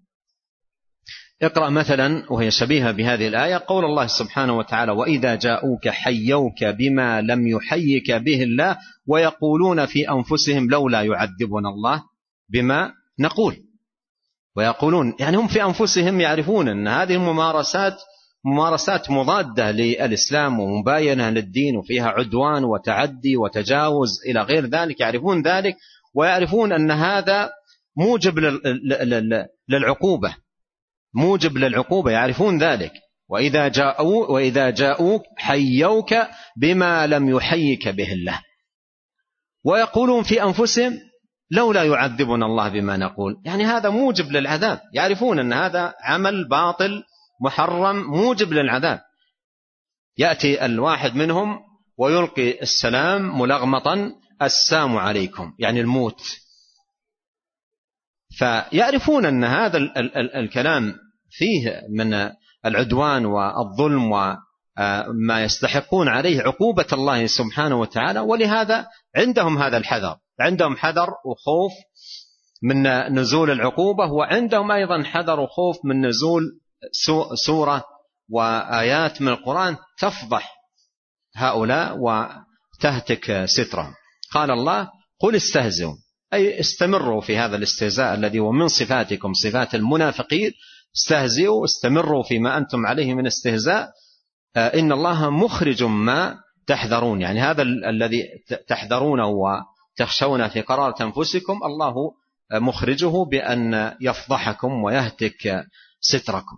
اقرأ مثلا وهي شبيهة بهذه الآية قول الله سبحانه وتعالى وإذا جاءوك حيوك بما لم يحيك به الله ويقولون في أنفسهم لولا يعذبنا الله بما نقول. ويقولون يعني هم في أنفسهم يعرفون أن هذه الممارسات ممارسات مضادة للإسلام ومباينة للدين وفيها عدوان وتعدي وتجاوز إلى غير ذلك، يعرفون ذلك ويعرفون أن هذا موجب للعقوبة، موجب للعقوبة، يعرفون ذلك. وإذا جاءوا وإذا جاءوك حيوك بما لم يحيك به الله ويقولون في أنفسهم لولا يعذبنا الله بما نقول، يعني هذا موجب للعذاب، يعرفون أن هذا عمل باطل محرم موجب للعذاب. يأتي الواحد منهم ويلقي السلام ملغمطا السلام عليكم، يعني الموت، فيعرفون أن هذا ال ال ال الكلام فيه من العدوان والظلم ما يستحقون عليه عقوبة الله سبحانه وتعالى. ولهذا عندهم هذا الحذر، عندهم حذر وخوف من نزول العقوبة، وعندهم أيضا حذر وخوف من نزول سورة وآيات من القرآن تفضح هؤلاء وتهتك سترهم. قال الله: قل استهزئوا، أي استمروا في هذا الاستهزاء الذي هو من صفاتكم، صفات المنافقين. استهزئوا، استمروا فيما أنتم عليه من استهزاء، إن الله مخرج ما تحذرون. يعني هذا الذي تحذرونه وتخشون في قرارة أنفسكم الله مخرجه بأن يفضحكم ويهتك ستركم.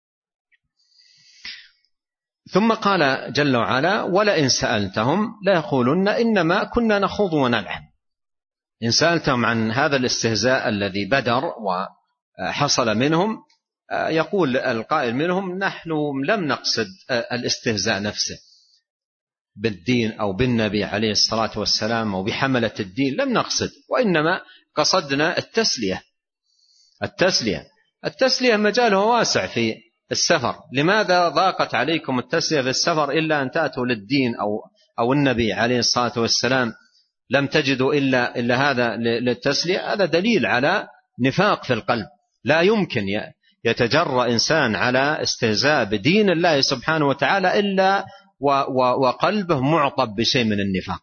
ثم قال جل وعلا: ولئن سألتهم ليقولن إنما كنا نخوض ونلعب. إن سألتهم عن هذا الاستهزاء الذي بدر وحصل منهم، يقول القائل منهم: نحن لم نقصد الاستهزاء نفسه بالدين أو بالنبي عليه الصلاة والسلام أو بحملة الدين، لم نقصد، وإنما قصدنا التسلية. التسلية التسلية مجاله واسع في السفر. لماذا ضاقت عليكم التسلية في السفر إلا أن تأتوا للدين أو أو النبي عليه الصلاة والسلام؟ لم تجدوا إلا إلا هذا للتسلية. هذا دليل على نفاق في القلب. لا يمكن يتجرأ إنسان على استهزاء بدين الله سبحانه وتعالى إلا وقلبه معطب بشيء من النفاق،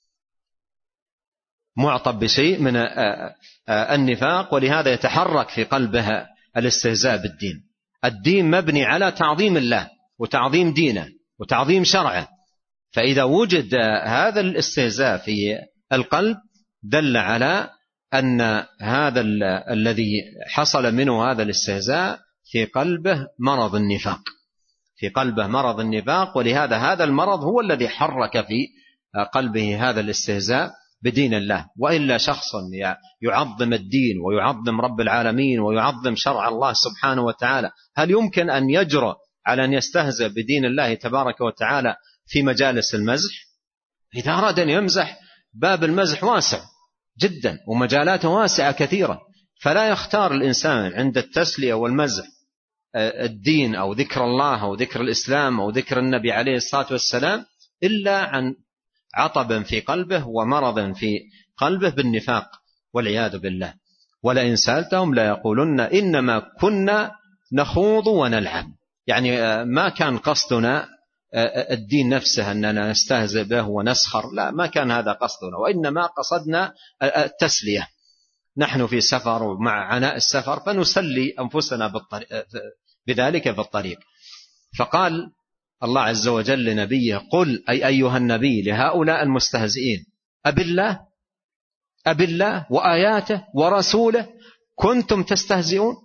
معطب بشيء من النفاق، ولهذا يتحرك في قلبه الاستهزاء بالدين. الدين مبني على تعظيم الله وتعظيم دينه وتعظيم شرعه، فإذا وجد هذا الاستهزاء في القلب دل على أن هذا الذي حصل منه هذا الاستهزاء في قلبه مرض النفاق، في قلبه مرض النفاق. ولهذا هذا المرض هو الذي حرك في قلبه هذا الاستهزاء بدين الله. وإلا شخص يعظم الدين ويعظم رب العالمين ويعظم شرع الله سبحانه وتعالى، هل يمكن أن يجرؤ على أن يستهزئ بدين الله تبارك وتعالى في مجالس المزح؟ إذا أراد أن يمزح باب المزح واسع جدا ومجالاته واسعة كثيرة، فلا يختار الإنسان عند التسلية والمزح الدين أو ذكر الله أو ذكر الإسلام أو ذكر النبي عليه الصلاة والسلام إلا عن عطب في قلبه ومرض في قلبه بالنفاق والعياذ بالله. ولئن سألتهم لا يقولن إنما كنا نخوض ونلعب، يعني ما كان قصدنا الدين نفسه أننا نستهزئ به ونسخر، لا، ما كان هذا قصدنا، وإنما قصدنا التسلية. نحن في سفر ومع عناء السفر فنسلي أنفسنا بذلك في الطريق. فقال الله عز وجل لنبيه: قل، أي أيها النبي، لهؤلاء المستهزئين: أبالله أبالله وآياته ورسوله كنتم تستهزئون؟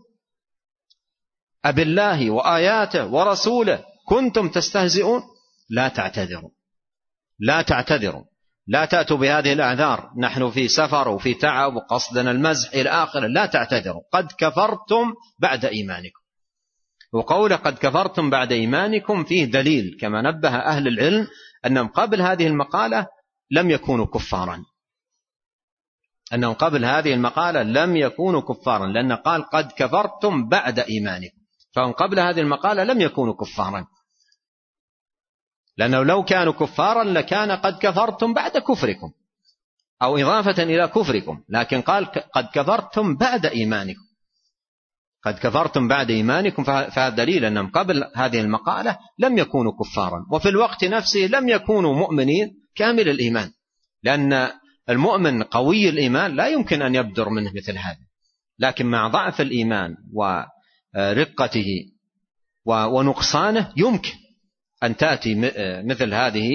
أبالله وآياته ورسوله كنتم تستهزئون؟ لا تعتذروا، لا تعتذروا، لا تأتوا بهذه الأعذار، نحن في سفر وفي تعب وقصدنا المزح إلى آخره، لا تعتذروا، قد كفرتم بعد إيمانكم. وقول قد كفرتم بعد إيمانكم فيه دليل كما نبه أهل العلم أنهم قبل هذه المقالة لم يكونوا كفارا، أنهم قبل هذه المقالة لم يكونوا كفارا، لأن قال قد كفرتم بعد إيمانكم، فهم قبل هذه المقالة لم يكونوا كفارا، لأنه لو كانوا كفارا لكان قد كفرتم بعد كفركم أو إضافة إلى كفركم، لكن قال قد كفرتم بعد إيمانكم، قد كفرتم بعد إيمانكم، فهذا دليل أنهم قبل هذه المقالة لم يكونوا كفارا، وفي الوقت نفسه لم يكونوا مؤمنين كامل الإيمان، لأن المؤمن قوي الإيمان لا يمكن أن يبدر منه مثل هذا، لكن مع ضعف الإيمان ورقته ونقصانه يمكن أن تأتي مثل هذه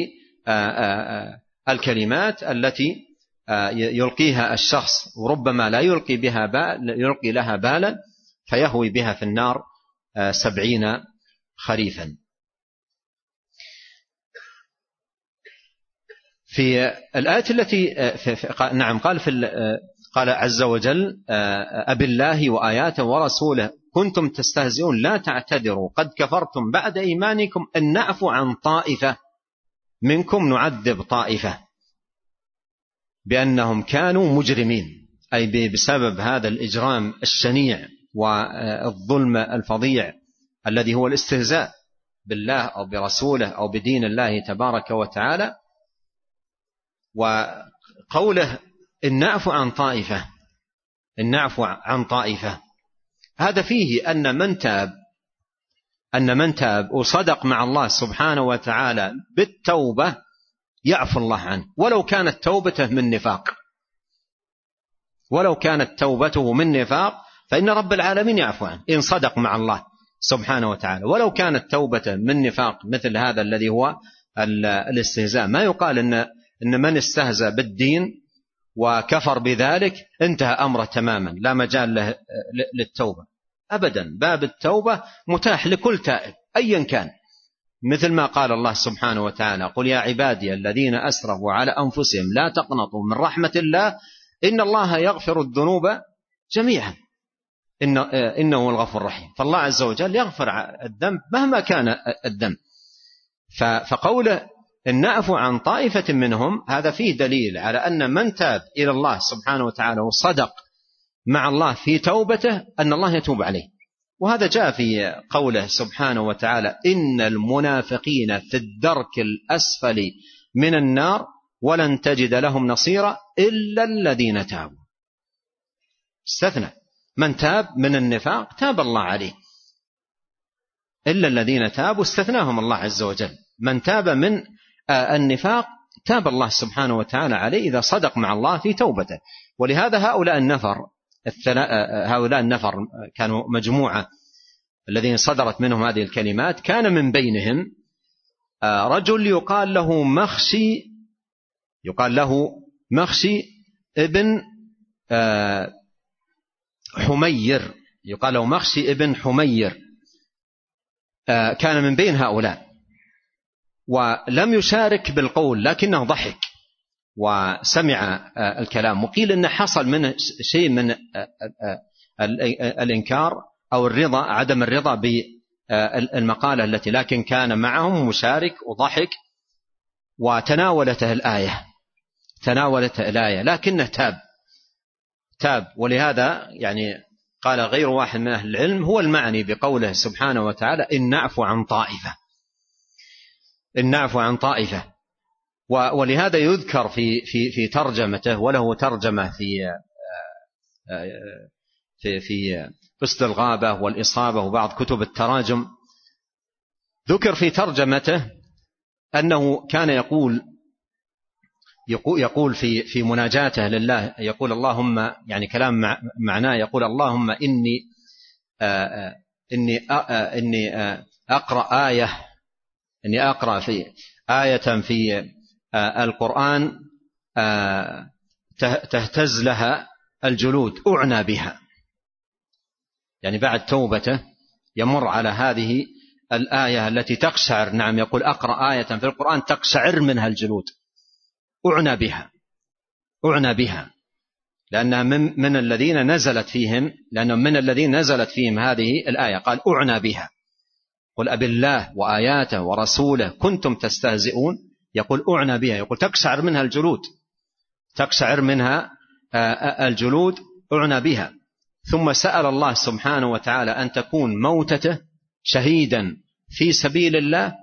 الكلمات التي يلقيها الشخص وربما لا يلقي بها بال يلقي لها بالا فيهوي بها في النار سبعين خريفا. في الآية التي في في نعم قال في قال عز وجل: أبالله وآياته ورسوله كنتم تستهزئون لا تعتذروا قد كفرتم بعد إيمانكم أن نعفو عن طائفة منكم نعذب طائفة بأنهم كانوا مجرمين، أي بسبب هذا الإجرام الشنيع والظلم الفظيع الذي هو الاستهزاء بالله أو برسوله أو بدين الله تبارك وتعالى. وقوله إن نعفو عن طائفة إن نعفو عن طائفة هذا فيه أن من تاب أن من تاب وصدق مع الله سبحانه وتعالى بالتوبة يعفو الله عنه، ولو كانت توبته من نفاق ولو كانت توبته من نفاق فإن رب العالمين يعفو عنه إن صدق مع الله سبحانه وتعالى. ولو كانت توبته من نفاق مثل هذا الذي هو الاستهزاء، ما يقال إن, إن من استهزأ بالدين وكفر بذلك انتهى أمره تماما لا مجال له للتوبة أبدا. باب التوبة متاح لكل تائب أيا كان، مثل ما قال الله سبحانه وتعالى قل يا عبادي الذين أسرفوا على أنفسهم لا تقنطوا من رحمة الله إن الله يغفر الذنوب جميعا إن إنه الغفور الرحيم. فالله عز وجل يغفر الذنب مهما كان الذنب. فقوله إن نعفو عن طائفة منهم هذا فيه دليل على أن من تاب إلى الله سبحانه وتعالى وصدق مع الله في توبته أن الله يتوب عليه. وهذا جاء في قوله سبحانه وتعالى إن المنافقين في الدرك الأسفل من النار ولن تجد لهم نصيرا إلا الذين تابوا. استثنى من تاب من النفاق تاب الله عليه، إلا الذين تابوا استثناهم الله عز وجل. من تاب من النفاق تاب الله سبحانه وتعالى عليه إذا صدق مع الله في توبته. ولهذا هؤلاء النفر هؤلاء النفر كانوا مجموعة الذين صدرت منهم هذه الكلمات، كان من بينهم رجل يقال له مخشي يقال له مخشي ابن حمير يقال له مخشي ابن حمير كان من بين هؤلاء ولم يشارك بالقول لكنه ضحك وسمع الكلام، وقيل أنه حصل منه شيء من الإنكار أو الرضا عدم الرضا بالمقالة التي، لكن كان معهم مشارك وضحك وتناولته الآية تناولته الآية لكنه تاب تاب ولهذا يعني قال غير واحد من أهل العلم هو المعني بقوله سبحانه وتعالى إن نعفو عن طائفة إن نعفو عن طائفة. ولهذا يذكر في في في ترجمته، وله ترجمة في في في فصل الغابة والإصابة وبعض كتب التراجم، ذكر في ترجمته أنه كان يقول يقول في في مناجاته لله يقول اللهم يعني كلام معناه يقول اللهم إني إني إني أقرأ آية إني أقرأ في آية في القرآن تهتز لها الجلود أعنى بها، يعني بعد توبته يمر على هذه الآية التي تقشعر، نعم يقول أقرأ آية في القرآن تقشعر منها الجلود أعنى بها أعنى بها لأنها من, من الذين نزلت فيهم لأنهم من الذين نزلت فيهم هذه الآية. قال أعنى بها قل أبي الله وآياته ورسوله كنتم تستهزئون، يقول أعنى بها يقول تقشعر منها الجلود تقشعر منها الجلود أعنى بها. ثم سأل الله سبحانه وتعالى أن تكون موتته شهيدا في سبيل الله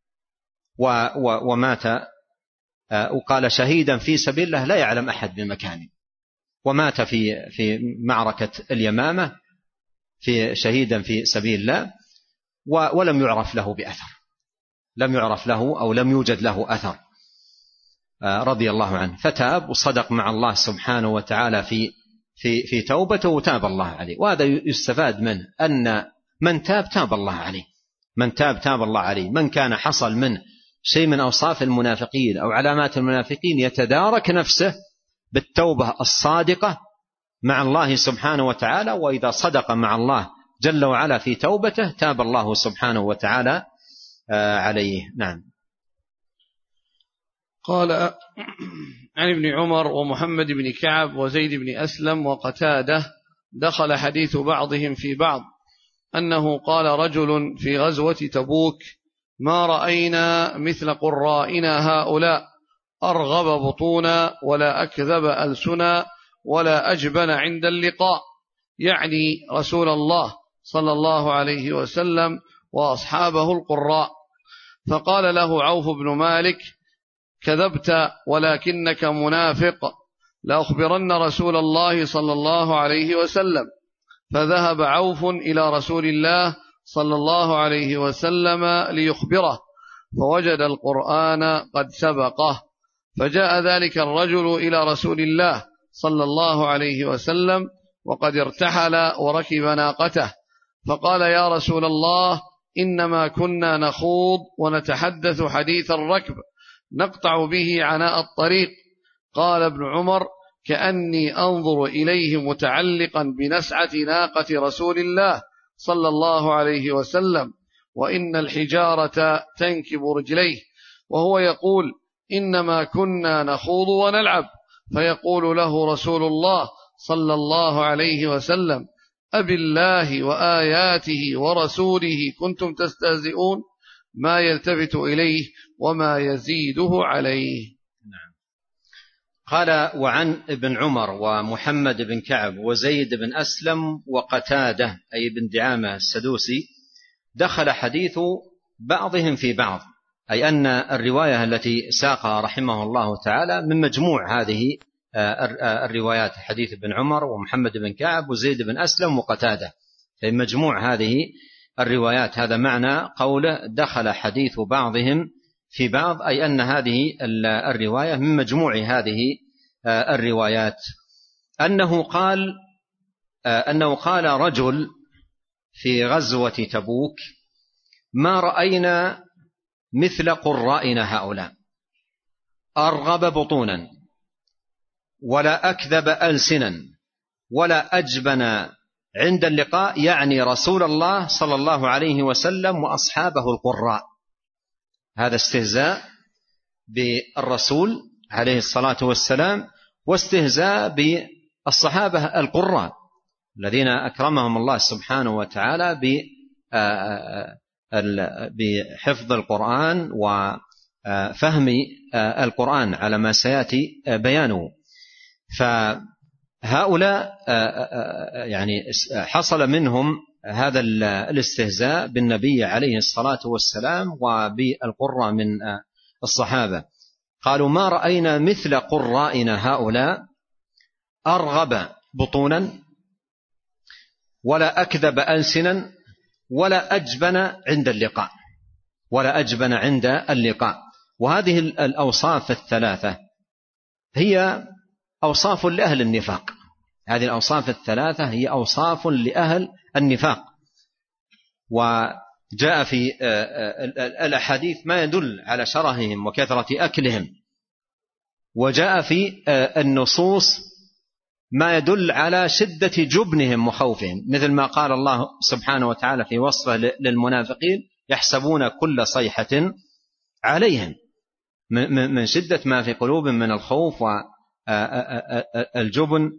ومات وقال شهيدا في سبيل الله لا يعلم أحد بمكانه، ومات في في معركة اليمامة في شهيدا في سبيل الله ولم يعرف له بأثر لم يعرف له أو لم يوجد له أثر رضي الله عنه. فتاب وصدق مع الله سبحانه وتعالى في في في توبته وتاب الله عليه. وهذا يستفاد منه أن من تاب تاب الله عليه من تاب تاب الله عليه. من كان حصل منه شيء من أوصاف المنافقين أو علامات المنافقين يتدارك نفسه بالتوبة الصادقة مع الله سبحانه وتعالى، وإذا صدق مع الله جل وعلا في توبته تاب الله سبحانه وتعالى عليه. نعم. قال عن ابن عمر ومحمد بن كعب وزيد بن أسلم وقتادة دخل حديث بعضهم في بعض أنه قال رجل في غزوة تبوك ما رأينا مثل قرائنا هؤلاء أرغب بطونا ولا أكذب ألسنا ولا أجبن عند اللقاء، يعني رسول الله صلى الله عليه وسلم وأصحابه القراء. فقال له عوف بن مالك: كذبت ولكنك منافق، لأخبرن رسول الله صلى الله عليه وسلم. فذهب عوف إلى رسول الله صلى الله عليه وسلم ليخبره، فوجد القرآن قد سبقه. فجاء ذلك الرجل إلى رسول الله صلى الله عليه وسلم وقد ارتحل وركب ناقته، فقال: يا رسول الله، إنما كنا نخوض ونتحدث حديث الركب نقطع به عناء الطريق. قال ابن عمر: كأني أنظر إليه متعلقا بنسعة ناقة رسول الله صلى الله عليه وسلم، وإن الحجارة تنكب رجليه، وهو يقول: إنما كنا نخوض ونلعب. فيقول له رسول الله صلى الله عليه وسلم: أبالله وآياته ورسوله كنتم تستهزئون؟ ما يلتفت إليه وما يزيده عليه. نعم. قال: وعن ابن عمر ومحمد بن كعب وزيد بن أسلم وقتادة أي بن دعامة السدوسي دخل حديث بعضهم في بعض، أي أن الرواية التي ساقها رحمه الله تعالى من مجموع هذه الروايات، حديث ابن عمر ومحمد بن كعب وزيد بن أسلم وقتادة، في مجموع هذه الروايات. هذا معنى قوله دخل حديث بعضهم في بعض، أي أن هذه الرواية من مجموع هذه الروايات. أنه قال أنه قال رجل في غزوة تبوك: ما رأينا مثل قرائنا هؤلاء، أرغب بطونا ولا أكذب ألسنا ولا أجبن عند اللقاء، يعني رسول الله صلى الله عليه وسلم وأصحابه القراء. هذا استهزاء بالرسول عليه الصلاة والسلام، واستهزاء بالصحابة القراء الذين أكرمهم الله سبحانه وتعالى بحفظ القرآن وفهم القرآن على ما سيأتي بيانه. فهؤلاء يعني حصل منهم هذا الاستهزاء بالنبي عليه الصلاة والسلام وبالقراء من الصحابة. قالوا: ما رأينا مثل قرائنا هؤلاء، أرغب بطونا ولا أكذب ألسنا ولا أجبن عند اللقاء ولا أجبن عند اللقاء. وهذه الأوصاف الثلاثة هي أوصاف لأهل النفاق. هذه الأوصاف الثلاثة هي أوصاف لأهل النفاق، وجاء في الأحاديث ما يدل على شرههم وكثرة أكلهم، وجاء في النصوص ما يدل على شدة جبنهم وخوفهم، مثل ما قال الله سبحانه وتعالى في وصفه للمنافقين: يحسبون كل صيحة عليهم، من شدة ما في قلوبهم من الخوف والجبن.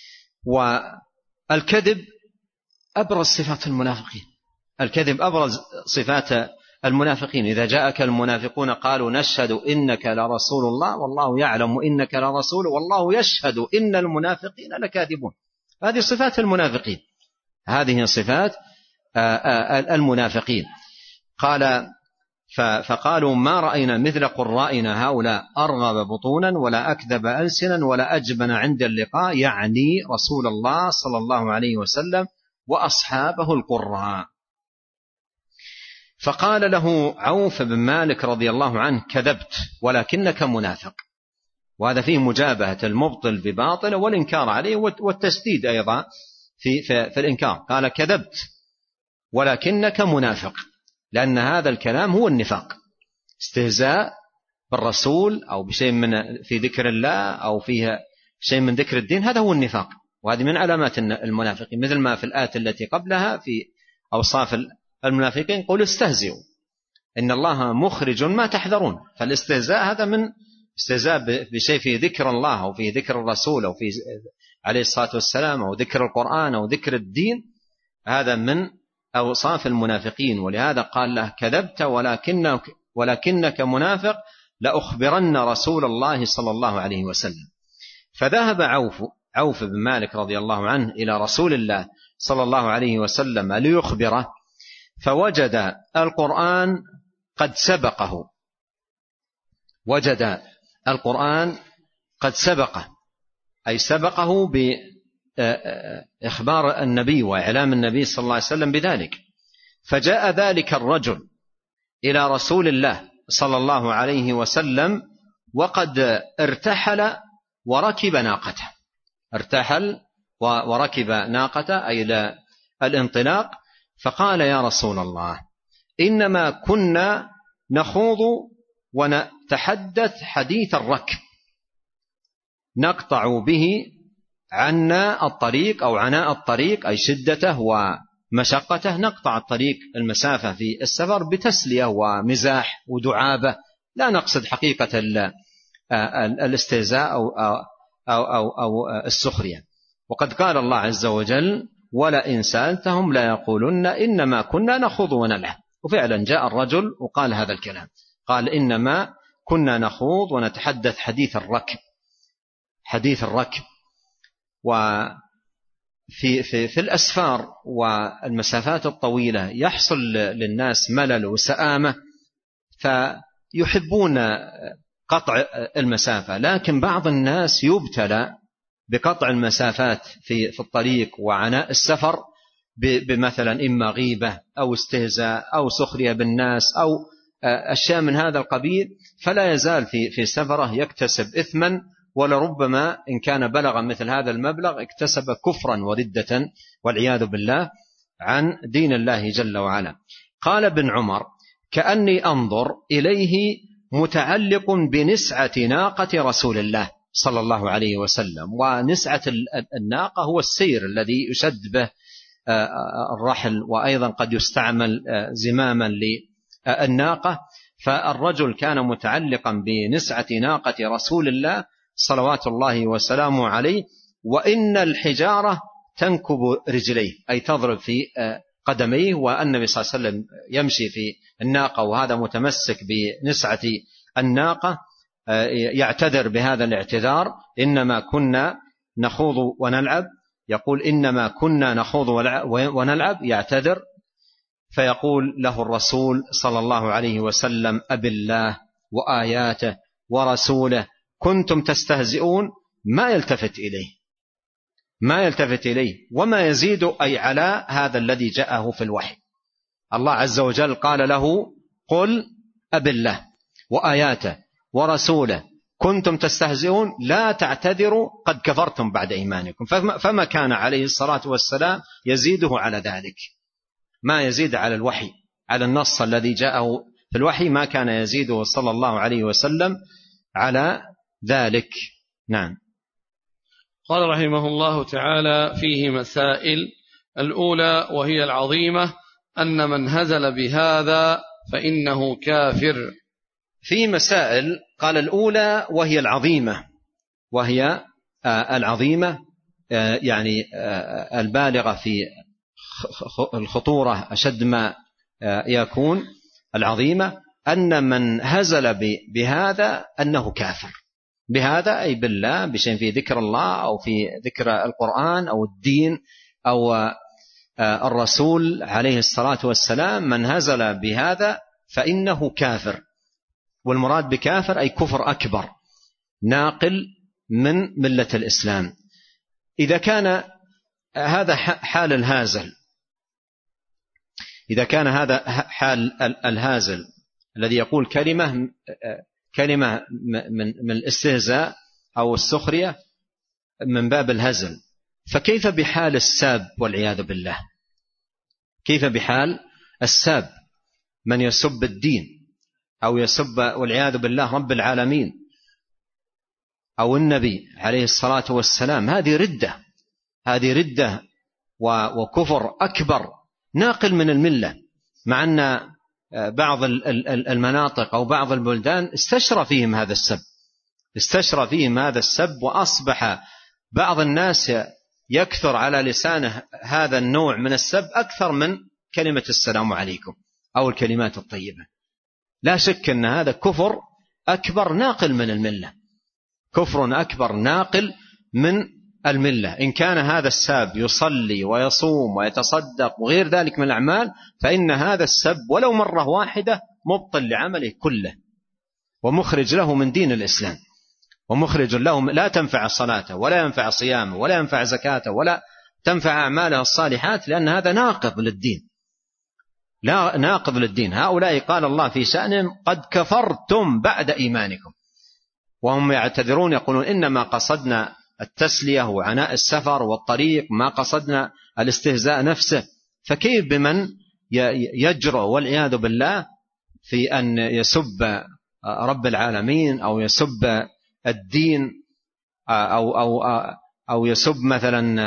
والكذب أبرز صفات المنافقين، الكذب أبرز صفات المنافقين. إذا جاءك المنافقون قالوا: نشهد إنك لرسول الله والله يعلم إنك لرسول والله يشهد إن المنافقين لكاذبون. هذه صفات المنافقين، هذه صفات المنافقين. قال: فقالوا: ما رأينا مثل قرائنا هؤلاء، أرغب بطونا ولا أكذب ألسنا ولا أجبن عند اللقاء، يعني رسول الله صلى الله عليه وسلم وأصحابه القراء. فقال له عوف بن مالك رضي الله عنه: كذبت ولكنك منافق. وهذا فيه مجابهة المبطل بباطل والإنكار عليه والتسديد أيضا في, في, في الإنكار. قال: كذبت ولكنك منافق، لأن هذا الكلام هو النفاق، استهزاء بالرسول أو بشيء من في ذكر الله أو فيها شيء من ذكر الدين، هذا هو النفاق، وهذه من علامات المنافقين، مثل ما في الآية التي قبلها في أوصاف المنافقين: قل استهزئوا إن الله مخرج ما تحذرون. فالاستهزاء هذا من استهزاء بشيء في ذكر الله أو في ذكر الرسول أو في عليه الصلاة والسلام أو ذكر القرآن أو ذكر الدين، هذا من أوصاف المنافقين. ولهذا قال له: كذبت ولكنك, ولكنك منافق، لأخبرن رسول الله صلى الله عليه وسلم. فذهب عوف عوف بن مالك رضي الله عنه إلى رسول الله صلى الله عليه وسلم ليخبره، فوجد القرآن قد سبقه، وجد القرآن قد سبقه، أي سبقه بإخبار النبي وإعلام النبي صلى الله عليه وسلم بذلك. فجاء ذلك الرجل إلى رسول الله صلى الله عليه وسلم وقد ارتحل وركب ناقته، ارتحل وركب ناقته أي إلى الانطلاق، فقال: يا رسول الله، إنما كنا نخوض ونتحدث حديث الركب، نقطع به عنا الطريق أو عناء الطريق، أي شدته ومشقته، نقطع الطريق المسافة في السفر بتسلية ومزاح ودعابة، لا نقصد حقيقة الاستهزاء أو, أو, أو, أو السخرية. وقد قال الله عز وجل: ولئن سألتهم لا يقولن إنما كنا نخوض ونلعب. وفعلا جاء الرجل وقال هذا الكلام، قال: إنما كنا نخوض ونتحدث حديث الركب، حديث الركب. وفي في في الأسفار والمسافات الطويلة يحصل للناس ملل وسآمة، فيحبون قطع المسافة، لكن بعض الناس يبتلى بقطع المسافات في في الطريق وعناء السفر بمثلا إما غيبة أو استهزاء أو سخرية بالناس أو أشياء من هذا القبيل، فلا يزال في في سفره يكتسب إثما، ولربما إن كان بلغ مثل هذا المبلغ اكتسب كفرا وردة والعياذ بالله عن دين الله جل وعلا. قال ابن عمر: كأني أنظر إليه متعلق بنسعة ناقة رسول الله صلى الله عليه وسلم. ونسعة الناقة هو السير الذي يشد به الرحل، وأيضا قد يستعمل زماما للناقة، فالرجل كان متعلقا بنسعة ناقة رسول الله صلوات الله وسلامه عليه، وإن الحجارة تنكب رجليه أي تضرب في قدميه، والنبي صلى الله عليه وسلم يمشي في الناقة وهذا متمسك بنسعة الناقة، يعتذر بهذا الاعتذار: إنما كنا نخوض ونلعب. يقول: إنما كنا نخوض ونلعب، يعتذر. فيقول له الرسول صلى الله عليه وسلم: أب الله وآياته ورسوله كنتم تستهزئون. ما يلتفت إليه، ما يلتفت إليه وما يزيد أي على هذا الذي جاءه في الوحي. الله عز وجل قال له: قل أب الله وآياته ورسوله كنتم تستهزئون لا تعتذروا قد كفرتم بعد إيمانكم. فما كان عليه الصلاة والسلام يزيده على ذلك، ما يزيد على الوحي، على النص الذي جاءه في الوحي، ما كان يزيده صلى الله عليه وسلم على ذلك. نعم. قال رحمه الله تعالى: فيه مسائل. الأولى وهي العظيمة: أن من هزل بهذا فإنه كافر. في مسائل، قال الأولى وهي العظيمة، وهي العظيمة يعني البالغة في الخطورة أشد ما يكون، العظيمة أن من هزل بهذا أنه كافر. بهذا أي بالله، بشيء في ذكر الله أو في ذكر القرآن أو الدين أو الرسول عليه الصلاة والسلام، من هزل بهذا فإنه كافر. والمراد بكافر أي كفر أكبر ناقل من ملة الإسلام. إذا كان هذا حال الهازل، إذا كان هذا حال الهازل الذي يقول كلمة كلمة من الاستهزاء أو السخرية من باب الهزل، فكيف بحال الساب والعياذ بالله؟ كيف بحال الساب من يسب الدين أو يسب والعياذ بالله رب العالمين أو النبي عليه الصلاة والسلام؟ هذه ردة، هذه ردة وكفر أكبر ناقل من الملة. مع أن بعض المناطق أو بعض البلدان استشرى فيهم هذا السب، استشرى فيهم هذا السب، وأصبح بعض الناس يكثر على لسانه هذا النوع من السب أكثر من كلمة السلام عليكم أو الكلمات الطيبة. لا شك أن هذا كفر أكبر ناقل من الملة، كفر أكبر ناقل من الملة. إن كان هذا الساب يصلي ويصوم ويتصدق وغير ذلك من الأعمال فإن هذا السب ولو مرة واحدة مبطل لعمله كله ومخرج له من دين الإسلام، ومخرج له، لا تنفع صلاته ولا ينفع صيامه ولا ينفع زكاته ولا تنفع أعماله الصالحات، لأن هذا ناقض للدين، لا ناقض للدين. هؤلاء قال الله في شأنهم قد كفرتم بعد إيمانكم، وهم يعتذرون يقولون إنما قصدنا التسلية وعناء السفر والطريق، ما قصدنا الاستهزاء نفسه. فكيف بمن يجرؤ والعياذ بالله في أن يسب رب العالمين أو يسب الدين أو, أو, أو يسب مثلا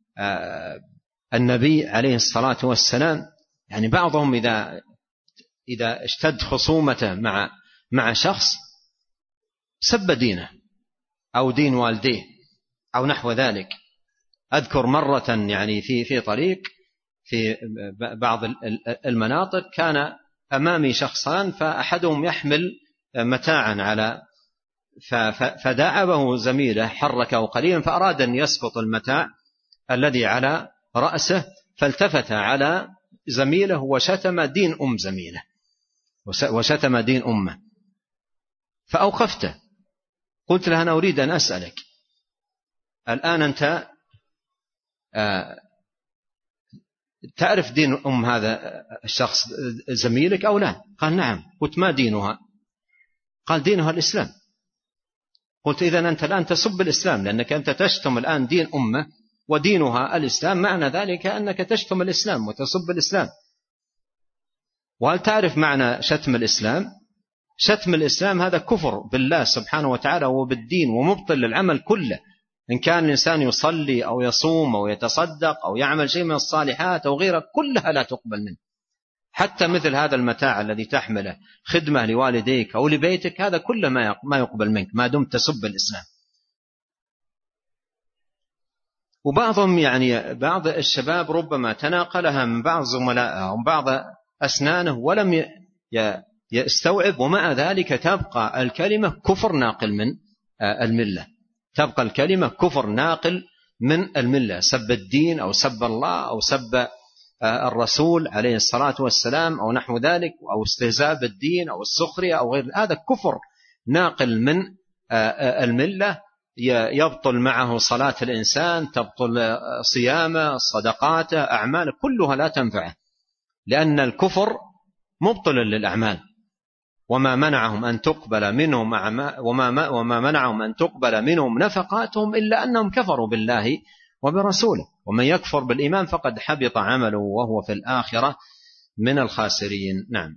النبي عليه الصلاة والسلام. يعني بعضهم إذا إذا اشتد خصومته مع مع شخص سب دينه أو دين والديه أو نحو ذلك. أذكر مرة يعني في في طريق في بعض المناطق كان أمامي شخصان، فأحدهم يحمل متاعا على فداعبه زميله، حركه قليلا فأراد أن يسقط المتاع الذي على رأسه، فالتفت على زميله وشتم دين أم زميله وشتم دين أمه. فأوقفته، قلت له أنا أريد أن أسألك الآن أنت تعرف دين أم هذا الشخص زميلك أو لا؟ قال نعم. قلت ما دينها؟ قال دينها الإسلام. قلت إذن أنت الآن تسب الإسلام، لأنك أنت تشتم الآن دين أمه ودينها الإسلام، معنى ذلك أنك تشتم الإسلام وتسب الإسلام. وهل تعرف معنى شتم الإسلام؟ شتم الإسلام هذا كفر بالله سبحانه وتعالى وبالدين ومبطل للعمل كله، إن كان الإنسان يصلي أو يصوم أو يتصدق أو يعمل شيء من الصالحات أو غيره كلها لا تقبل منه. حتى مثل هذا المتاع الذي تحمله خدمة لوالديك أو لبيتك، هذا كله ما يقبل منك ما دمت تسب الإسلام. وبعضهم يعني بعض الشباب ربما تناقلها من بعض زملائه أو بعض أسنانه ولم يستوعب، ومع ذلك تبقى الكلمة كفر ناقل من الملة، تبقى الكلمة كفر ناقل من الملة، سب الدين أو سب الله أو سب الرسول عليه الصلاة والسلام أو نحو ذلك، أو استهزاء بالدين أو السخرية أو غير هذا كفر ناقل من الملة، يبطل معه صلاة الإنسان، تبطل صيامه، صدقاته، أعماله كلها لا تنفعه، لأن الكفر مبطل للأعمال. وما منعهم أن تقبل منهم وما وما منعهم أن تقبل منهم نفقاتهم إلا أنهم كفروا بالله وبرسوله، ومن يكفر بالإيمان فقد حبط عمله وهو في الآخرة من الخاسرين. نعم.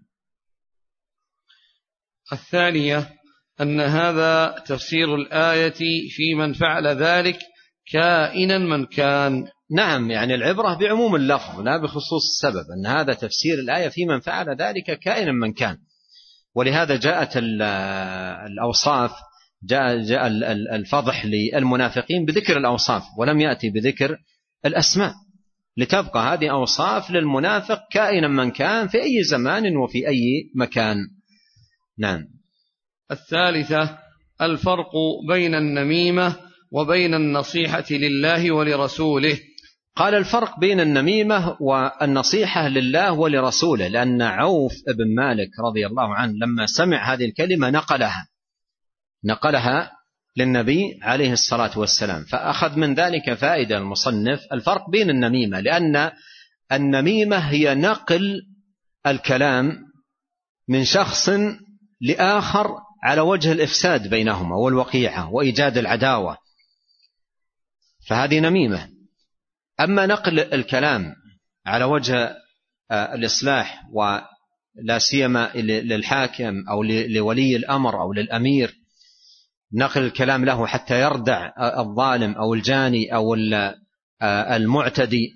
الثانية أن هذا تفسير الآية في من فعل ذلك كائنا من كان. نعم، يعني العبرة بعموم اللفظ لا بخصوص السبب، أن هذا تفسير الآية في من فعل ذلك كائنا من كان. ولهذا جاءت الأوصاف، جاء, جاء الفضح للمنافقين بذكر الأوصاف ولم يأتي بذكر الأسماء، لتبقى هذه أوصاف للمنافق كائنا من كان في أي زمان وفي أي مكان. نعم. الثالثة الفرق بين النميمة وبين النصيحة لله ولرسوله. قال الفرق بين النميمة والنصيحة لله ولرسوله، لأن عوف بن مالك رضي الله عنه لما سمع هذه الكلمة نقلها نقلها للنبي عليه الصلاة والسلام، فأخذ من ذلك فائدة المصنف الفرق بين النميمة، لأن النميمة هي نقل الكلام من شخص لآخر على وجه الإفساد بينهما والوقيعة وإيجاد العداوة، فهذه نميمة. أما نقل الكلام على وجه الإصلاح ولا سيما للحاكم أو لولي الأمر أو للأمير، نقل الكلام له حتى يردع الظالم أو الجاني أو المعتدي،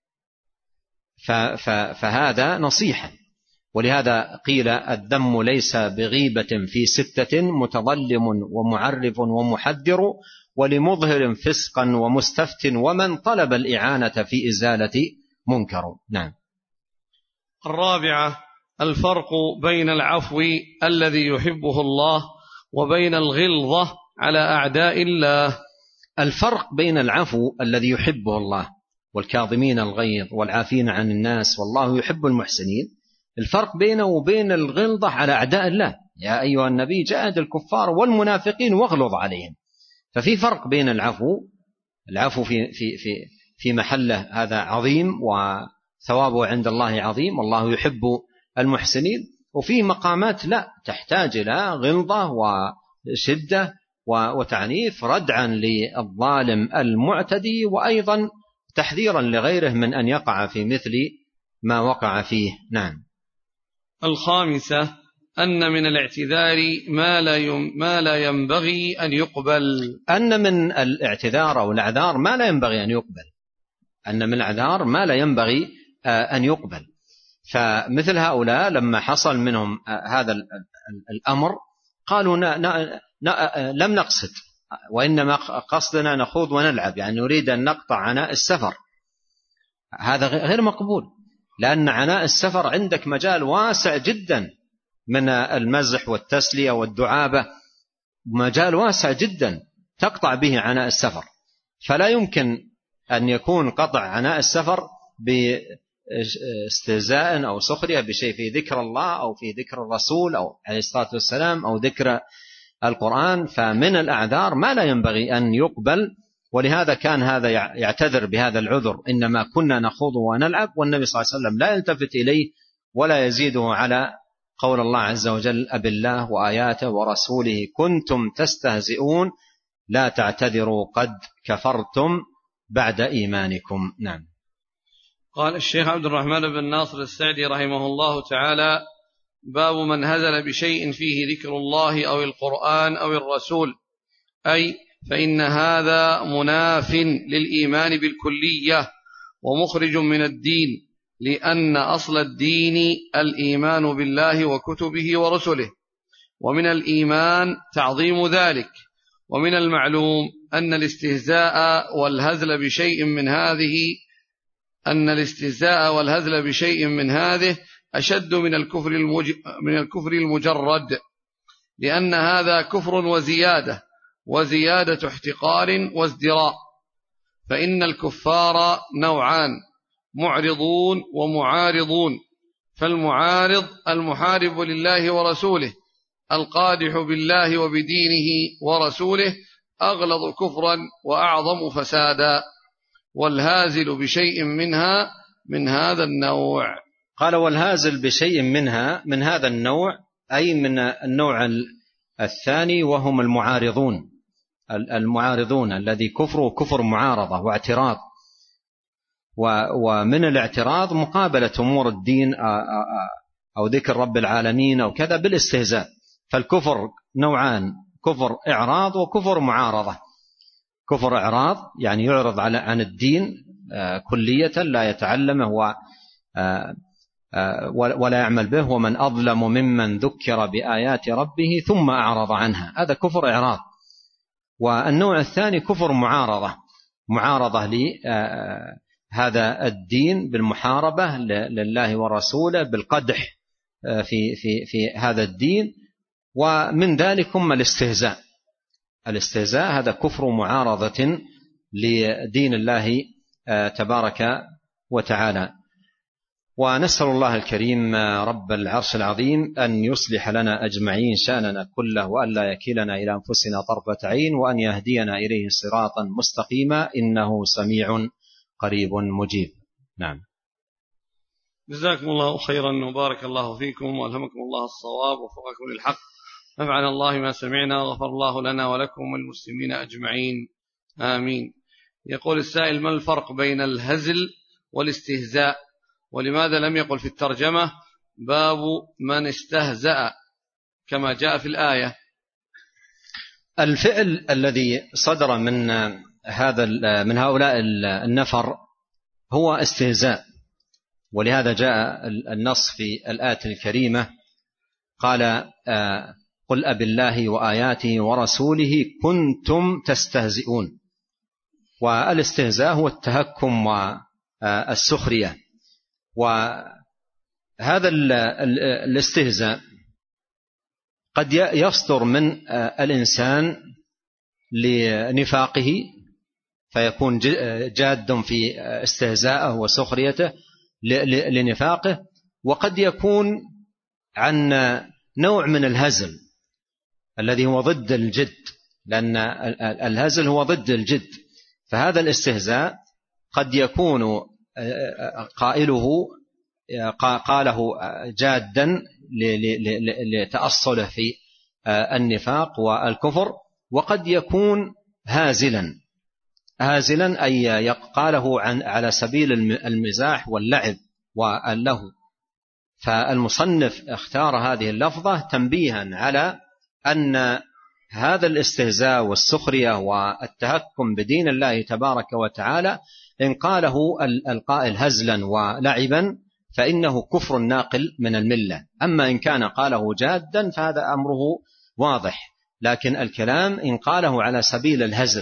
فهذا نصيحة. ولهذا قيل الذم ليس بغيبة في ستة متظلم ومعرف ومحذر ولمظهر فسقا ومستفت ومن طلب الإعانة في إزالة منكر. نعم. الرابعة الفرق بين العفو الذي يحبه الله وبين الغلظة على أعداء الله. الفرق بين العفو الذي يحبه الله والكاظمين الغيظ والعافين عن الناس والله يحب المحسنين، الفرق بينه وبين الغلظة على أعداء الله. يا أيها النبي جاهد الكفار والمنافقين واغلظ عليهم. ففي فرق بين العفو، العفو في, في, في, في محله هذا عظيم وثوابه عند الله عظيم والله يحب المحسنين، وفي مقامات لا تحتاج إلى غلظة وشدة وتعنيف ردعا للظالم المعتدي، وأيضا تحذيرا لغيره من أن يقع في مثل ما وقع فيه. نعم. الخامسة أن من الاعتذار ما لا ما لا ينبغي أن يقبل. أن من الاعتذار أو الأعذار ما لا ينبغي أن يقبل. أن من الأعذار ما لا ينبغي أن يقبل. فمثل هؤلاء لما حصل منهم هذا الأمر قالوا نا نا نا لم نقصد، وإنما قصدنا نخوض ونلعب، يعني نريد أن نقطع عناء السفر. هذا غير مقبول، لأن عناء السفر عندك مجال واسع جدا من المزح والتسلية والدعابة، مجال واسع جدا تقطع به عناء السفر. فلا يمكن أن يكون قطع عناء السفر باستهزاء أو سخرية بشيء في ذكر الله أو في ذكر الرسول أو عليه الصلاة والسلام أو ذكر القرآن. فمن الأعذار ما لا ينبغي أن يقبل، ولهذا كان هذا يعتذر بهذا العذر: إنما كنا نخوض ونلعب. والنبي صلى الله عليه وسلم لا يلتفت إليه ولا يزيده على قول الله عز وجل: أب الله وآياته ورسوله كنتم تستهزئون لا تعتذروا قد كفرتم بعد إيمانكم. نعم. قال الشيخ عبد الرحمن بن ناصر السعدي رحمه الله تعالى: باب من هزل بشيء فيه ذكر الله أو القرآن أو الرسول، أي فإن هذا مناف للإيمان بالكلية ومخرج من الدين، لأن أصل الدين الإيمان بالله وكتبه ورسله، ومن الإيمان تعظيم ذلك. ومن المعلوم أن الاستهزاء والهزل بشيء من هذه أن الاستهزاء والهزل بشيء من هذه أشد من الكفر المج... من الكفر المجرد، لأن هذا كفر وزيادة، وزيادة احتقار وازدراء. فإن الكفار نوعان: معرضون ومعارضون. فالمعارض المحارب لله ورسوله القادح بالله وبدينه ورسوله أغلظ كفرا وأعظم فسادا، والهازل بشيء منها من هذا النوع. قال: والهازل بشيء منها من هذا النوع، أي من النوع الثاني، وهم المعارضون. المعارضون الذي كفره كفر معارضة واعتراض، ومن الاعتراض مقابلة أمور الدين أو ذكر رب العالمين أو كذا بالاستهزاء. فالكفر نوعان: كفر إعراض وكفر معارضة. كفر إعراض يعني يعرض عن الدين كلية لا يتعلمه ولا يعمل به، ومن أظلم ممن ذكر بآيات ربه ثم أعرض عنها، هذا كفر إعراض. والنوع الثاني كفر معارضة، معارضة لهذا الدين بالمحاربة لله ورسوله، بالقدح في في في هذا الدين. ومن ذلك هم الاستهزاء. الاستهزاء هذا كفر معارضة لدين الله تبارك وتعالى. ونسأل الله الكريم رب العرش العظيم أن يصلح لنا أجمعين شأننا كله، وأن لا يكلنا إلى أنفسنا طرفة عين، وأن يهدينا إليه صراطا مستقيما، إنه سميع قريب مجيب. نعم. جزاكم الله خيرا وبارك الله فيكم وألهمكم الله الصواب ووفقكم للحق. نفعنا الله ما سمعنا وغفر الله لنا ولكم والمسلمين أجمعين، آمين. يقول السائل: ما الفرق بين الهزل والاستهزاء؟ ولماذا لم يقل في الترجمة باب من استهزأ كما جاء في الآية؟ الفعل الذي صدر من هذا من هؤلاء النفر هو استهزاء، ولهذا جاء النص في الآية الكريمة قال: قل أب الله وآياته ورسوله كنتم تستهزئون. والاستهزاء هو التهكم والسخرية. وهذا الاستهزاء قد يصدر من الإنسان لنفاقه فيكون جاد في استهزاءه وسخريته لنفاقه، وقد يكون عن نوع من الهزل الذي هو ضد الجد، لأن الهزل هو ضد الجد. فهذا الاستهزاء قد يكون قائله قاله جادا لتأصله في النفاق والكفر، وقد يكون هازلا هازلا أي قاله عن على سبيل المزاح واللعب واللهو. فالمصنف اختار هذه اللفظة تنبيها على أن هذا الاستهزاء والسخرية والتهكم بدين الله تبارك وتعالى إن قاله القائل هزلا ولعبا فإنه كفر ناقل من الملة. أما إن كان قاله جادا فهذا أمره واضح، لكن الكلام إن قاله على سبيل الهزل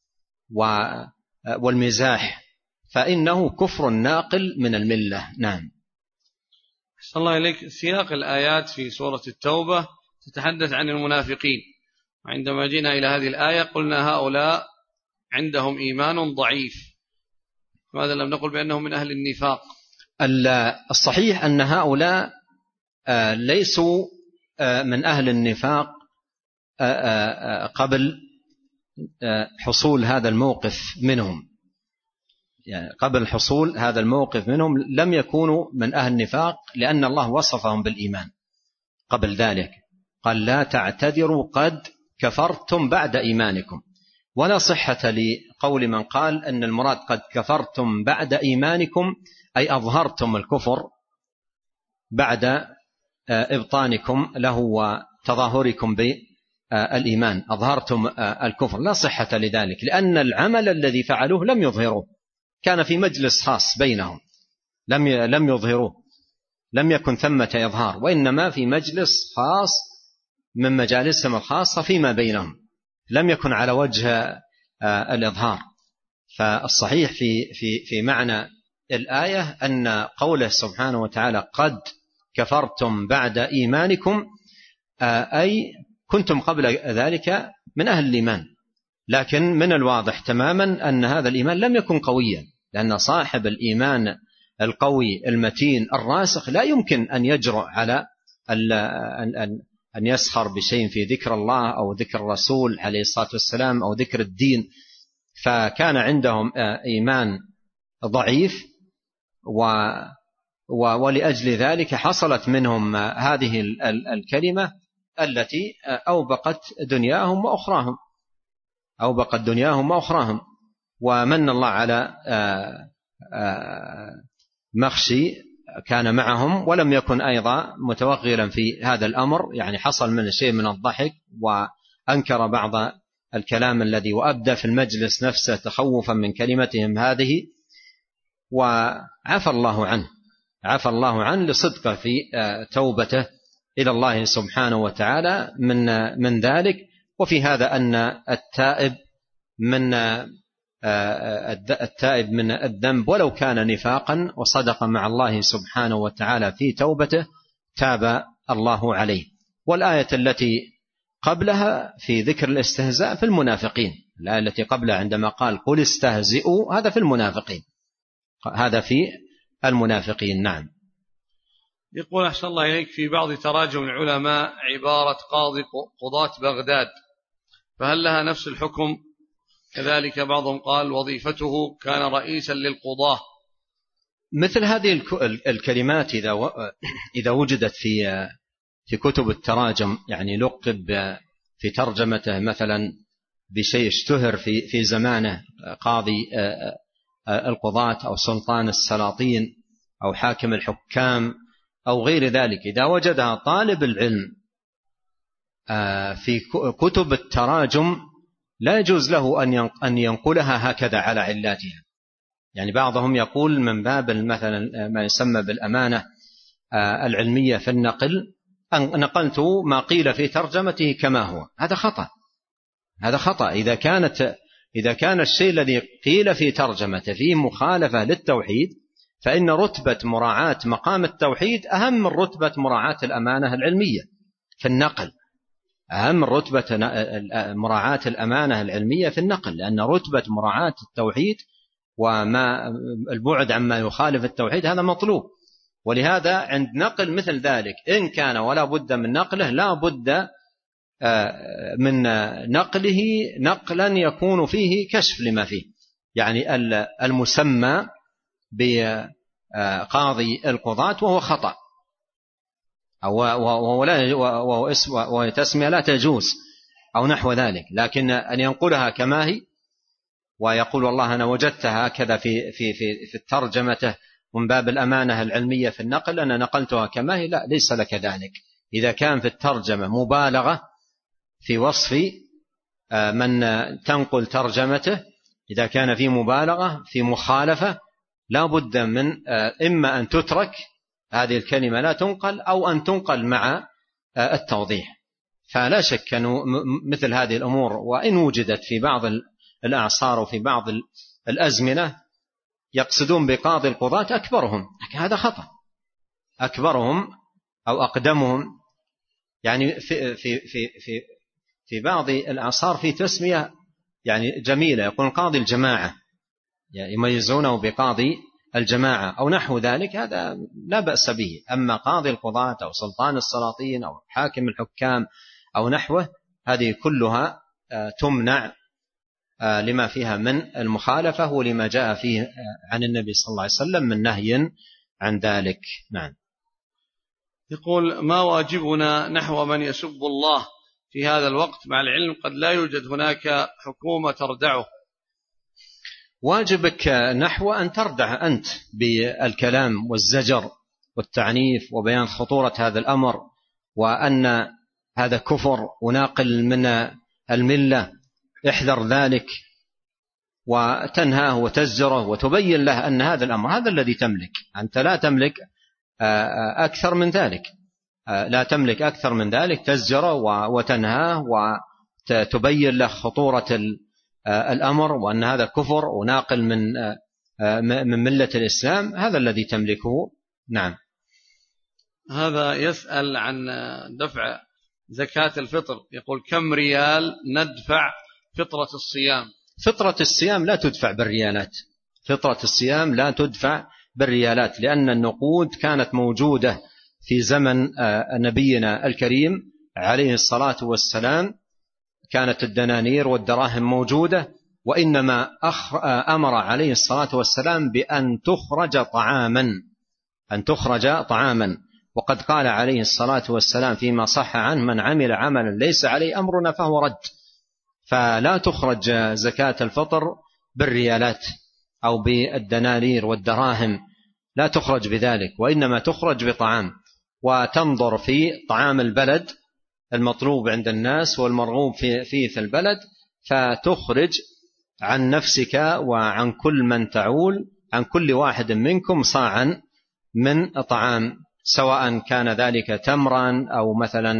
والمزاح فإنه كفر ناقل من الملة. نعم. أحسن الله إليك. سياق الآيات في سورة التوبة تتحدث عن المنافقين، وعندما جينا إلى هذه الآية قلنا هؤلاء عندهم إيمان ضعيف، ماذا لم نقل بأنهم من أهل النفاق؟ الصحيح أن هؤلاء ليسوا من أهل النفاق قبل حصول هذا الموقف منهم، يعني قبل حصول هذا الموقف منهم لم يكونوا من أهل النفاق، لأن الله وصفهم بالإيمان قبل ذلك، قال لا تعتذروا قد كفرتم بعد إيمانكم. ولا صحة لقول من قال أن المراد قد كفرتم بعد إيمانكم أي أظهرتم الكفر بعد إبطانكم له وتظاهركم بالإيمان، أظهرتم الكفر. لا صحة لذلك، لأن العمل الذي فعلوه لم يظهروه، كان في مجلس خاص بينهم، لم لم يظهروه، لم يكن ثمة إظهار، وإنما في مجلس خاص من مجالسهم الخاصة فيما بينهم، لم يكن على وجه الإظهار. فالصحيح في في في معنى الآية أن قوله سبحانه وتعالى قد كفرتم بعد إيمانكم أي كنتم قبل ذلك من أهل الإيمان، لكن من الواضح تماما أن هذا الإيمان لم يكن قويا، لأن صاحب الإيمان القوي المتين الراسخ لا يمكن أن يجرؤ على أن يسخر بشيء في ذكر الله أو ذكر الرسول عليه الصلاة والسلام أو ذكر الدين. فكان عندهم إيمان ضعيف، ولأجل ذلك حصلت منهم هذه الكلمة التي أوبقت دنياهم وأخراهم أوبقت دنياهم وأخراهم ومن الله على مخشي كان معهم ولم يكن أيضا متوغلا في هذا الأمر، يعني حصل من شيء من الضحك وأنكر بعض الكلام الذي وأبدى في المجلس نفسه تخوفا من كلمتهم هذه، وعفى الله عنه عفى الله عنه لصدقه في توبته إلى الله سبحانه وتعالى من من ذلك. وفي هذا أن التائب من التائب من الذنب ولو كان نفاقا وصدق مع الله سبحانه وتعالى في توبته تاب الله عليه. والآية التي قبلها في ذكر الاستهزاء في المنافقين، الآية التي قبلها عندما قال قل استهزئوا هذا في المنافقين، هذا في المنافقين. نعم. يقول أحسن الله إليك في بعض تراجم العلماء عبارة قاضي قضاة بغداد، فهل لها نفس الحكم؟ كذلك بعضهم قال وظيفته كان رئيسا للقضاة. مثل هذه الكلمات إذا إذا وجدت في في كتب التراجم، يعني لقب في ترجمته مثلا بشيء اشتهر في في زمانه، قاضي القضاة أو سلطان السلاطين أو حاكم الحكام أو غير ذلك، إذا وجدها طالب العلم في كتب التراجم لا يجوز له أن ينقلها هكذا على علاتها. يعني بعضهم يقول من باب مثلا ما يسمى بالأمانة العلمية في النقل، أن نقلت ما قيل في ترجمته كما هو. هذا خطأ، هذا خطأ. إذا كانت إذا كان الشيء الذي قيل في ترجمته فيه مخالفة للتوحيد فإن رتبة مراعاة مقام التوحيد أهم من رتبة مراعاة الأمانة العلمية في النقل. أهم رتبة مراعاة الأمانة العلمية في النقل، لأن رتبة مراعاة التوحيد وما البعد عما يخالف التوحيد هذا مطلوب. ولهذا عند نقل مثل ذلك إن كان ولا بد من نقله لا بد من نقله نقلا يكون فيه كشف لما فيه، يعني المسمى بقاضي القضاة وهو خطأ وهو تسمية لا تجوز أو نحو ذلك، لكن أن ينقلها كما هي ويقول والله أنا وجدتها هكذا في في في في الترجمة من باب الأمانة العلمية في النقل أنا نقلتها كما هي، لا ليس لك ذلك. إذا كان في الترجمة مبالغة في وصف من تنقل ترجمته، إذا كان في مبالغة في مخالفة لا بد من إما أن تترك هذه الكلمة لا تنقل أو أن تنقل مع التوضيح. فلا شك أنه مثل هذه الأمور وإن وجدت في بعض الأعصار وفي بعض الأزمنة يقصدون بقاضي القضاة أكبرهم، هذا خطأ. أكبرهم أو أقدمهم، يعني في في في في في بعض الأعصار في تسمية يعني جميلة، يقول قاضي الجماعة، يعني يميزونه بقاضي الجماعة أو نحو ذلك، هذا لا بأس به. أما قاضي القضاة أو سلطان السلاطين أو حاكم الحكام أو نحوه هذه كلها تمنع لما فيها من المخالفة ولما جاء فيه عن النبي صلى الله عليه وسلم من نهي عن ذلك. نعم. يقول ما واجبنا نحو من يسب الله في هذا الوقت مع العلم قد لا يوجد هناك حكومة تردعه؟ واجبك نحو أن تردع أنت بالكلام والزجر والتعنيف وبيان خطورة هذا الأمر، وأن هذا كفر وناقل من الملة، احذر ذلك وتنهاه وتزجره وتبين له أن هذا الأمر هذا الذي تملك. أنت لا تملك أكثر من ذلك، لا تملك أكثر من ذلك، تزجره وتنهاه وتبين له خطورة الأمر وأن هذا كفر وناقل من من ملة الإسلام، هذا الذي تملكه. نعم. هذا يسأل عن دفع زكاة الفطر، يقول كم ريال ندفع فطرة الصيام؟ فطرة الصيام لا تدفع بالريالات، فطرة الصيام لا تدفع بالريالات، لأن النقود كانت موجودة في زمن نبينا الكريم عليه الصلاة والسلام، كانت الدنانير والدراهم موجودة، وإنما أمر عليه الصلاة والسلام بأن تخرج طعاما، أن تخرج طعاما. وقد قال عليه الصلاة والسلام فيما صح عنه من عمل عملا ليس عليه أمرنا فهو رد. فلا تخرج زكاة الفطر بالريالات أو بالدنانير والدراهم، لا تخرج بذلك، وإنما تخرج بطعام، وتنظر في طعام البلد المطلوب عند الناس والمرغوب فيه في, في البلد، فتخرج عن نفسك وعن كل من تعول، عن كل واحد منكم صاعا من طعام، سواء كان ذلك تمرا أو مثلا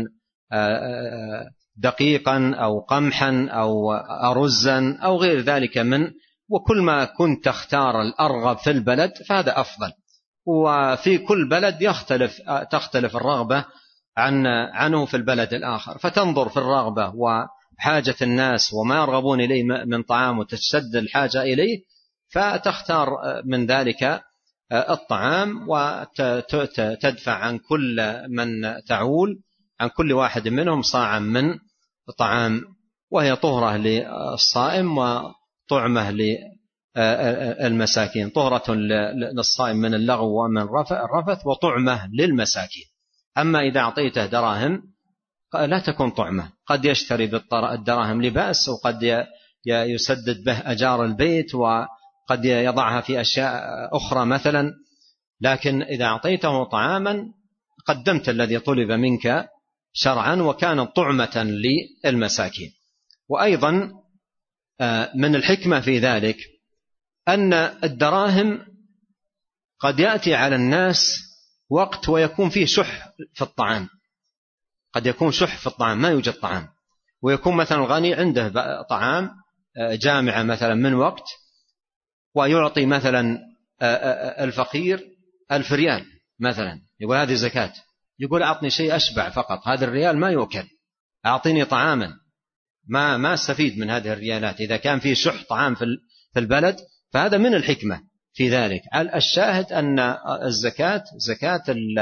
دقيقا أو قمحا أو أرزا أو غير ذلك من، وكل ما كنت تختار الأرغب في البلد فهذا أفضل. وفي كل بلد يختلف تختلف الرغبة عن عنه في البلد الآخر، فتنظر في الرغبة وحاجة الناس وما يرغبون إليه من طعام وتشتد الحاجة إليه، فتختار من ذلك الطعام وتدفع عن كل من تعول، عن كل واحد منهم صاعا من طعام، وهي طهرة للصائم وطعمة للمساكين، طهرة للصائم من اللغو ومن الرفث وطعمة للمساكين. أما إذا أعطيته دراهم لا تكون طعمة، قد يشتري بالدراهم لباس، وقد يسدد به أجار البيت، وقد يضعها في أشياء أخرى مثلا، لكن إذا أعطيته طعاما قدمت الذي طلب منك شرعا وكان طعمة للمساكين. وأيضا من الحكمة في ذلك أن الدراهم قد يأتي على الناس وقت ويكون فيه شح في الطعام، قد يكون شح في الطعام ما يوجد طعام، ويكون مثلا الغني عنده طعام جامعة مثلا من وقت، ويعطي مثلا الفقير ألف ريال مثلا، يقول هذه زكاة، يقول أعطني شيء أشبع فقط، هذا الريال ما يؤكل، أعطني طعاما، ما ما استفيد من هذه الريالات. إذا كان في شح طعام في البلد فهذا من الحكمة في ذلك. الشاهد أن الزكاة زكاة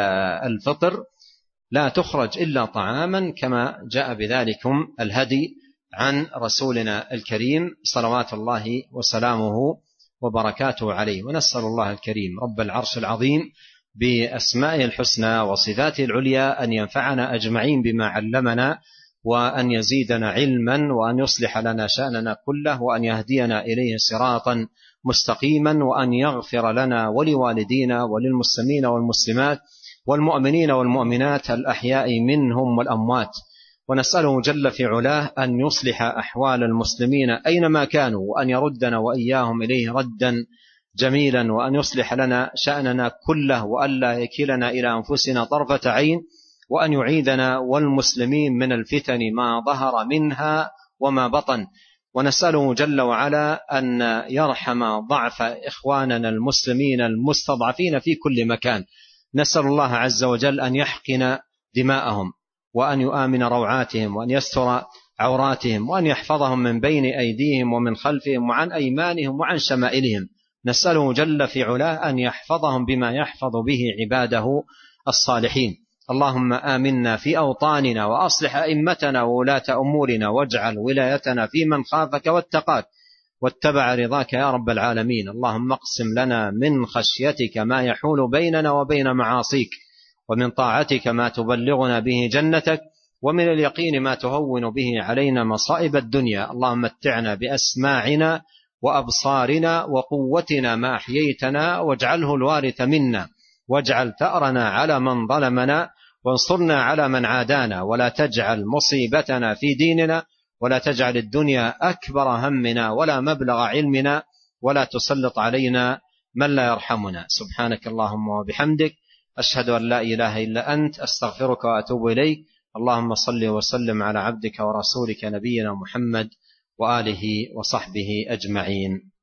الفطر لا تخرج إلا طعاما كما جاء بذلكم الهدي عن رسولنا الكريم صلوات الله وسلامه وبركاته عليه. ونسأل الله الكريم رب العرش العظيم بأسمائه الحسنى وصفاته العليا أن ينفعنا أجمعين بما علمنا، وأن يزيدنا علما، وأن يصلح لنا شأننا كله، وأن يهدينا إليه صراطا مستقيما، وأن يغفر لنا ولوالدينا وللمسلمين والمسلمات والمؤمنين والمؤمنات الأحياء منهم والأموات. ونسأله جل في علاه أن يصلح أحوال المسلمين أينما كانوا، وأن يردنا وإياهم إليه ردا جميلا، وأن يصلح لنا شأننا كله، وألا يكلنا إلى أنفسنا طرفة عين، وأن يعيذنا والمسلمين من الفتن ما ظهر منها وما بطن. ونسأله جل وعلا أن يرحم ضعف إخواننا المسلمين المستضعفين في كل مكان. نسأل الله عز وجل أن يحقن دماءهم، وأن يؤمن روعاتهم، وأن يستر عوراتهم، وأن يحفظهم من بين أيديهم ومن خلفهم وعن أيمانهم وعن شمائلهم. نسأله جل في علاه أن يحفظهم بما يحفظ به عباده الصالحين. اللهم آمنا في أوطاننا، وأصلح أئمتنا وولاة أمورنا، واجعل ولايتنا في من خافك واتقاك واتبع رضاك يا رب العالمين. اللهم اقسم لنا من خشيتك ما يحول بيننا وبين معاصيك، ومن طاعتك ما تبلغنا به جنتك، ومن اليقين ما تهون به علينا مصائب الدنيا. اللهم متعنا بأسماعنا وأبصارنا وقوتنا ما أحييتنا، واجعله الوارث منا، واجعل ثأرنا على من ظلمنا، وانصرنا على من عادانا، ولا تجعل مصيبتنا في ديننا، ولا تجعل الدنيا أكبر همنا ولا مبلغ علمنا، ولا تسلط علينا من لا يرحمنا. سبحانك اللهم وبحمدك، أشهد أن لا إله إلا أنت، أستغفرك وأتوب إليك. اللهم صل وسلم على عبدك ورسولك نبينا محمد وآله وصحبه أجمعين.